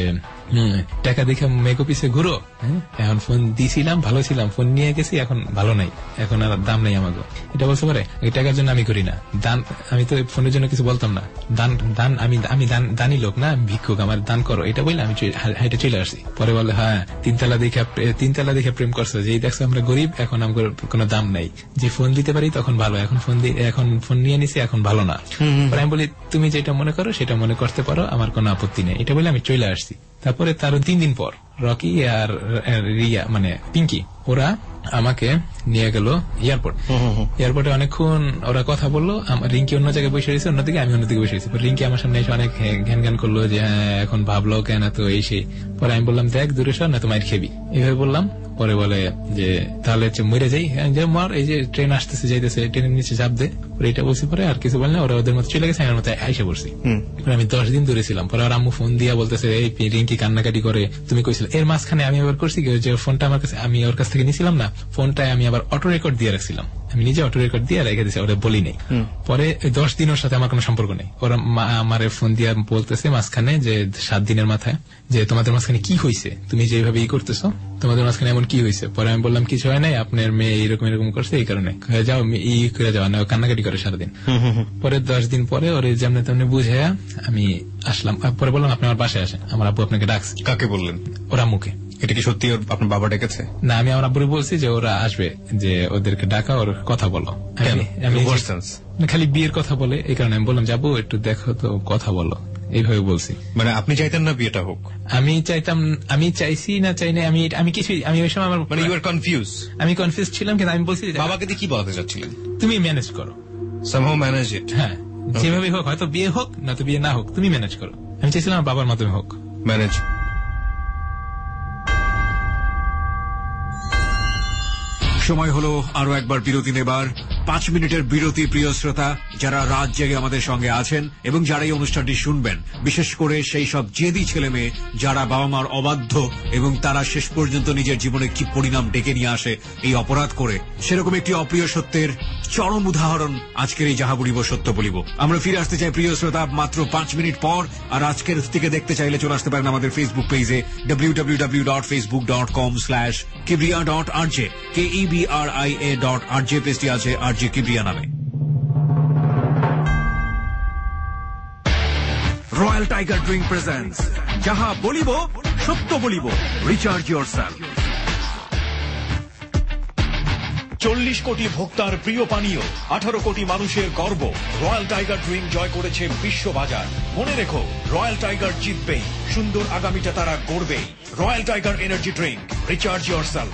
টাকা দেখে মেকো পিছে ঘুরো, এখন ফোন দিছিলাম ভালো ছিলাম, ফোন নিয়ে গেছি এখন ভালো নাই, এখন আর দাম নেই আমাকে। এটা বলতে পারে এই টাকার জন্য আমি করি না দান, আমি তো ফোনের জন্য কিছু বলতাম না। দান দান আমি আমি দানি লোক না, ভিক্ষুক, আমার দান করো, এটা বললে আমি হাইটে চলে আসছি। পরে বলে হ্যাঁ তিনতলা দেখে তিনতলা দেখে প্রেম করছে, যে দেখছো আমরা গরিব, এখন আমার কোনো দাম নাই, যে ফোন দিতে পারি তখন ভালো, এখন ফোন এখন ফোন নিয়ে নিছি এখন ভালো না। পরে আমি বলি তুমি যেটা মনে করো সেটা মনে করতে পারো, আমার কোনো আপত্তি নেই, এটা বলে আমি চলে আসছি। তারপরে তারও তিন দিন পর রকি আর রিয়া মানে পিঙ্কি ওরা আমাকে নিয়ে গেল এয়ারপোর্ট। এয়ারপোর্টে অনেকক্ষণ ওরা কথা বললো, রিঙ্কি অন্য জায়গায় বসে রয়েছে, অন্যদিকে আমি অন্যদিকে বসে রয়েছি। রিঙ্কি আমার সামনে এসে অনেক ঘ্যান ঘ্যান করলো যে এখন ভাবলো কেন তো এই সেই। পরে আমি বললাম দেখ দূরে সর না তোমার খেবি, এইভাবে বললাম। পরে বলে যে তাহলে মরে যাই, যে মার এই যে ট্রেন আসতেছে যাইতেছে, ট্রেনের নিচে চাপ দে। এটা বলছি, পরে আর কিছু বলে না, ওরা ওদের মতো চলে গেছে, আমার মতো আইসে পড়ছি। আমি দশ দিন দূরে ছিলাম। পরে আর আম্মু ফোন দিয়া বলতেছে এই রিঙ্কি কান্নাকাটি করে, তুমি কইছিল। এর মাঝখানে আমি আবার করছি যে ফোনটা আমার কাছে আমি ওর কাছ থেকে নিয়েছিলাম না, ফোনটায় আমি আবার অটো রেকর্ড দিয়ে রাখছিলাম, আমি নিজে অটো রেকর্ড দিয়ে রেখে দিচ্ছি, ওরা বলি নেই। পরে দশ দিন ওর সাথে আমার কোনো সম্পর্ক নেই। ওরা আমার ফোন দিয়ে বলতেছে মাঝখানে যে সাত দিনের মাথায় যে তোমাদের মাঝখানে কি হয়েছে, তুমি যেভাবে ই করতেছো তোমাদের মাঝখানে এমন কি হয়েছে। পরে আমি বললাম কিছু হয় নাই, আপনার মেয়ে এরকম এরকম করছে এই কারণে, যাও ই করে যাওয়া না, কান্নাকাটি করে সারাদিন। পরে দশ দিন পরে ওর যেমন তেমনি বুঝে আমি আসলাম। পরে বললাম আপনি আমার বাসায় আসেন, আমার আব্বু আপনাকে ডাকছে। কাকে বললেন? ওর আম্মুকে। এটা কি সত্যি আপনার বাবা ডেকেছে? না, আমি আমার আব্বুরে বলছি যে ওরা আসবে, যে ওদেরকে ডাকা, ওর কথা বলো। খালি বিয়ের কথা বলে, এই কারণে আমি বললাম যাবো একটু দেখো তো কথা বলো, এইভাবে বলছি। মানে আপনি চাইতেন না বিয়েটা হোক? আমি চাইতাম, আমি চাইছি না চাই না, আমি আমি কিছুই, আমি ওই সময় আমার মানে ইউ আর কনফিউজ। আমি কনফিউজ ছিলাম, কিন্তু আমি বলছি বাবাকে দিয়ে কি বলাতে চাচ্ছিলেন? তুমি ম্যানেজ করো, সামহাউ ম্যানেজ ইট। হ্যাঁ, যেভাবে হোক, হয়তো বিয়ে হোক না তো বিয়ে না হোক, তুমি ম্যানেজ করো। আমি চাইছিলাম আমার বাবার মাধ্যমে হোক ম্যানেজ। সময় হলো আরো একবার বিরতি নেবার। পাঁচ মিনিটের বিরতি। প্রিয় শ্রোতা, যারা রাত জেগে আমাদের সঙ্গে আছেন এবং যারা এই অনুষ্ঠানটি শুনবেন, বিশেষ করে সেই সব জেদি ছেলে মেয়ে যারা বাবা মার অবাধ্য এবং তারা শেষ পর্যন্ত নিজের জীবনে কি পরিণাম ডেকে নিয়ে আসে এই অপরাধ করে, সেরকম একটি অপ্রিয় সত্যের চরম উদাহরণ আজকের এই যাহা বলিব সত্য বলিব। আমরা ফিরে আসতে চাই প্রিয় শ্রোতা মাত্র পাঁচ মিনিট পর। আর আজকের থেকে দেখতে চাইলে চলে আসতে পারেন আমাদের ফেসবুক পেজে W W W dot Facebook dot com slash Kibria dot R J, K E B R I A dot R J পেজটি আছে আর জে কিবরিয়া নামে। রয়্যাল টাইগার ড্রিঙ্ক প্রেজেন্টস যাহা বলিব সত্য বলিব, রিচার্জ ইয়োরসেলফ। চল্লিশ কোটি ভোক্তার প্রিয় পানীয়, আঠারো কোটি মানুষের গর্ব, রয়্যাল টাইগার ড্রিঙ্ক জয় করেছে বিশ্ববাজার। মনে রেখো, রয়্যাল টাইগার জিতবেই, সুন্দর আগামীটা তারা গড়বেই। Royal tiger energy drink, recharge yourself.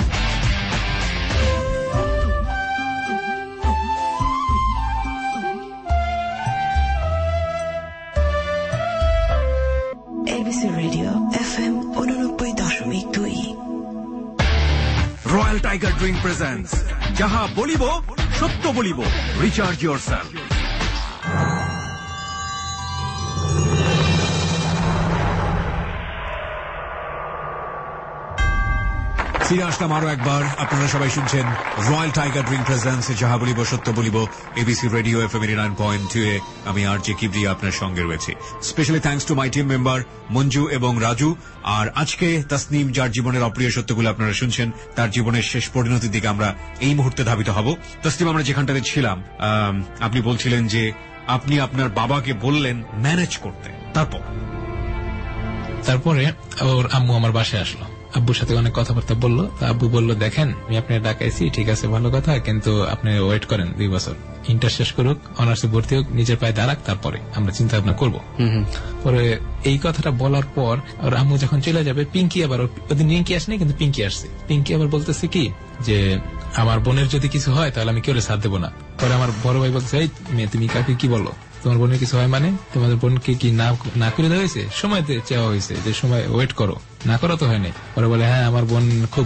ABC radio FM উননব্বই দশমিক দুই। রয়্যাল টাইগার ড্রিঙ্ক প্রেজেন্টস যাহা বলিব সত্য বলিব, রিচার্জ ইয়োরসেলফ। ফিরে আসলাম আরো একবার। আপনারা সবাই শুনছেন রয়্যাল টাইগার ড্রিঙ্ক প্রেজেন্টস যাহা বলিব সত্য বলিব, ABC radio FM eighty nine point two এ। আমি আর জে কিবরিয়া আপনার সঙ্গে রয়েছে। Specially thanks to my team member Manju এবং রাজু। আর আজকে তাসনিম, যার জীবনের অপ্রিয় সত্যগুলো আপনারা শুনছেন, তার জীবনের শেষ পরিণতির দিকে আমরা এই মুহূর্তে ধাবিত হব। তাসনিম, আমরা যেখানটাতে ছিলাম, আপনি বলছিলেন যে আপনি আপনার বাবাকে বললেন ম্যানেজ করতে, তারপর তারপরে ওর আম্মু আমার বাসায় আসলো, আব্বুর সাথে অনেক কথাবার্তা বললো। আব্বু বললো দেখেন আমি আপনার ডাকাইছি, ঠিক আছে ভালো কথা, কিন্তু আপনি ওয়েট করেন দুই বছর, ইন্টার শেষ করুক, অনার্সে ভর্তি হোক, নিজের পায়ে দাঁড়াক, তারপরে আমরা চিন্তা ভাবনা করবো। পরে এই কথাটা বলার পর ওর আম্মু যখন চলে যাবে, পিঙ্কি আবার, ওদিন রিঙ্কি আসেনি কিন্তু পিঙ্কি আসছে। পিঙ্কি আবার বলতেছে কি যে আমার বোনের যদি কিছু হয় তাহলে আমি কেউ সাথ দেবো না। পরে আমার বড় ভাই বলছে, এই মেয়ে তুমি কাকে কি বলো, তোমার বোনের কিছু হয় মানে তোমাদের বোনকে কি না না করে দেওয়া হয়েছে, সময় চাওয়া হয়েছে যে সময় ওয়েট করো, না করো তো হয়নি। পরে বলে হ্যাঁ আমার বোন খুব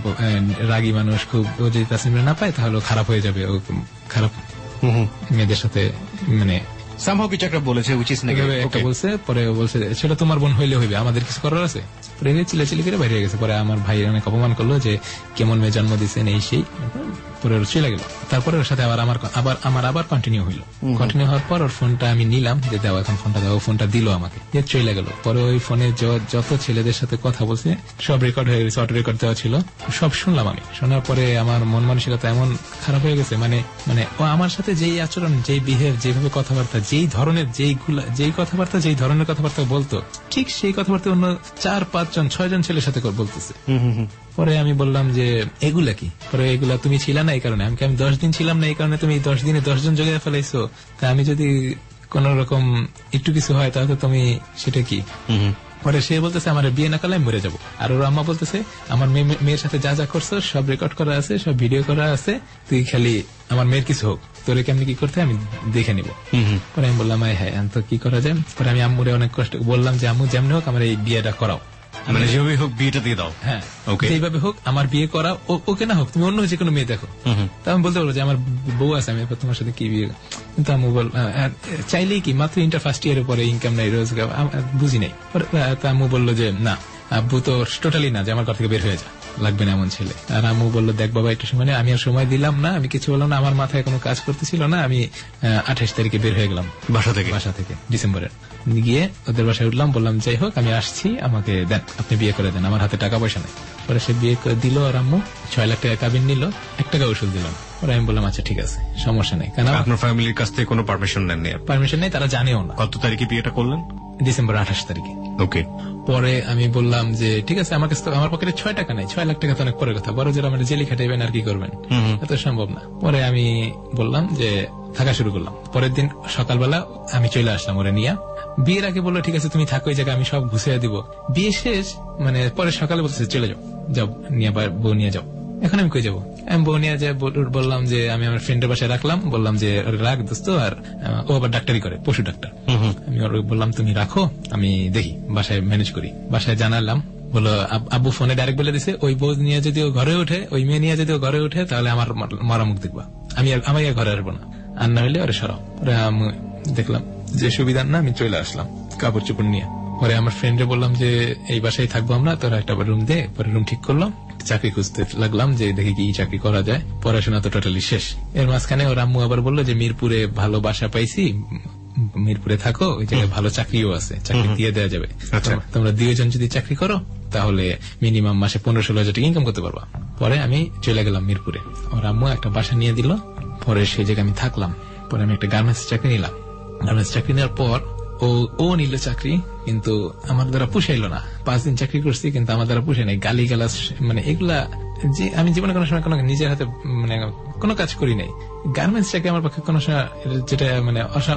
রাগী মানুষ, খুব ও যদি তাসনিমরা না পায় তাহলে খারাপ হয়ে যাবে, ও খারাপ মেয়েদের সাথে মানে সামহাও কিছু একটা বলেছে একটা বলছে। পরে বলছে সেটা তোমার বোন হইলে হইবে, আমাদের কিছু করার আছে। পরে চিলাচিলি করে বাইরে গেছে। পরে আমার ভাই অনেক অপমান করলো যে কেমন মেয়ে জন্ম দিচ্ছেন এই সেই। পরে চলে গেল। তারপরে ওর সাথে আবার আমার আবার আমার আবার কন্টিনিউ হইলো। কন্টিনিউ হওয়ার পর ওর ফোনটা আমি নিলাম যে দাও এখন ফোনটা দাও, ফোনটা দিল আমাকে, দিয়ে চলে গেল। পরে ওই ফোনে যত ছেলেদের সাথে কথা বলছে সব রেকর্ড হয়ে গেছে, অটো রেকর্ড দেওয়া ছিল, সব শুনলাম আমি। শোনার পরে আমার মন মানসিকতা এমন খারাপ হয়ে গেছে, মানে মানে ও আমার সাথে যেই আচরণ, যেই বিহেভ, যেভাবে কথাবার্তা, যেই ধরনের যেইগুলা যেই কথাবার্তা যেই ধরনের কথাবার্তা বলতো, ঠিক সেই কথাবার্তা অন্য চার পাঁচজন ছয় জন ছেলের সাথে বলতেছে। পরে আমি বললাম যে এগুলা কি? পরে এগুলা তুমি ছিল না এই কারণে। আমি আমি দশ দিন ছিলাম না এই কারণে তুমি দশ দিনে দশ জন জোগাড় ফেলাইছো, তা আমি যদি কোন রকম একটু কিছু হয় তাহলে তুমি সেটা কি? পরে সে বলতেছে আমার বিয়ে না করলে আমি মরে যাবো। আর ওর আম্মা বলতেছে আমার মেয়ের সাথে যা যা করছো সব রেকর্ড করা আছে, সব ভিডিও করা আছে, তুই খালি আমার মেয়ের কিছু হোক, তোরে কেমনি কি করতে আমি দেখে নিব। পরে আমি বললাম হ্যাঁ তো কি করা যায়। পরে আমি আম্মুরে অনেক কষ্ট বললাম যে আম্মু যেমনি হোক আমার এই বিয়েটা করাও, মানে যেভাবে হোক বিয়েটা দিয়ে দাও। হ্যাঁ এইভাবে হোক আমার বিয়ে করা, ওকে না হোক তুমি অন্য যে কোনো মেয়ে দেখো। তা আমি বলতে পারবো যে আমার বউ আছে, আমি তোমার সাথে কি বিয়ে। কিন্তু আম্মু বল চাইলেই কি মাত্র ইন্টার ফার্স্ট ইয়ারের পরে ইনকাম নাই, রোজগার বুঝি নাই। তা আম্মু বললো যে না আব্বু তো টোটালি না, যে আমার ঘর থেকে বের হয়ে যা, লাগবে না এমন ছেলে। আর আম্মু বললো দেখ বাবা একটু সময়, আমি আর সময় দিলাম না, আমি কিছু বললাম না, আমার মাথায় কোনো কাজ করতেছিল না। আমি আঠাশ তারিখে বের হয়ে গেলাম বাসা থেকে বাসা থেকে ডিসেম্বরের। গিয়ে ওদের বাসায় উঠলাম, বললাম যাই হোক আমি আসছি, আমাকে দেন, আপনি বিয়ে করে দেন, আমার হাতে টাকা পয়সা নেই। পরে সে বিয়ে করে দিল। আর আম্মু ছয় লাখ টাকা কাবিন নিল, এক টাকা ওষুধ দিলাম। পরে আমি বললাম আচ্ছা ঠিক আছে সমস্যা নেই, কারণ আপনার ফ্যামিলির কাছ থেকে কোনো পারমিশন নেননি? পারমিশন নেই, তারা জানেও না। কত তারিখে বিয়েটা করলেন? ডিসেম্বর আঠাশ তারিখে। ওকে। পরে আমি বললাম যে ঠিক আছে আমার কাছে আমার পকেটে ছয় টাকা নেই, ছয় লাখ টাকা তো অনেক পরের কথা, বড় যারা মানে জেলি খাটাইবেন আর কি করবেন, এত সম্ভব না। পরে আমি বললাম যে থাকা শুরু করলাম। পরের দিন সকালবেলা আমি চলে আসলাম ওরা নিয়ে। বিয়ের আগে বললো ঠিক আছে তুমি থাকো এই জায়গায়, আমি সব ঘুষিয়ে দিব। বিয়ে শেষ মানে পরে সকালে বলতেছে চলে যাও, যাও নিয়ে বউ নিয়ে যাও। এখন আমি কই যাবো? আমি বউ নিয়ে যাই, বললাম যে আমি আমার ফ্রেন্ডের বাসায় রাখলাম, বললাম যে রাখ দোস্ত। আর ও আবার ডাক্তারি করে, পশু ডাক্তার। আমি ওর বললাম তুমি রাখো, আমি দেখি বাসায় ম্যানেজ করি। বাসায় জানালাম, বলো আব্বু ফোনে ডাইরেক্ট বলে দিছে ওই বউ নিয়ে যদি ও ঘরে উঠে, ওই মেয়ে নিয়ে যদি ও ঘরে উঠে তাহলে আমার মরা মুখ দেখবা, আমি আর আমি আর ঘরে আসবো না, আর না হইলে ওরে সরাও। পরে আমি দেখলাম যে সুবিধা না, আমি চলে আসলাম কাপড় চোপড় নিয়ে। পরে আমার ফ্রেন্ডে বললাম যে এই বাসায় থাকবো আমরা, তোরা একটা রুম দে। পরে রুম ঠিক করলাম, চাকরি খুঁজতে লাগলাম যে দেখি কি চাকরি করা যায়। পড়াশোনা তো টোটালি শেষ। এর মাঝখানে ওর আম্মু আবার বললো যে মিরপুরে ভালো বাসা পাইছি, মিরপুরে থাকো, ওই জায়গায় ভালো চাকরিও আছে, চাকরি দিয়ে দেওয়া যাবে, তোমরা দুইজন যদি চাকরি করো তাহলে মিনিমাম মাসে পনেরো ষোলো হাজার টাকা ইনকাম করতে পারবা। পরে আমি চলে গেলাম মিরপুরে, ওর আম্মু একটা বাসা নিয়ে দিল। পরে সেই জায়গায় আমি থাকলাম। পরে আমি একটা গার্মেন্টস চাকরি নিলাম। গার্মেন্টস চাকরি নেওয়ার পর ও ও নিল চাকরি, কিন্তু আমার দ্বারা পুষাইলো না। পাঁচ দিন চাকরি করছি কিন্তু আমার দ্বারা পুষাই নাই। গালি গালাজ মানে এগুলা যে আমি জীবনে কোনো সময় কোনো নিজের হাতে মানে কোনো কাজ করি নাই। গার্মেন্টস চাকরি আমার পক্ষে কোনো সময় যেটা মানে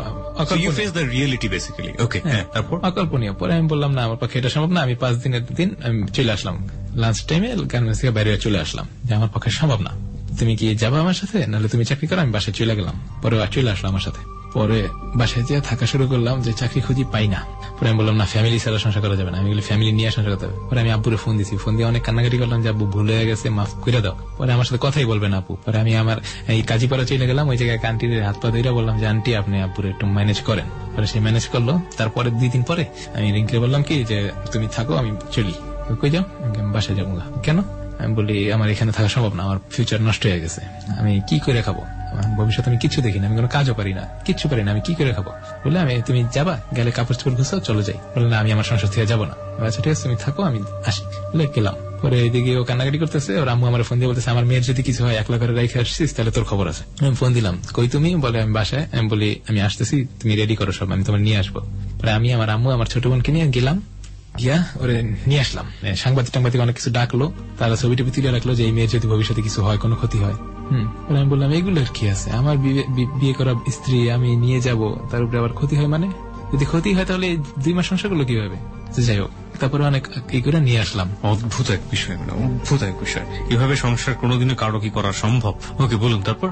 অকল্পনীয়। পরে আমি বললাম না আমার পক্ষে এটা সম্ভব না, আমি পাঁচ দিনের দিন আমি চলে আসলাম। লাঞ্চ টাইমে গার্মেন্টস থেকে বাইরে চলে আসলাম যে আমার পক্ষে সম্ভব না, তুমি কি যাবা আমার সাথে, নাহলে তুমি চাকরি করো। আমি বাসায় চলে গেলাম। পরে চলে আসলাম আমার সাথে। পরে বাসায় যেয়ে থাকা শুরু করলাম, যে চাকরি খুঁজি পাই না। পরে আমি বললাম না ফ্যামিলি ছাড়া সংসার করা যাবে না, আমি ফ্যামিলি নিয়ে সংসার করতে হবে। পরে আমি আব্বুরে ফোন দিছি, ফোন দিয়ে অনেক কান্নাকাটি করলাম যে আব্বু ভুল হয়ে গেছে, মাফ করে দাও। পরে আমার সাথে কথাই বলবে না আপু। পরে আমি আমার এই কাজীপাড়া চলে গেলাম, ওই জায়গায় আন্টির হাত পা ধরে বললাম যে আন্টি আপনি আব্বুরে একটু ম্যানেজ করেন। পরে সে ম্যানেজ করলো। তারপরে দুই দিন পরে আমি রিঙ্কে বললাম কি যে তুমি থাকো, আমি চলি। কই যাও? বাসায় যাবো। কেন? আমি বলি আমার এখানে থাকা সম্ভব না, আমার ফিউচার নষ্ট হয়ে গেছে, আমি কি করে খাবো, ভবিষ্যৎ আমি কিছু দেখি না, আমি কোনো কাজও পারি না, কিচ্ছু পারি না, আমি কি করে খাবো। বলে আমি তুমি যাবা, গেলে কাপড় চোপড় ঘুষাও, চলো যাই। বলে না আমি আমার সংসার থেকে যাবো না। আচ্ছা ঠিক আছে তুমি থাকো, আমি আসি। বলে গেলাম। পরে এদিকে ও কান্নাকাটি করতেছে, ওর আম্মু আমার ফোন দিয়ে বলতেছে আমার মেয়ের যদি কিছু হয় একলা করে রেখে আসছিস তাহলে তোর খবর আছে। আমি ফোন দিলাম, কই তুমি? বলে আমি বাসায়। আমি বলি আমি আসতেছি, তুমি রেডি করো সব, আমি তোমার নিয়ে আসবো। পরে আমি আমার আম্মু আমার ছোট বোনকে নিয়ে গেলাম, গিয়া ওরে নিয়ে আসলাম। সাংবাদিক টাংবাদিক অনেক কিছু ডাকলো, তারা ছবি টবি তুলে রাখলো যে এই মেয়ের যদি ভবিষ্যতে কিছু হয়, কোনো ক্ষতি হয়। হম আমি বললাম এগুলোর কি আছে, আমার বিয়ে করা স্ত্রী আমি নিয়ে যাব, তার উপরে আবার ক্ষতি হয়, মানে যদি ক্ষতি হয় তাহলে দুই মাস সংসার করলো কিভাবে? যাই হোক, তারপরে অনেক কি করে নিয়ে আসলাম। অদ্ভুত এক বিষয়, মানে অদ্ভুত এক বিষয়। এভাবে সংসার কোনোদিনও কারো কি করা সম্ভব? ওকে বলুন। তারপর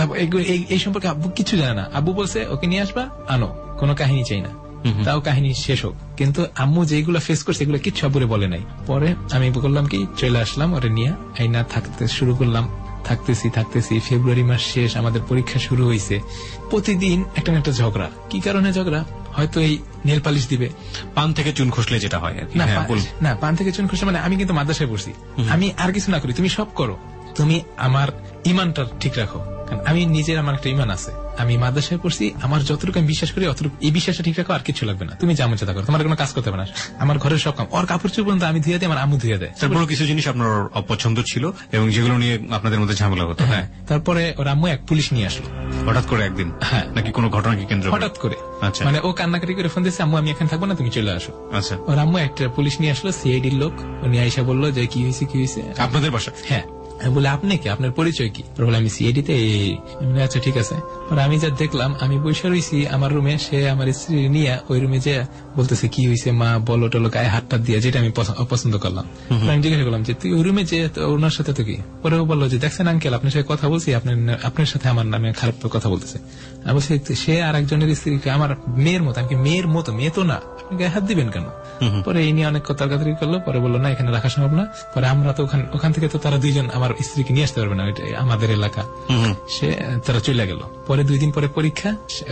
এই সম্পর্কে আব্বু কিছু জানে না। আব্বু বলছে ওকে নিয়ে আসবা, আনো, কোনো কাহিনী চাই না। তাও কাহিনী শেষ হোক। কিন্তু আম্মু যেগুলো ফেস করছে এগুলো কিচ্ছু আব্বুরে বলে নাই। পরে আমি করলাম কি, চলে আসলাম ওরে নিয়ে, আইনা থাকতে শুরু করলাম। থাকতেছি থাকতেছি ফেব্রুয়ারি মাস শেষ, আমাদের পরীক্ষা শুরু হয়েছে। প্রতিদিন একটা না একটা ঝগড়া। কি কারণে ঝগড়া? হয়তো এই নেল পালিশ দিবে, পান থেকে চুন খসলে যেটা হয় আর কি। না, পান থেকে চুন খসলে মানে আমি কিন্তু মাদ্রাসায় পড়ছি, আমি আর কিছু না করি, তুমি সব করো, তুমি আমার ইমানটা ঠিক রাখো। কারণ আমি নিজের, আমার একটা ইমান আছে, আমি মাদ্রাসায় পড়ছি, আমার যতটুকু আমি বিশ্বাস করি অতটুকু, এই বিশ্বাসটা ঠিক রাখো, আর কিছু লাগবে না, তুমি যা মন চায় তা করো, তোমার কোনো কাজ করতে হবে না। আমার ঘরের সব কাম, ওর কাপড় চোপড় আমি ধুয়ে দিই, আমার আম্মু ধুয়ে দেয়। তারপর কিছু জিনিস আপনার অপছন্দ ছিল এবং যেগুলো নিয়ে আপনাদের মধ্যে ঝামেলা হতো। হ্যাঁ, তারপরে ওর আম্মু এক পুলিশ নিয়ে আসলো হঠাৎ করে একদিন। হ্যাঁ, নাকি কোনো ঘটনাকে কেন্দ্র করে? হঠাৎ করে। আচ্ছা, মানে ও কান্নাকাটি করে ফোন দিয়েছে, আম্মু আমি এখানে থাকবো না, তুমি চলে আসো। আচ্ছা, ওর আম্মু একটা পুলিশ নিয়ে আসলো, সিআইডির লোক। উনি আইসা বললো যে কি হয়েছে কি হয়েছে আপনাদের বাসা? হ্যাঁ। বলে আপনি কি, আপনার পরিচয় কি? বলে আমি সিআইডিতে। আচ্ছা ঠিক আছে। আমি যা দেখলাম, আমি বসে রয়েছি আমার রুমে, সে আমার স্ত্রী নিয়ে ওই রুমে যে বলতেছে কি হয়েছে মা, বলো টলো, গায়ে হাত টাত দিয়ে, যেটা আমি অপছন্দ করলাম। আমি জিজ্ঞাসা করলাম যে তুই ওই রুমে যে ওনার সাথে তো কি? পরে ও বললো যে দেখছেন আঙ্কেল, আপনার সাথে কথা বলছি, আপনার সাথে আমার নামে খারাপ কথা বলতেছে। আমি বলছি সে আর একজনের স্ত্রীকে আমার মেয়ের মতো। আমি মেয়ের মতো? মেয়ে তো না, আপনি গায়ে হাত দিবেন কেন? পরে এই নিয়ে অনেক তর্কাতর্কি করলো। পরে বললো না, এখানে রাখা সম্ভব না। পরে আমরা তো ওখান থেকে তো তারা দুইজন আমার স্ত্রীকে নিয়ে আসতে পারবে না, আমাদের এলাকা। সে তারা চলে গেল। পরে দুই দিন পরে পরীক্ষা,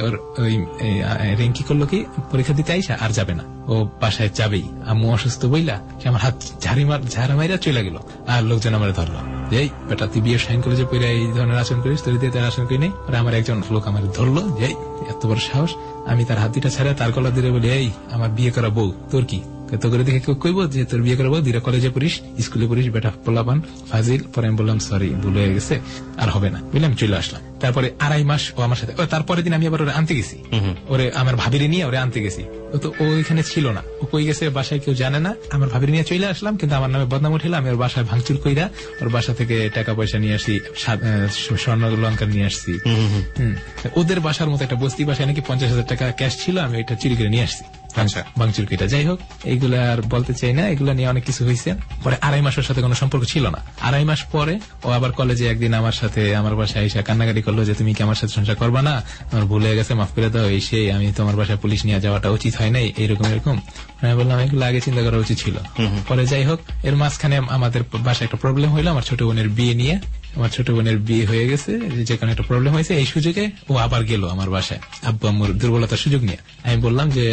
ওই রিঙ্কি করলো কি, পরীক্ষা দিতে আইসা আর যাবে না, ও বাসায় যাবেই। আম্মু অসুস্থ বইলা সে আমার হাত ঝাড়ি মার ঝাড়া মাইরা চলে গেল। আর লোকজন আমার ধরলো, এই বেটা তুই বিয়ে সাইন করেছে পরে এই ধরনের আচরণ করিস, তোর দিয়ে তার আচরণ করি নেই। আমার একজন লোক আমার ধরলো, যে এত বড় সাহস। আমি তার হাত দুটা ছাড়া তার গলা দিয়ে বলি, এই আমার বিয়ে করা বউ, তোর কি? তো করে দেখে কেউ কইব যে তোর বিয়ে করবো, দিরা কলেজে পড়িস, স্কুলে পড়িস, বেটা পোলাপান ফাজিল। পরে আমি বললাম সরি, ভুল হয়ে গেছে, আর হবে না, বুঝলাম, চলে আসলাম। তারপরে আড়াই মাস ও আমার সাথে, তারপরে দিন আমি আবার ওরে আনতে গেছি, ওরে আমার ভাবিরে নিয়ে ওরে আনতে গেছি। ও তো ও এখানে ছিল না, ও কই গেছে বাসায় কেউ জানে না। আমার ভাবিরে নিয়ে চলে আসলাম, কিন্তু আমার নামে বদনাম উঠিল। আমি ওর বাসায় ভাঙচুর কইরা ওর বাসা থেকে টাকা পয়সা নিয়ে আসি, স্বর্ণ লঙ্কা নিয়ে আসছি। ওদের বাসার মতো একটা বস্তি বাসায় নাকি পঞ্চাশ হাজার টাকা ক্যাশ ছিল, আমি ওইটা চুরি করে নিয়ে আসছি। আচ্ছা, ভাঙচুর কিটা। যাই হোক, এইগুলা আর বলতে চাই না, এগুলা নিয়ে অনেক কিছু হয়েছে। পরে আড়াই মাসের সাথে কোনো সম্পর্ক ছিল না। আড়াই মাস পরে ও আবার কলেজে একদিন আমার সাথে আমার বাসায় এসে কান্নাকাটি করলো যে তুমি কি আমার সাথে সংসার করবা না, আমার ভুল হয়ে গেছে, মাফ করে দাও, এই সেই, আমি তোমার বাসায় পুলিশ নিয়ে যাওয়াটা উচিত হয় নাই, এইরকম এরকম। আমি বললাম এগুলো আগে চিন্তা করা উচিত ছিল। পরে যাই হোক, এর মাঝখানে আমাদের বাসায় একটা প্রবলেম হইলো, আমার ছোট বোনের বিয়ে নিয়ে। আমার ছোট বোনের বিয়ে হয়ে গেছে, যে কোনো একটা প্রবলেম হয়েছে, এই সুযোগে ও আবার গেল আমার বাসায় আব্বু আম্মুর দুর্বলতার সুযোগ নিয়ে। আমি বললাম যে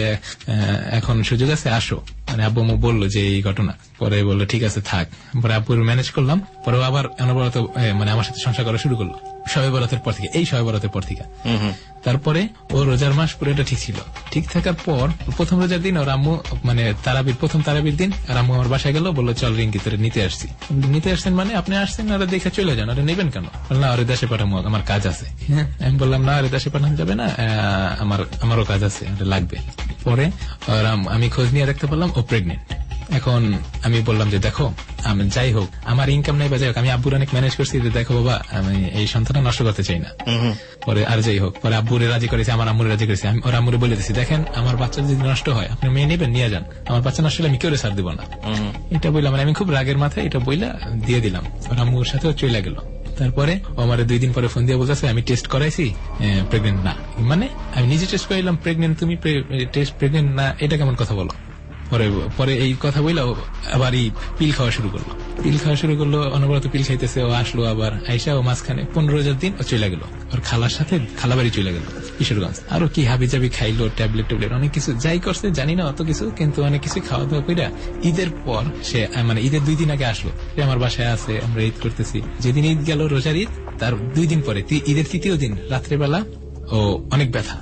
এখন সুযোগ আছে, আসো। মানে আব্বু আম্মু বললো যে এই ঘটনা। পরে বললো ঠিক আছে থাক। পরে আব্বুর ম্যানেজ করলাম। পরে আবার অনবরত মানে আমার সাথে সংসার করা শুরু করলো শবে বরাতের পর থেকে, এই শবে বরাতের পর থেকে। তারপরে ও রোজার মাস পুরো এটা ঠিক ছিল। ঠিক থাকার পর প্রথম রোজার দিন ওর আম্মু, মানে তারাবির প্রথম তারাবির দিন, আর আম্মু আমার বাসায় গেল, বললো চল রিঙ্কি তোরে নিতে আসছি। নিতে আসছেন মানে আপনি আসছেন, ওরা দেখে চলে যান, ওরা নেবেন কেন? না, ওরে দেশে পাঠাবো, আমার কাজ আছে। আমি বললাম না, ওরে দেশে পাঠানো যাবে না, আমার আমারও কাজ আছে, ওটা লাগবে। পরে আমি খোঁজ নিয়ে দেখতে পারলাম ও প্রেগনেন্ট। এখন আমি বললাম যে দেখো, আমি যাই হোক আমার ইনকাম নাই বা যাই হোক, আমি আব্বুর অনেক ম্যানেজ করছি, যে দেখো বাবা আমি এই সন্তানটা নষ্ট করতে চাই না। পরে আর যাই হোক, পরে আব্বুরে রাজি করেছি, আমার আম্মুরে রাজি করেছি। আমি ওর আম্মুরে বলে দিচ্ছি, দেখেন আমার বাচ্চা যদি নষ্ট হয় আপনি মেয়ে নেবেন, নিয়ে যান, আমার বাচ্চা নষ্ট হলে আমি কেউ ছাড় দিব না। এটা বললাম, মানে আমি খুব রাগের মাথায় এটা বইলা দিয়ে দিলাম। ওর আম্মুর সাথে চলে গেল। তারপরে আমার দুই দিন পরে ফোন দিয়ে বলতেছে আমি টেস্ট করাইছি, প্রেগনেন্ট না। মানে আমি নিজে টেস্ট করাইলাম প্রেগনেন্ট, তুমি টেস্ট প্রেগনেন্ট না, এটা কেমন কথা বলো? পরে পরে এই কথা বললো, আবার এই পিল খাওয়া শুরু করলো। পিল খাওয়া শুরু করলো, অনবরত পিল খাইতেছে। ও আসলো আবার আইসা, ও মাঝখানে পনেরো হাজার দিন ও চলে গেল, ওর খালার সাথে খালা বাড়ি চলে গেল কিশোরগঞ্জ। আরো কি হাবি জাবি খাইলো, ট্যাবলেট ট্যাবলেট অনেক কিছু যাই করছে জানি না অত কিছু, কিন্তু অনেক কিছু খাওয়া দাওয়া কইরা ঈদের পর সে, মানে ঈদের দুই দিন আগে আসলো, সে আমার বাসায় আছে, আমরা ঈদ করতেছি। যেদিন ঈদ গেল রোজার ঈদ, তার দুই দিন পরে ঈদের তৃতীয় দিন রাত্রেবেলা ও অনেক ব্যথা।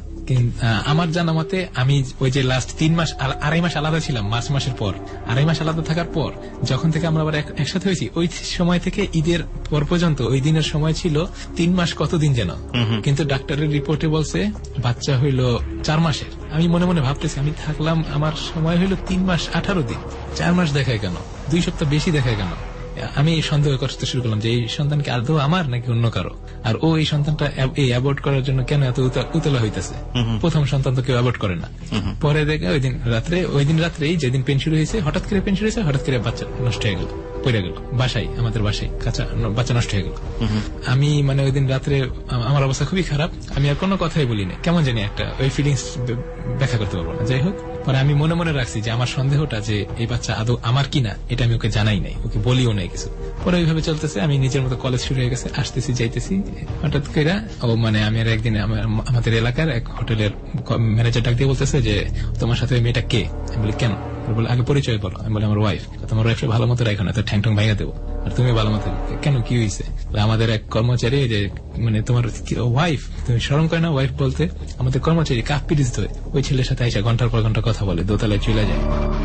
আমার জানা মতে আমি ওই যে লাস্ট তিন মাস আড়াই মাস আলাদা ছিলাম, মার্চ মাসের পর আড়াই মাস আলাদা থাকার পর যখন থেকে আমরা আবার একসাথে হয়েছি, ওই সময় থেকে ঈদের পর পর্যন্ত ওই দিনের সময় ছিল তিন মাস কতদিন যেন, কিন্তু ডাক্তারের রিপোর্টে বলছে বাচ্চা হইল চার মাসের। আমি মনে মনে ভাবতেছি, আমি থাকলাম, আমার সময় হইল তিন মাস আঠারো দিন, চার মাস দেখায় কেন, দুই সপ্তাহ বেশি দেখায় কেন? আমি সন্দেহ করতে শুরু করলাম যে এই সন্তান কি আদৌ আমার নাকি অন্য কারো, আর ও এই সন্তানটা এই অ্যাবর্ট করার জন্য কেন এত উতলা হইতেছে। প্রথম সন্তান তো কেউ অ্যাবর্ট করে না। পরে দেখে ওই দিন রাত্রে ওই দিন রাত্রেই যেদিন পেন শুরু হয়েছে, হঠাৎ করে পেন শুরু হয়েছে, হঠাৎ করে বাচ্চা নষ্ট হয়ে গেল, পড়ে গেল বাসায়, আমাদের বাসায় কাঁচা বাচ্চা নষ্ট হয়ে গেল। আমি মানে ওই দিন রাত্রে আমার অবস্থা খুবই খারাপ, আমি আর কোনো কথাই বলি না, কেমন জানি একটা ওই ফিলিংস ব্যাখ্যা করতে পারবো না। যাই হোক, পরে আমি মনে মনে রাখছি যে আমার সন্দেহটা যে এই বাচ্চা আদৌ আমার কিনা এটা আমি ওকে জানাই নাই, ওকে বলিও নাই কিছু। পরে ওইভাবে চলতেছে, আমি নিজের মতো কলেজ শুরু হয়ে গেছে, আসতেছি যাইতেছি। হঠাৎ করে ও মানে আমি আর একদিন আমাদের এলাকার এক হোটেলের ম্যানেজার ডাক দিয়ে বলতেছে যে তোমার সাথে ওই মেয়েটা কে? আমি বলি কেন? বলে আগে পরিচয় বলো। আমি বলি আমার ওয়াইফ। তোমার ওয়াইফ ভালো মতো রাখো না তো ঠ্যাং ঠ্যাং ভাঙা দেবো, আর তুমি ভালো মতো। কেন, কি হয়েছে? আমাদের এক কর্মচারী যে মানে তোমার ওয়াইফ, তুমি শরম করে না ওয়াইফ বলতে? আমাদের কর্মচারী কাপ পিরিচ ধরে ওই ছেলের সাথে আইসা ঘন্টার পর ঘন্টা কথা বলে, দোতলায় চলে যায়।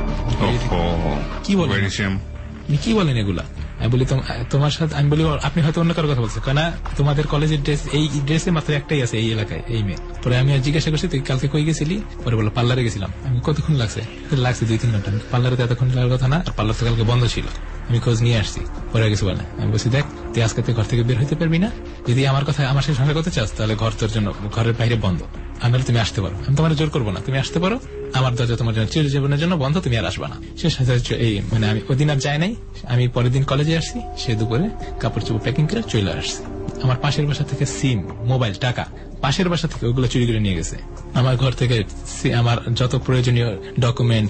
কি বলেন কি বলেন এগুলা? আমি বলি তোমার সাথে, আমি বলি আপনি হয়তো অন্য কারো কথা বলছেন, কেন তোমাদের কলেজের ড্রেস এই ড্রেসে মাত্র একটাই আছে এই এলাকায়, এই মেয়ে। পরে আমি জিজ্ঞাসা করছি তুই কালকে কই গেছিলি? পরে বলো পার্লারে গেছিলাম। আমি কতক্ষণ লাগছে? লাগছে দুই তিন ঘন্টা। পার্লারে এতক্ষণ লাগার কথা না, আর পার্লার তো কালকে বন্ধ ছিল, আমি খোঁজ নিয়ে আসছি। পরে কিছু বলে আমি বলছি দেখ তুই আজকে তুই ঘর থেকে বের হইতে পারবি না, যদি আমার কথা আমার সাথে সংসার করতে চাস তাহলে ঘর তোর জন্য ঘরের বাইরে বন্ধ, আমি তুমি আসতে পারো, আমি তোমার জোর করবো না, তুমি আসতে পারো, আমার দরজা তোমার জন্য চিরজীবনের জন্য বন্ধ, তুমি আর আসবা না। সে এই মানে আমি ওই দিন আর যাই নাই, আমি পরের দিন কলেজে আসছি, সে দুপুরে কাপড় চোপড় প্যাকিং করে চলে আসছি। আমার পাশের বাসা থেকে সিম, মোবাইল, টাকা পাশের বাসা থেকে ওগুলো চুরি করে নিয়ে গেছে। আমার ঘর থেকে আমার যত প্রয়োজনীয় ডকুমেন্ট,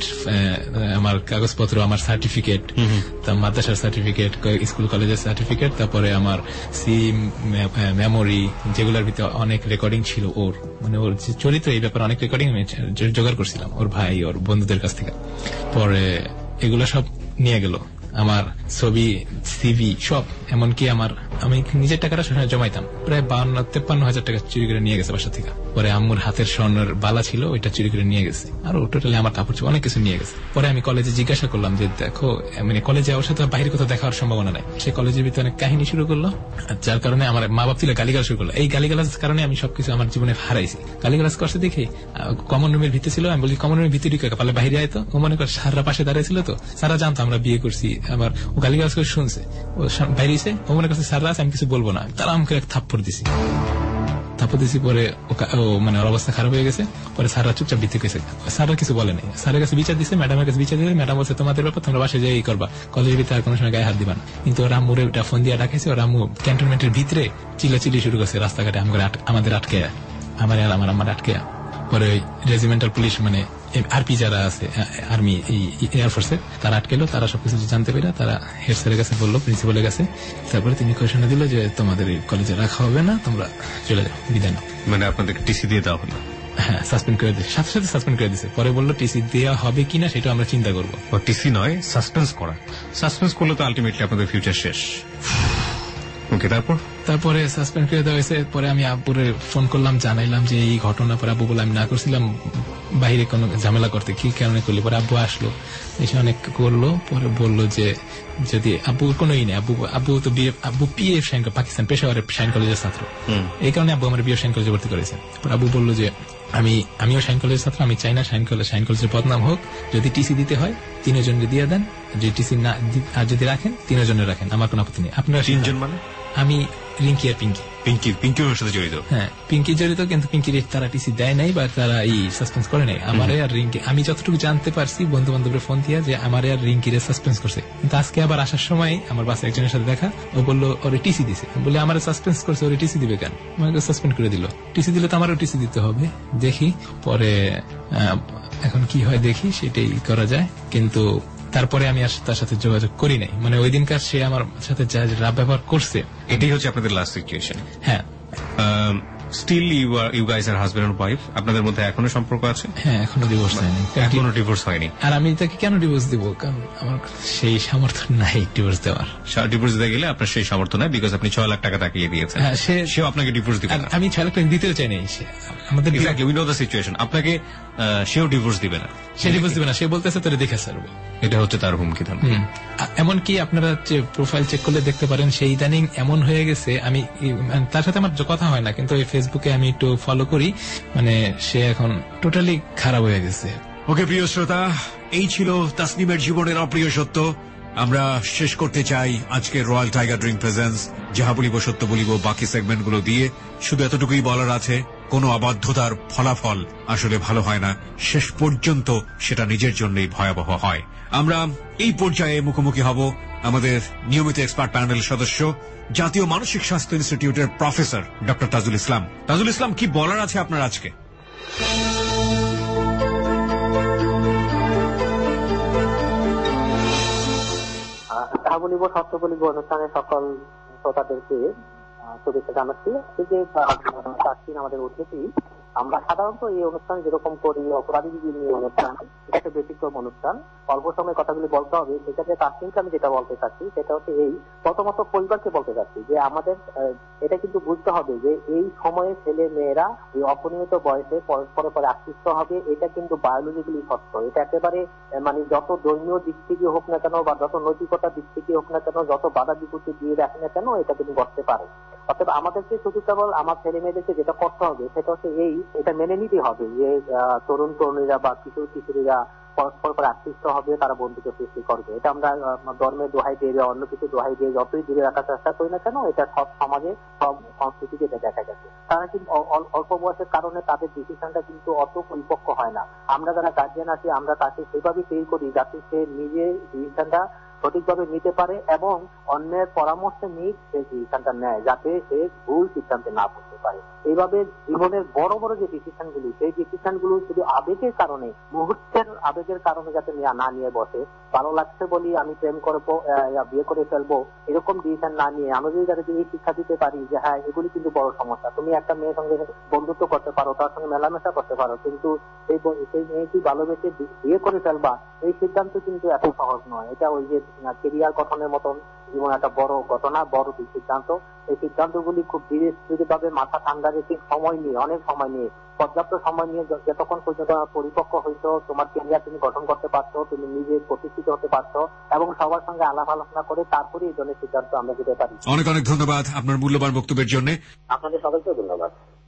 আমার কাগজপত্র, আমার সার্টিফিকেট, মাদ্রাসার সার্টিফিকেট, স্কুল কলেজের সার্টিফিকেট, তারপরে আমার সিম, মেমোরি, যেগুলোর ভিতরে অনেক রেকর্ডিং ছিল ওর, মানে ওর যে চরিত্র এই ব্যাপারে অনেক রেকর্ডিং আমি জোগাড় করছিলাম ওর ভাই ওর বন্ধুদের কাছ থেকে। পরে এগুলো সব নিয়ে গেল, আমার ছবি, সিভি সব, এমনকি আমার আমি নিজের টাকাটা সবসময় জমাইতাম, প্রায় বান্ন তেপ্পান্ন হাজার টাকা চুরি করে নিয়ে গেছে বাসা থেকে। পরে আম্মুর হাতের স্বর্ণের বালা ছিল, ওইটা চুরি করে নিয়ে গেছে, আর টোটালি আমার কাপড় চোপড় অনেক কিছু নিয়ে গেছে। পরে আমি কলেজে জিজ্ঞাসা করলাম যে দেখো, মানে কলেজে ওর সাথে বাইরে কোথাও দেখার সম্ভাবনা নাই, সে কলেজের ভিতরে অনেক কাহিনী শুরু করলো, যার কারণে আমার মা বাপ ছিল গালিগালাজ শুরু করলো। এই গালিগালাজের কারণে আমি সবকিছু আমার জীবনে হারাইছি। গালিগালাজ করছে দেখে কমন রুমের ভিতরে ছিল, আমি বলি কমন রুমের ভিতরে পারলে বাইরে আয় তো। ও মনে কর সারা পাশে দাঁড়িয়েছিল, তো সারা জানতো আমরা বিয়ে করছি, আবার ও গালিগালাজ করে শুনছে, ও বাইরেছে, ও মনে করছে সারা আছে আমি কিছু বলবো না, তারা আমাকে এক থাপ্পড় দিছি থাপ্পড় দিছি পরে ও মানে ওর অবস্থা খারাপ হয়ে গেছে। পরে সারা চুপচাপ দিতে গেছে, সারা কিছু বলে নাই, স্যারের কাছে বিচার দিচ্ছে, ম্যাডামের কাছে বিচার দিচ্ছে, ম্যাডাম বলছে তোমাদের ব্যাপার, তোমরা বাসায় যাই করবা, কলেজের ভিতরে আর কোনো সময় গায়ে হাত দিবা না। কিন্তু ওর আম্মুরে ওটা ফোন দিয়ে ডাকাইছে, ওর আম্মু ক্যান্টনমেন্টের ভিতরে চিল্লাচিল্লি শুরু করছে রাস্তাঘাটে, আমাদের আটকে, আমার আর আমার আমার আটকে। পরে ওই রেজিমেন্টাল পুলিশ মানে আরপি যারা আছে, আর্মি এয়ারফোর্সের, তারা আটকেলো, তারা সবকিছু জানতে পেরে তারা হেড স্যারের কাছে বললো, প্রিন্সিপালের কাছে। তারপরে তিনি ঘোষণা দিল যে তোমাদের এই কলেজে রাখা হবে না, তোমরা চলে যাও, বিদায় নাও। মানে আপনাদের টিসি দিয়ে দেওয়া হলো? হ্যাঁ, সাসপেন্ড করে দিয়েছে, সাথে সাথে সাসপেন্ড করে দিয়েছে। পরে বললো টিসি দেওয়া হবে কিনা সেটা আমরা চিন্তা করবো। টিসি নয়, সাসপেন্স করা। সাসপেন্স করলে তো আলটিমেটলি আপনাদের ফিউচার শেষ। ওকে, তারপর তারপরে সাসপেন্ড করে দেওয়া হয়েছে। পরে আমি আব্বুরে ফোন করলাম, জানাইলাম যে এই ঘটনা। পরে আব্বু বলে আমি না করছিলাম, বাইরে কোনো ঝামেলা করতে, কি কারণে করলি? পরে আব্বু আসলো, এসে অনেক করলো। পরে বললো যে যদি আব্বু কোনোই নেই, আব্বু আব্বু তো বিয়ে, আব্বু পিএফ সাইন, পাকিস্তান পেশাওয়ারের সাইন কলেজের ছাত্র, এই কারণে আব্বু আমার বিএফ সাইন কলেজে ভর্তি করেছে। পরে আব্বু বললো যে আমি আমিও সাইন কলেজের ছাত্র, আমি চাই না সাইন কলেজ সাইন কলেজের বদনাম হোক, যদি টিসি দিতে হয় তিনজনকে দিয়ে দেন, যদি টিসি না আর যদি রাখেন তিনজনে রাখেন, আমার কোনো আপত্তি নেই। আপনারা তিনজন মানে? আমি, রিঙ্কি আর পিঙ্কি। পিঙ্কি পিঙ্কি ওর সাথে জড়িত? হ্যাঁ, পিঙ্কি জড়িত, কিন্তু পিঙ্কির তারা টিসি দেয় নাই বা তারা এই সাসপেন্স করে নাই। আমার আর রিঙ্কি, আমি যতটুকু জানতে পারছি বন্ধু বান্ধবের ফোন দিয়ে, যে আমার আর রিঙ্কির সাসপেন্স করছে। কিন্তু আজকে আবার আসার সময় আমার বাসে একজনের সাথে দেখা, ও বললো ওরে টিসি দিছে, বলে আমার সাসপেন্স করছে, ওরে টিসি দিবে কেন? আমাকে সাসপেন্ড করে দিল। টিসি দিলে তো আমারও টিসি দিতে হবে, দেখি পরে এখন কি হয়, দেখি সেটাই করা যায়। কিন্তু তারপরে আমি আর তার সাথে যোগাযোগ করি নাই, মানে ওই দিনকার সে আমার সাথে যা রাব ব্যবহার করছে। এটাই হচ্ছে আপনাদের লাস্ট সিচুয়েশন? হ্যাঁ। Still you are you guys are husband and wife? আপনাদের মধ্যে এখনো সম্পর্ক আছে? হ্যাঁ, এখনো ডিভোর্স হয়নি। এখনো ডিভোর্স হয়নি? আর আমি তাকে কেন ডিভোর্স দিব? কারণ আমার সেই সামর্থ্য নাই ডিভোর্স দেওয়ার। ডিভোর্স দিতে গেলে আপনার সেই সামর্থ্য নাই, বিকজ আপনি ছয় লাখ টাকা তাকে দিয়েছেন। হ্যাঁ, সেও আপনাকে ডিভোর্স দিবে না। আমি ছয় লাখ টাকা দিতেও চাই না, আমাদের উই নো দ্য সিচুয়েশন। আপনাকে সেও ডিভোর্স দিবে না, সে ডিভোর্স দিবে না, সে বলতেছে তোরে দেখে ছাড়বো। এটা হচ্ছে তার হুমকি ধামকি। এমনকি আপনারা প্রোফাইল চেক করলে দেখতে পারেন সে ইদানিং এমন হয়ে গেছে, আমি তার সাথে আমার কথা হয় না, কিন্তু ওই ফেসবুকে আমি একটু ফলো করি, মানে সে এখন টোটালি খারাপ হয়ে গেছে। ওকে প্রিয় শ্রোতা, এই ছিল তাসনিমের জীবনের অপ্রিয় সত্য। আমরা শেষ করতে চাই আজকের রয়্যাল টাইগার ড্রিঙ্ক প্রেজেন্স যাহা বলিব সত্য বলিব বাকি সেগমেন্টগুলো দিয়ে। শুধু এতটুকুই বলার আছে, কোনো অবাধ্যতার ফলাফল আসলে ভালো হয় না, শেষ পর্যন্ত সেটা নিজের জন্যই ভয়াবহ হয়। আমরা এই পর্যায়ে মুখোমুখি হব আমাদের নিয়মিত এক্সপার্ট প্যানেলের সদস্য, জাতীয় মানসিক স্বাস্থ্য ইনস্টিটিউটের প্রফেসর ডক্টর তাজুল ইসলাম। তাজুল ইসলাম, কি বলার আছে আপনার আজকে? যাহা বলিব সত্য বলিব অনুষ্ঠানের সকল শ্রোতাদেরকে শুভেচ্ছা জানাচ্ছি। এই যে আমাদের অতিথি, আমরা সাধারণত এই অনুষ্ঠান যেরকম করি অপরাধী নিয়ে অনুষ্ঠান, এটা একটা ব্যতিক্রম অনুষ্ঠান, অল্প সময় কথাগুলি বলতে হবে। সেক্ষেত্রে তাসনিমকে আমি যেটা বলতে চাচ্ছি সেটা হচ্ছে এই প্রথমত পরিবারকে বলতে চাচ্ছি যে আমাদের এটা কিন্তু বুঝতে হবে যে এই সময়ে ছেলে মেয়েরা এই অপরিণত বয়সে পরস্পর পরে আকৃষ্ট হবে, এটা কিন্তু বায়োলজিক্যালি সত্য। এটা একেবারে মানে যত ধর্মীয় দিক থেকে হোক না কেন বা যত নৈতিকতার দিক থেকে হোক না কেন, যত বাধা বিপত্তি দিয়ে রাখে না কেন, এটা কিন্তু ঘটতে পারে। অর্থাৎ আমাদেরকে শুধু কেবল আমার ছেলে মেয়েদেরকে যেটা করতে হবে সেটা হচ্ছে এই এটা মেনে নিতে হবে যে তরুণ তরুণীরা বা কিশোর কিশোরীরা পরস্পর পরে আকৃষ্ট হবে, তারা বন্ধুত্ব সৃষ্টি করবে। এটা আমরা ধর্মের দোহাই দিয়ে বা অন্য কিছু দোহাই দিয়ে যতই দূরে রাখার চেষ্টা করি না কেন, এটা সব সমাজে সব সংস্কৃতিতে এটা দেখা গেছে। তারা কিন্তু অল্প বয়সের কারণে তাদের ডিসিশনটা কিন্তু অত পরিপক্ক হয় না। আমরা যারা গার্জিয়ান আছি আমরা তাকে সেভাবে তৈরি করি যাতে সে নিজে ডিসিশনটা সঠিকভাবে নিতে পারে এবং অন্যের পরামর্শ নিয়ে সে ডিসিশনটা নেয়, যাতে সে ভুল সিদ্ধান্তে না পড়তে পারে। এইভাবে জীবনের বড় বড় যে ডিসিশন গুলি, সেই ডিসিশন গুলো শুধু আবেগের কারণে, মুহূর্তের আবেগের কারণে যাতে না নিয়ে বসে, ভালো লাগছে বলি আমি প্রেম করবো, বিয়ে করে ফেলবো, এরকম ডিসিশন না নিয়ে আমরা যদি তাদেরকে এই শিক্ষা দিতে পারি যে হ্যাঁ এগুলি কিন্তু বড় সমস্যা। তুমি একটা মেয়ের সঙ্গে বন্ধুত্ব করতে পারো, তার সঙ্গে মেলামেশা করতে পারো, কিন্তু সেই সেই মেয়েটি ভালোবেসে বিয়ে করে ফেলবা, এই সিদ্ধান্ত কিন্তু এত সহজ নয়। এটা ওই যে কেরিয়ার গঠনের মতন জীবন একটা বড় ঘটনা, বড় সিদ্ধান্ত। এই সিদ্ধান্তগুলি খুব ধীরে ধীরে ভাবে মাথা ঠান্ডা রেখে সময় নিয়ে, অনেক সময় নিয়ে, পর্যাপ্ত সময় নিয়ে যতক্ষণ পর্যন্ত পরিপক্ক হইতো, তোমার কেরিয়ার তুমি গঠন করতে পারছো, তুমি নিজে প্রতিষ্ঠিত হতে পারছো এবং সবার সঙ্গে আলাপ আলোচনা করে তারপরে এই ধরনের সিদ্ধান্ত আমরা দিতে পারি। অনেক অনেক ধন্যবাদ আপনার মূল্যবান বক্তব্যের জন্য। আপনাদের সবাইকে ধন্যবাদ।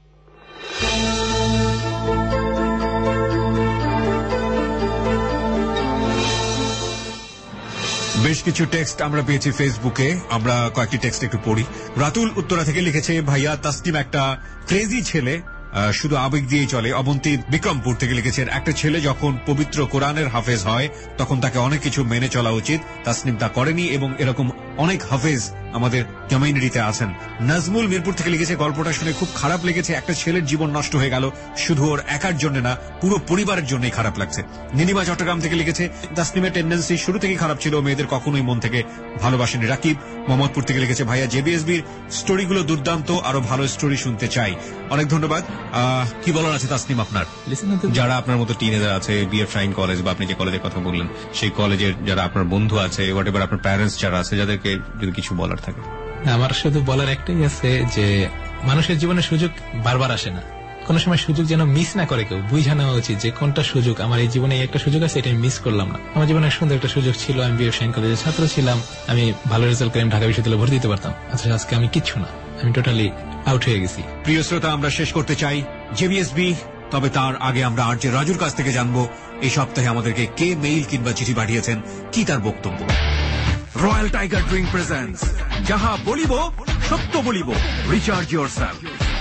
বেশ কিছু টেক্সট আমরা পেয়েছি ফেসবুকে, আমরা কয়েকটি টেক্সট একটু পড়ি। রাতুল উত্তরা থেকে লিখেছে, ভাইয়া তাসনিম একটা ক্রেজি ছেলে, শুধু আবেগ দিয়েই চলে। অবন্তী বিক্রমপুর থেকে লিখেছেন, একটা ছেলে যখন পবিত্র কোরআনের হাফেজ হয় তখন তাকে অনেক কিছু মেনে চলা উচিত, তাসনিম তা করেনি এবং এরকম অনেক হাফেজ আমাদের কমিউনিটিতে আছেন। নাজমুল মিরপুর থেকে লিখেছে, গল্পটা শুনে খুব খারাপ লেগেছে, একটা ছেলের জীবন নষ্ট হয়ে গেল, শুধু ওর একার জন্য না পুরো পরিবারের জন্যই খারাপ লাগছে। নীলিমা চট্টগ্রাম থেকে লিখেছে, তাসনিমের টেন্ডেন্সি শুরু থেকেই খারাপ ছিল, মেয়েদের কখনোই মন থেকে ভালোবাসেনি। রাকিব মোহাম্মদপুর থেকে লিখেছে, ভাইয়া জেবিএসবির স্টোরিগুলো দুর্দান্ত, আরো ভালো স্টোরি শুনতে চাই। অনেক ধন্যবাদ। কি বলার আছে তাসনিম আপনার? যারা আপনার মতো টিনেজার আছে, বিএফ শাইন কলেজ বা আপনি যে কলেজের কথা বললেন সেই কলেজের যারা আপনার বন্ধু আছে, হোয়াট এভার আপনার প্যারেন্টস যারা আছে, যাদেরকে যদি কিছু বলার থাকে। আমার শুধু বলার একটাই আছে যে মানুষের জীবনে সুযোগ বারবার আসে না, কোন সময় সুযোগ যেন মিস না করে কেউ, বুঝা নেওয়া উচিত যে কোনটা সুযোগ আমার এই জীবনে একটা সুযোগ আছে, এটা আমি মিস করলাম না। আমার জীবনে সুন্দর একটা সুযোগ ছিল, আমি বিএফ শাইন কলেজের ছাত্র ছিলাম, আমি ভালো রেজাল্ট করে ঢাকা বিশ্ববিদ্যালয়ে ভর্তি দিতে পারতাম। আচ্ছা আজকে আমি কিচ্ছু না, আমি টোটালি আউট হয়ে গেছি। প্রিয় শ্রোতা, আমরা শেষ করতে চাই জেবিএসবি, তবে তার আগে আমরা আর যে রাজুর কাছ থেকে জানবো এই সপ্তাহে আমাদেরকে কে মেইল কিংবা চিঠি পাঠিয়েছেন, কি তার বক্তব্য। রয়্যাল টাইগার ড্রিঙ্ক প্রেজেন্টস যাহা বলিব সত্য বলিব, রিচার্জ ইয়োরসেলফ।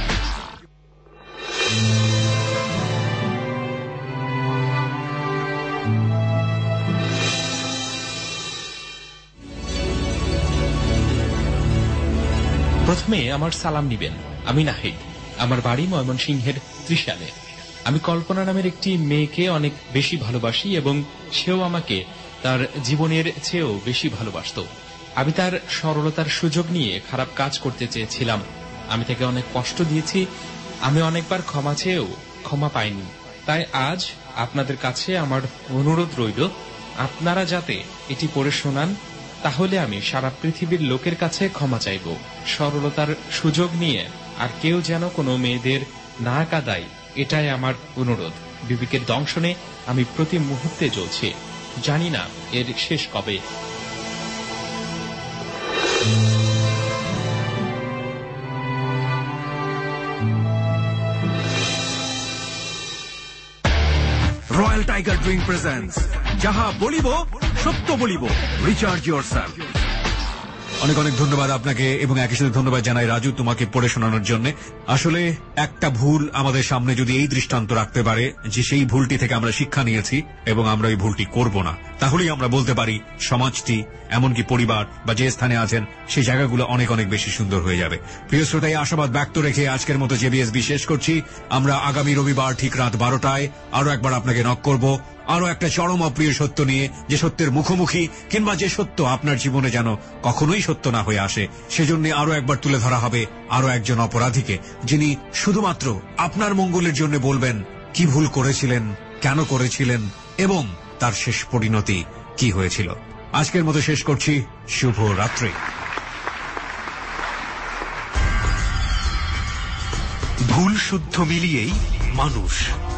প্রথমে আমার সালাম নিবেন, আমি নাহিদ, আমার বাড়ি ময়মনসিংহের ত্রিশালে। আমি কল্পনা নামের একটি মেয়েকে অনেক বেশি ভালোবাসি এবং সেও আমাকে তার জীবনের চেয়েও বেশি ভালোবাসত। আমি তার সরলতার সুযোগ নিয়ে খারাপ কাজ করতে চেয়েছিলাম, আমি তাকে অনেক কষ্ট দিয়েছি, আমি অনেকবার ক্ষমা চেয়েও ক্ষমা পাইনি। তাই আজ আপনাদের কাছে আমার অনুরোধ রইল, আপনারা যাতে এটি পড়ে শোনান, তাহলে আমি সারা পৃথিবীর লোকের কাছে ক্ষমা চাইব। সরলতার সুযোগ নিয়ে আর কেউ যেন কোনো মেয়েদের না কাঁদায়, এটাই আমার অনুরোধ। বিবেকের দংশনে আমি প্রতি মুহূর্তে জ্বলছি, জানি না এর শেষ কবে। রয়্যাল টাইগার ড্রিঙ্ক প্রেজেন্টস যাহা বলিব সত্য বলিব, রিচার্জ ইয়োরসেলফ। অনেক অনেক ধন্যবাদ আপনাকে, এবং একই সাথে ধন্যবাদ জানাই রাজু তোমাকে পড়ে শোনানোর জন্য। আসলে একটা ভুল আমাদের সামনে যদি এই দৃষ্টান্ত রাখতে পারে যে সেই ভুলটি থেকে আমরা শিক্ষা নিয়েছি এবং আমরা এই ভুলটি করব না, তাহলেই আমরা বলতে পারি সমাজটি, এমনকি পরিবার বা যে স্থানে আছেন সেই জায়গাগুলো অনেক অনেক বেশি সুন্দর হয়ে যাবে। প্রিয় শ্রোতাই, আশাবাদ ব্যক্ত রেখে আজকের মতো জেবিএসবি শেষ করছি। আমরা আগামী রবিবার ঠিক রাত বারোটায় আরো একবার আপনাকে নক করব, আরো একটা চরম অপ্রিয় সত্য নিয়ে, যে সত্যের মুখোমুখি কিংবা যে সত্য আপনার জীবনে যেন কখনোই সত্য না হয়ে আসে। সেজন্য আরো একবার তুলে ধরা হবে আরো একজন অপরাধীকে, যিনি শুধুমাত্র আপনার মঙ্গলের জন্য বলবেন কি ভুল করেছিলেন, কেন করেছিলেন এবং তার শেষ পরিণতি কি হয়েছিল। আজকের মতো শেষ করছি। শুভ রাত্রি। ভুল শুদ্ধ মিলিয়েই মানুষ।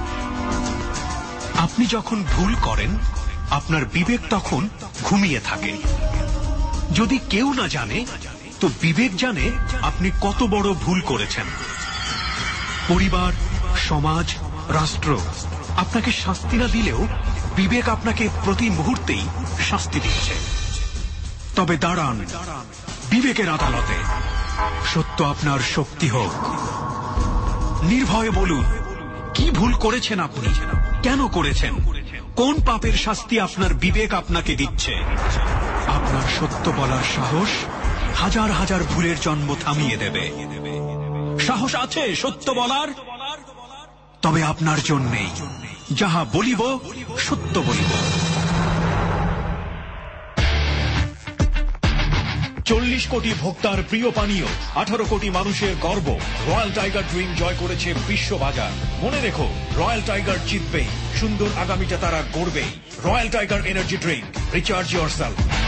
আপনি যখন ভুল করেন, আপনার বিবেক তখন ঘুমিয়ে থাকে। যদি কেউ না জানে, তো বিবেক জানে আপনি কত বড় ভুল করেছেন। পরিবার, সমাজ, রাষ্ট্র আপনাকে শাস্তি না দিলেও বিবেক আপনাকে প্রতি মুহূর্তেই শাস্তি দিচ্ছে। তবে দাঁড়ান বিবেকের আদালতে, সত্য আপনার শক্তি হোক। নির্ভয়ে বলুন কি ভুল করেছেন আপনি, কেন করেছেন, কোন পাপের শাস্তি আপনার বিবেক আপনাকে দিচ্ছে। আপনার সত্য বলার সাহস হাজার হাজার ভুলের জন্ম থামিয়ে দেবে। সাহস আছে সত্য বলার? তবে আপনার জন্যেই। যাহা বলিব সত্য বলিব। চল্লিশ কোটি ভোক্তার প্রিয় পানীয়, আঠারো কোটি মানুষের গর্ব, রয়্যাল টাইগার ড্রিঙ্ক জয় করেছে বিশ্ববাজার। মনে রেখো, রয়্যাল টাইগার জিতবেই, সুন্দর আগামীটা তারা গড়বেই। Royal tiger energy drink, recharge yourself.